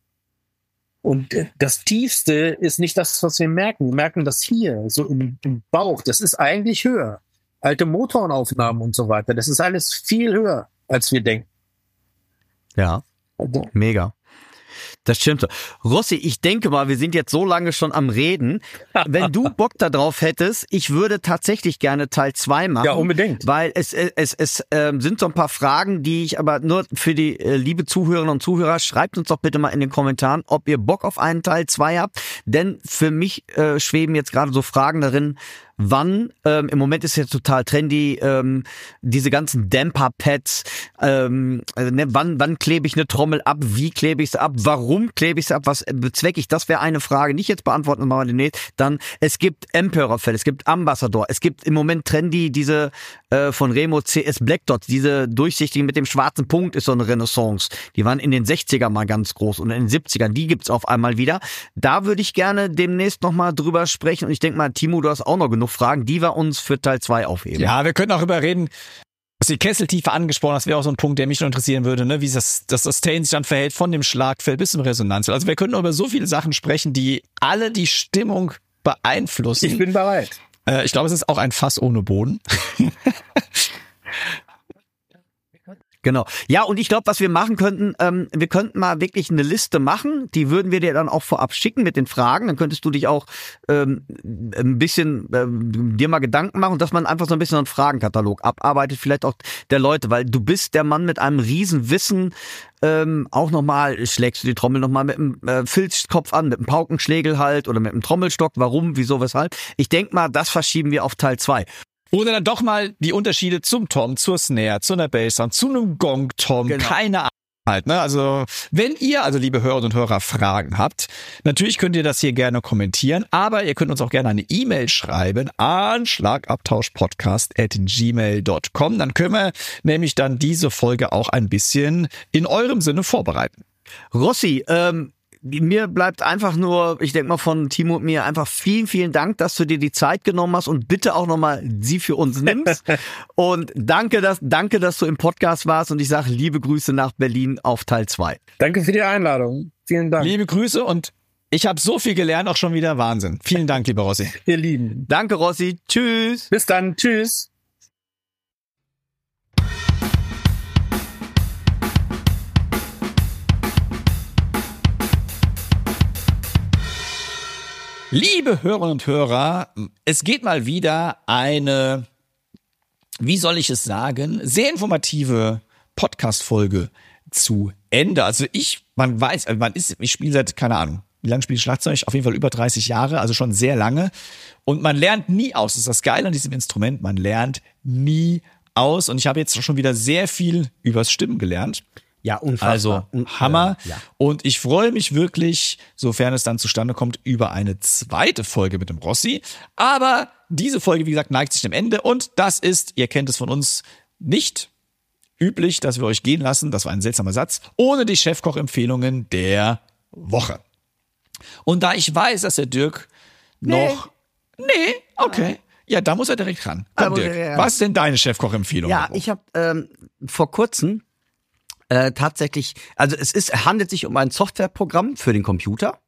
Und das Tiefste ist nicht das, was wir merken. Wir merken das hier, so im, im Bauch. Das ist eigentlich höher. Alte Motorenaufnahmen und so weiter. Das ist alles viel höher, als wir denken. Ja. Also, Mega. Das stimmt. Rossi, ich denke mal, wir sind jetzt so lange schon am Reden. Wenn du Bock da drauf hättest, ich würde tatsächlich gerne Teil zwei machen. Ja, unbedingt. Weil es es es, es ähm, sind so ein paar Fragen, die ich aber nur für die äh, liebe Zuhörerinnen und Zuhörer, schreibt uns doch bitte mal in den Kommentaren, ob ihr Bock auf einen Teil zwei habt. Denn für mich äh, schweben jetzt gerade so Fragen darin, wann, ähm, im Moment ist ja total trendy, ähm, diese ganzen Damper-Pads, ähm, also, ne, wann, wann klebe ich eine Trommel ab, wie klebe ich sie ab, warum klebe ich sie ab, was bezwecke ich, das wäre eine Frage, nicht jetzt beantworten, machen wir demnächst. Dann, es gibt Emperor-Fell, es gibt Ambassador, es gibt im Moment trendy diese äh, von Remo C S Black Dot, diese durchsichtigen mit dem schwarzen Punkt ist so eine Renaissance, die waren in den sechzigern mal ganz groß und in den siebzigern, die gibt's auf einmal wieder. Da würde ich gerne demnächst nochmal drüber sprechen und ich denke mal, Timo, du hast auch noch genug Fragen, die wir uns für Teil zwei aufheben. Ja, wir können auch darüber reden, was die Kesseltiefe angesprochen hast, wäre auch so ein Punkt, der mich noch interessieren würde, ne, wie das, das Sustain sich dann verhält von dem Schlagfeld bis zum Resonanzfeld. Also wir können über so viele Sachen sprechen, die alle die Stimmung beeinflussen. ich bin bereit. Äh, ich glaube, es ist auch ein Fass ohne Boden. Genau. Ja, und ich glaube, was wir machen könnten, ähm, wir könnten mal wirklich eine Liste machen, die würden wir dir dann auch vorab schicken mit den Fragen, dann könntest du dich auch ähm, ein bisschen ähm, dir mal Gedanken machen, dass man einfach so ein bisschen einen Fragenkatalog abarbeitet, vielleicht auch der Leute, weil du bist der Mann mit einem riesen Wissen, ähm, auch nochmal, schlägst du die Trommel nochmal mit einem äh, Filzkopf an, mit einem Paukenschlägel halt oder mit einem Trommelstock, warum, wieso, weshalb. Ich denke mal, das verschieben wir auf Teil zwei. Oder dann doch mal die Unterschiede zum Tom, zur Snare, zu einer Bassdrum, zu einem Gong-Tom, Genau. keine Ahnung halt, ne? Also, wenn ihr, also liebe Hörer und Hörer, Fragen habt, natürlich könnt ihr das hier gerne kommentieren, aber ihr könnt uns auch gerne eine E-Mail schreiben an schlagabtauschpodcast at gmail dot com. Dann können wir nämlich dann diese Folge auch ein bisschen in eurem Sinne vorbereiten. Rossi, ähm, mir bleibt einfach nur, ich denke mal von Timo und mir einfach vielen, vielen Dank, dass du dir die Zeit genommen hast und bitte auch nochmal sie für uns nimmst. Und danke, dass, danke, dass du im Podcast warst und ich sage liebe Grüße nach Berlin auf Teil zwei. Danke für die Einladung. Vielen Dank. Liebe Grüße und ich habe so viel gelernt, auch schon wieder Wahnsinn. Vielen Dank, lieber Rossi. Ihr Lieben. Danke, Rossi. Tschüss. Bis dann. Tschüss. Liebe Hörerinnen und Hörer, es geht mal wieder eine, wie soll ich es sagen, sehr informative Podcast-Folge zu Ende. Also ich, man weiß, man ist, ich spiele seit, keine Ahnung, wie lange spiele ich Schlagzeug? Auf jeden Fall über dreißig Jahre, also schon sehr lange. Und man lernt nie aus. Das ist das Geile an diesem Instrument, man lernt nie aus. Und ich habe jetzt schon wieder sehr viel übers Stimmen gelernt. Ja, unfassbar. Also Und, Hammer. äh, ja. Und ich freue mich wirklich, sofern es dann zustande kommt, über eine zweite Folge mit dem Rossi. Aber diese Folge, wie gesagt, neigt sich dem Ende. Und das ist, ihr kennt es von uns, nicht üblich, dass wir euch gehen lassen. Das war ein seltsamer Satz. Ohne die Chefkoch-Empfehlungen der Woche. Und da ich weiß, dass der Dirk noch... Nee, okay. Ja, da muss er direkt ran. Komm, muss Dirk, er, ja. was ist denn deine Chefkoch-Empfehlung? Ja, der Woche? ich habe ähm, vor kurzem äh, tatsächlich, also es ist, handelt sich um ein Softwareprogramm für den Computer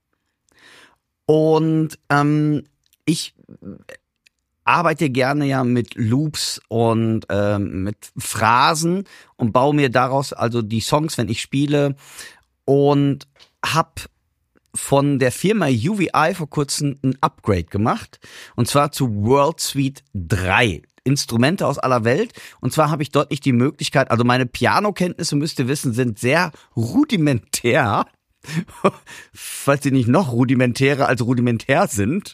und ähm, ich arbeite gerne ja mit Loops und ähm, mit Phrasen und baue mir daraus also die Songs, wenn ich spiele, und hab von der Firma U V I vor kurzem ein Upgrade gemacht, und zwar zu World Suite drei. Instrumente aus aller Welt. Und zwar habe ich dort nicht die Möglichkeit, also meine Pianokenntnisse, müsst ihr wissen, sind sehr rudimentär. Falls sie nicht noch rudimentärer als rudimentär sind.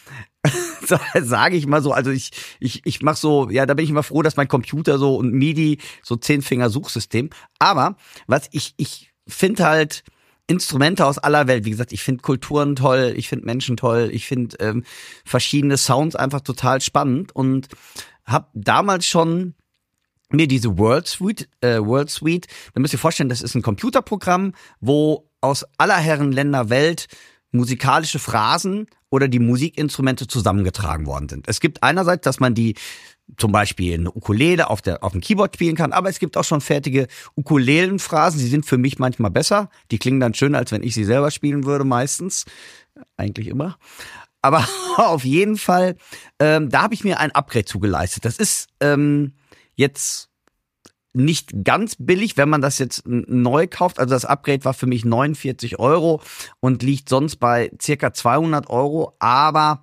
Sage ich mal so, also ich ich ich mache so, ja, da bin ich immer froh, dass mein Computer so und MIDI, so Zehn-Finger-Suchsystem. Aber was ich ich finde halt Instrumente aus aller Welt. Wie gesagt, ich finde Kulturen toll, ich finde Menschen toll, ich finde ähm, verschiedene Sounds einfach total spannend und habe damals schon mir diese World Suite, äh, World Suite, da müsst ihr vorstellen, das ist ein Computerprogramm, wo aus aller Herren Länder Welt musikalische Phrasen oder die Musikinstrumente zusammengetragen worden sind. Es gibt einerseits, dass man die zum Beispiel eine Ukulele auf der auf dem Keyboard spielen kann, aber es gibt auch schon fertige Ukulelenphrasen, die sind für mich manchmal besser. Die klingen dann schöner, als wenn ich sie selber spielen würde, meistens. Eigentlich immer. Aber auf jeden Fall, ähm, da habe ich mir ein Upgrade zugeleistet. Das ist ähm, jetzt nicht ganz billig, wenn man das jetzt n- neu kauft. Also das Upgrade war für mich neunundvierzig Euro und liegt sonst bei circa zweihundert Euro. Aber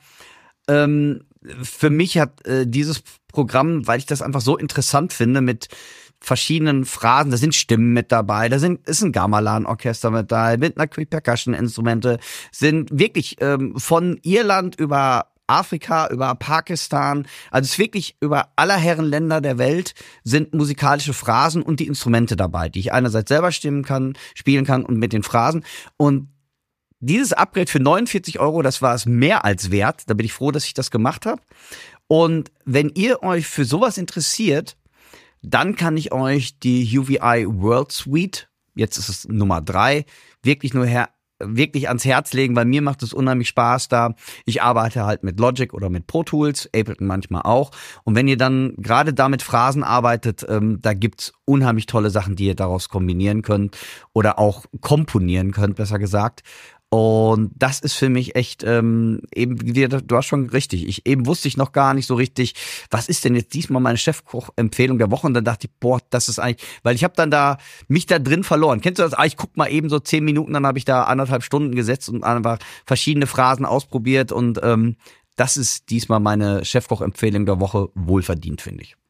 ähm, für mich hat äh, dieses Programm, weil ich das einfach so interessant finde, mit verschiedenen Phrasen, da sind Stimmen mit dabei, da sind ist ein Gamelan-Orchester mit dabei, mit einer Percussion-Instrumente, sind wirklich ähm, von Irland über Afrika, über Pakistan, also es ist wirklich über aller Herren Länder der Welt sind musikalische Phrasen und die Instrumente dabei, die ich einerseits selber stimmen kann, spielen kann und mit den Phrasen. Und dieses Upgrade für neunundvierzig Euro, das war es mehr als wert. Da bin ich froh, dass ich das gemacht habe. Und wenn ihr euch für sowas interessiert, dann kann ich euch die U V I World Suite, jetzt ist es Nummer drei, wirklich nur her, wirklich ans Herz legen, weil mir macht es unheimlich Spaß da. Ich arbeite halt mit Logic oder mit Pro Tools, Ableton manchmal auch. Und wenn ihr dann gerade da mit Phrasen arbeitet, ähm, da gibt's unheimlich tolle Sachen, die ihr daraus kombinieren könnt oder auch komponieren könnt, besser gesagt. Und das ist für mich echt, ähm, eben, du hast schon richtig, ich eben wusste ich noch gar nicht so richtig, was ist denn jetzt diesmal meine Chefkoch-Empfehlung der Woche? Und dann dachte ich, boah, das ist eigentlich, weil ich habe dann da mich da drin verloren. Kennst du das? Ah, ich guck mal eben so zehn Minuten, dann habe ich da anderthalb Stunden gesetzt und einfach verschiedene Phrasen ausprobiert. Und ähm, das ist diesmal meine Chefkoch-Empfehlung der Woche, wohlverdient, finde ich.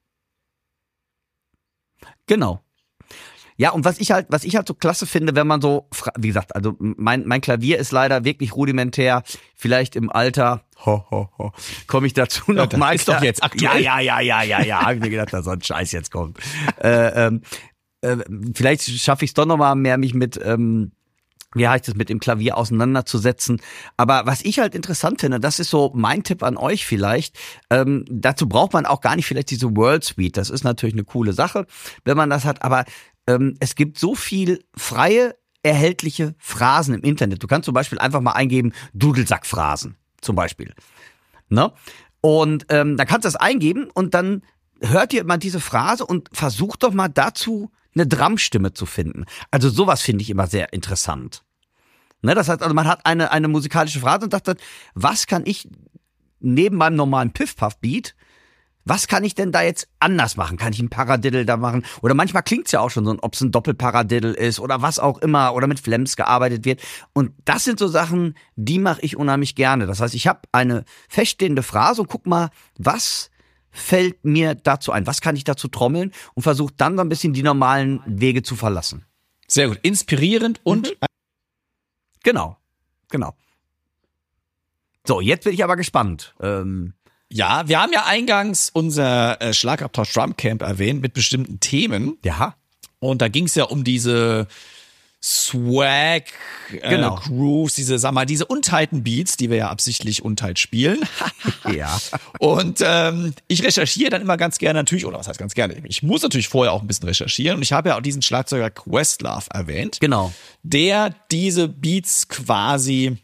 Genau. Ja, und was ich halt, was ich halt so klasse finde, wenn man so, wie gesagt, also mein mein Klavier ist leider wirklich rudimentär. Vielleicht im Alter, ho, ho, ho, komme ich dazu noch ja, mal. Ist doch jetzt aktuell. Ja, ja, ja, ja, ja, ja. Hab ich mir gedacht, dass so ein Scheiß jetzt kommt. äh, ähm, äh, vielleicht schaffe ich es doch noch mal mehr, mich mit ähm, wie heißt es, mit dem Klavier auseinanderzusetzen. Aber was ich halt interessant finde, das ist so mein Tipp an euch vielleicht, ähm, dazu braucht man auch gar nicht vielleicht diese World Suite. Das ist natürlich eine coole Sache, wenn man das hat, aber ähm, es gibt so viel freie erhältliche Phrasen im Internet. Du kannst zum Beispiel einfach mal eingeben, Dudelsackphrasen zum Beispiel. Ne? Und ähm, dann kannst du das eingeben und dann hört ihr mal diese Phrase und versucht doch mal dazu eine Drumstimme zu finden. Also sowas finde ich immer sehr interessant. Ne, das heißt, also man hat eine, eine musikalische Phrase und sagt dann, was kann ich neben meinem normalen Piff-Puff-Beat, was kann ich denn da jetzt anders machen? Kann ich einen Paradiddle da machen? Oder manchmal klingt's ja auch schon so, ob es ein Doppelparadiddle ist oder was auch immer oder mit Flems gearbeitet wird. Und das sind so Sachen, die mache ich unheimlich gerne. Das heißt, ich habe eine feststehende Phrase und guck mal, was fällt mir dazu ein? Was kann ich dazu trommeln? Und versuche dann so ein bisschen die normalen Wege zu verlassen. Sehr gut. Inspirierend und... Mhm. Genau, genau. So, jetzt bin ich aber gespannt. Ähm, Ja, wir haben ja eingangs unser äh, Schlagabtausch Drum Camp erwähnt mit bestimmten Themen. ja, Und da ging es ja um diese Swag, äh, Genau. Grooves, diese, sag mal, diese untighten Beats, die wir ja absichtlich untight spielen. ja. Und ähm, ich recherchiere dann immer ganz gerne natürlich, oder was heißt ganz gerne, ich muss natürlich vorher auch ein bisschen recherchieren. Und ich habe ja auch diesen Schlagzeuger Questlove erwähnt, Genau. der diese Beats quasi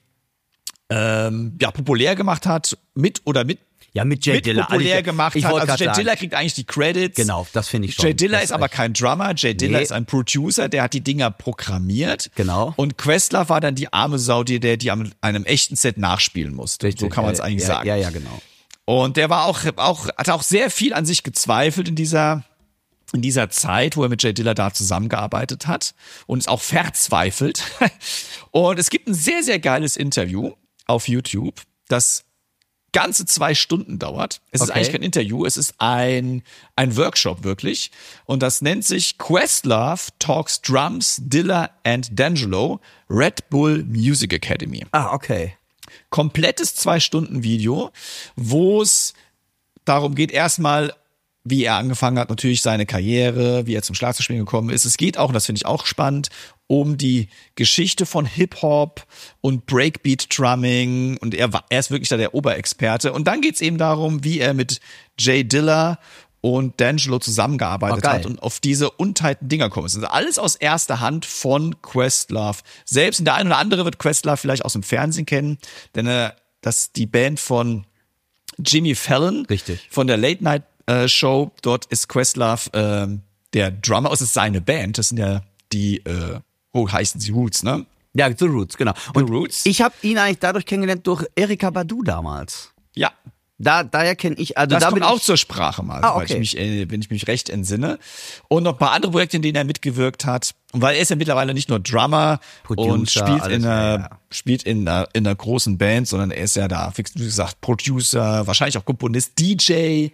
ähm, ja populär gemacht hat, mit oder mit Ja, mit Jay mit Dilla. populär Also, gemacht ich hat. wollte Also grad Jay sagen. Dilla kriegt eigentlich die Credits. Genau, das finde ich schon. Jay Dilla Das ist aber echt- kein Drummer. Jay Dilla Nee. ist ein Producer, der hat die Dinger programmiert. Genau. Und Questlove war dann die arme Sau, die der die am einem echten Set nachspielen musste. So kann man es Ja, eigentlich ja, sagen. Ja, ja, genau. Und der war auch, auch, hat auch sehr viel an sich gezweifelt in dieser, in dieser Zeit, wo er mit Jay Dilla da zusammengearbeitet hat und ist auch verzweifelt. Und es gibt ein sehr, sehr geiles Interview auf YouTube, das ganze zwei Stunden dauert. Es ist Okay. eigentlich kein Interview, es ist ein, ein Workshop wirklich. Und das nennt sich Questlove Talks Drums, Dilla and D'Angelo, Red Bull Music Academy. Ah, okay. Komplettes Zwei-Stunden-Video, wo es darum geht, erstmal, wie er angefangen hat, natürlich seine Karriere, wie er zum Schlagzeugspielen gekommen ist. Es geht auch, und das finde ich auch spannend, um die Geschichte von Hip-Hop und Breakbeat-Drumming. Und er, war, er ist wirklich da der Oberexperte. Und dann geht es eben darum, wie er mit Jay Dilla und D'Angelo zusammengearbeitet Oh, geil. hat und auf diese untighten Dinger kommen. Das ist alles aus erster Hand von Questlove selbst. Und der eine oder andere wird Questlove vielleicht aus dem Fernsehen kennen, denn äh, das ist die Band von Jimmy Fallon. Richtig. Von der Late Night äh, Show. Dort ist Questlove ähm, der Drummer. Es ist seine Band. Das sind ja die, äh, oh, heißen sie Roots, ne? Ja, The Roots, genau. Und Roots. ich habe ihn eigentlich dadurch kennengelernt durch Erykah Badu damals. Ja. Da, daher kenne ich, also Das da kommt bin auch ich, zur Sprache mal, Ah, weil ich okay. mich, äh, wenn ich mich recht entsinne. Und noch ein paar andere Projekte, in denen er mitgewirkt hat. Und weil er ist ja mittlerweile nicht nur Drummer Producer, und spielt alles, in einer, ja, ja. spielt in einer, in einer großen Band, sondern er ist ja da, wie gesagt, Producer, wahrscheinlich auch Komponist, D J.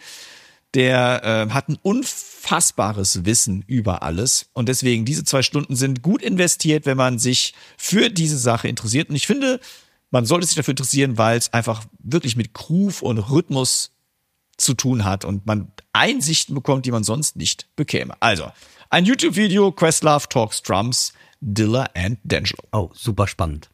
Der äh, hat ein unfassbares Wissen über alles. Und deswegen, diese zwei Stunden sind gut investiert, wenn man sich für diese Sache interessiert. Und ich finde, man sollte sich dafür interessieren, weil es einfach wirklich mit Groove und Rhythmus zu tun hat und man Einsichten bekommt, die man sonst nicht bekäme. Also, ein YouTube-Video, Questlove Talks Drums, Dilla and D'Angelo. oh, super spannend.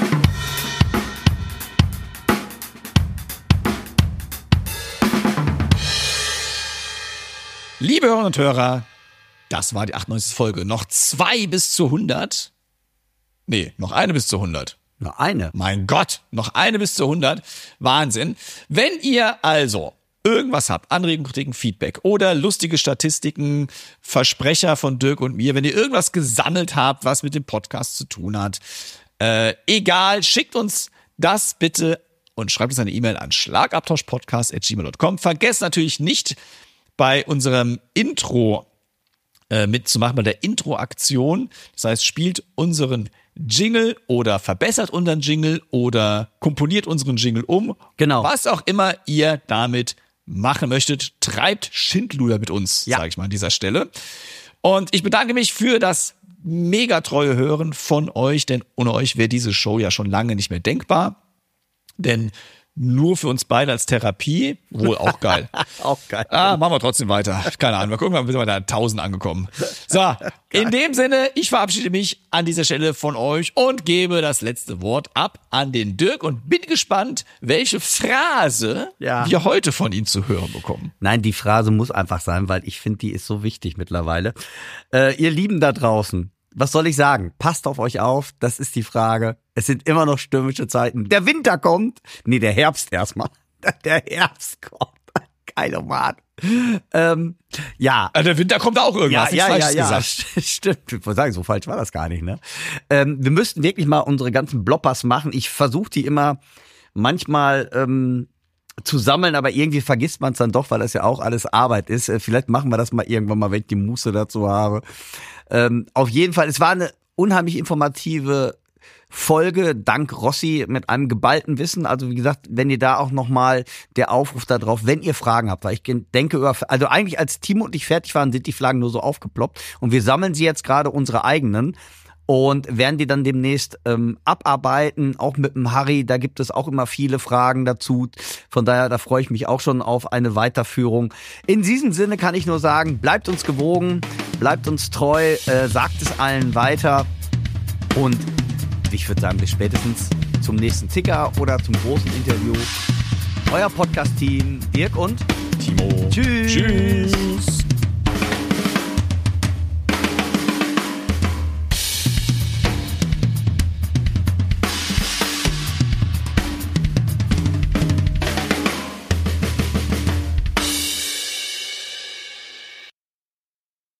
Liebe Hörerinnen und Hörer, das war die achtundneunzigste Folge. Noch zwei bis zu hundert. Nee, noch eine bis zu hundert. Nur eine. Mein Gott, noch eine bis zu hundert. Wahnsinn. Wenn ihr also irgendwas habt, Anregungen, Kritiken, Feedback oder lustige Statistiken, Versprecher von Dirk und mir, wenn ihr irgendwas gesammelt habt, was mit dem Podcast zu tun hat, äh, egal, schickt uns das bitte und schreibt uns eine E-Mail an schlagabtauschpodcast at gmail dot com. Vergesst natürlich nicht, bei unserem Intro äh, mitzumachen, bei der Intro-Aktion. Das heißt, spielt unseren Jingle oder verbessert unseren Jingle oder komponiert unseren Jingle um. Genau. Was auch immer ihr damit machen möchtet, treibt Schindluder mit uns, Ja. sage ich mal an dieser Stelle. Und ich bedanke mich für das mega treue Hören von euch, denn ohne euch wäre diese Show ja schon lange nicht mehr denkbar. Denn nur für uns beide als Therapie, wohl auch geil. Auch geil. Ah, machen wir trotzdem weiter. Keine Ahnung, mal gucken, wann sind wir da tausend angekommen. So, in dem Sinne, ich verabschiede mich an dieser Stelle von euch und gebe das letzte Wort ab an den Dirk und bin gespannt, welche Phrase Ja. wir heute von ihm zu hören bekommen. Nein, die Phrase muss einfach sein, weil ich finde, die ist so wichtig mittlerweile. Äh, ihr Lieben da draußen, was soll ich sagen? Passt auf euch auf, das ist die Frage. Es sind immer noch stürmische Zeiten. Der Winter kommt. Nee, der Herbst erstmal. Der Herbst kommt. Geiler Mann. Ähm, ja. Der Winter kommt auch irgendwas. Ja, ja, ja, ja. Gesagt. Stimmt. Ich wollte sagen, so falsch war das gar nicht, ne? Ähm, wir müssten wirklich mal unsere ganzen Bloppers machen. Ich versuche die immer manchmal ähm, zu sammeln, aber irgendwie vergisst man es dann doch, weil das ja auch alles Arbeit ist. Äh, vielleicht machen wir das mal irgendwann mal, wenn ich die Muße dazu habe. Ähm, auf jeden Fall, es war eine unheimlich informative Folge, dank Rossi, mit einem geballten Wissen. Also wie gesagt, wenn ihr da auch nochmal der Aufruf da drauf, wenn ihr Fragen habt, weil ich denke, also eigentlich als Timo und ich fertig waren, sind die Fragen nur so aufgeploppt und wir sammeln sie jetzt gerade, unsere eigenen, und werden die dann demnächst ähm, abarbeiten, auch mit dem Harry, da gibt es auch immer viele Fragen dazu. Von daher, da freue ich mich auch schon auf eine Weiterführung. In diesem Sinne kann ich nur sagen, bleibt uns gewogen, bleibt uns treu, äh, sagt es allen weiter und ich würde sagen, bis spätestens zum nächsten Ticker oder zum großen Interview. Euer Podcast-Team, Dirk und Timo. Tschüss. Tschüss.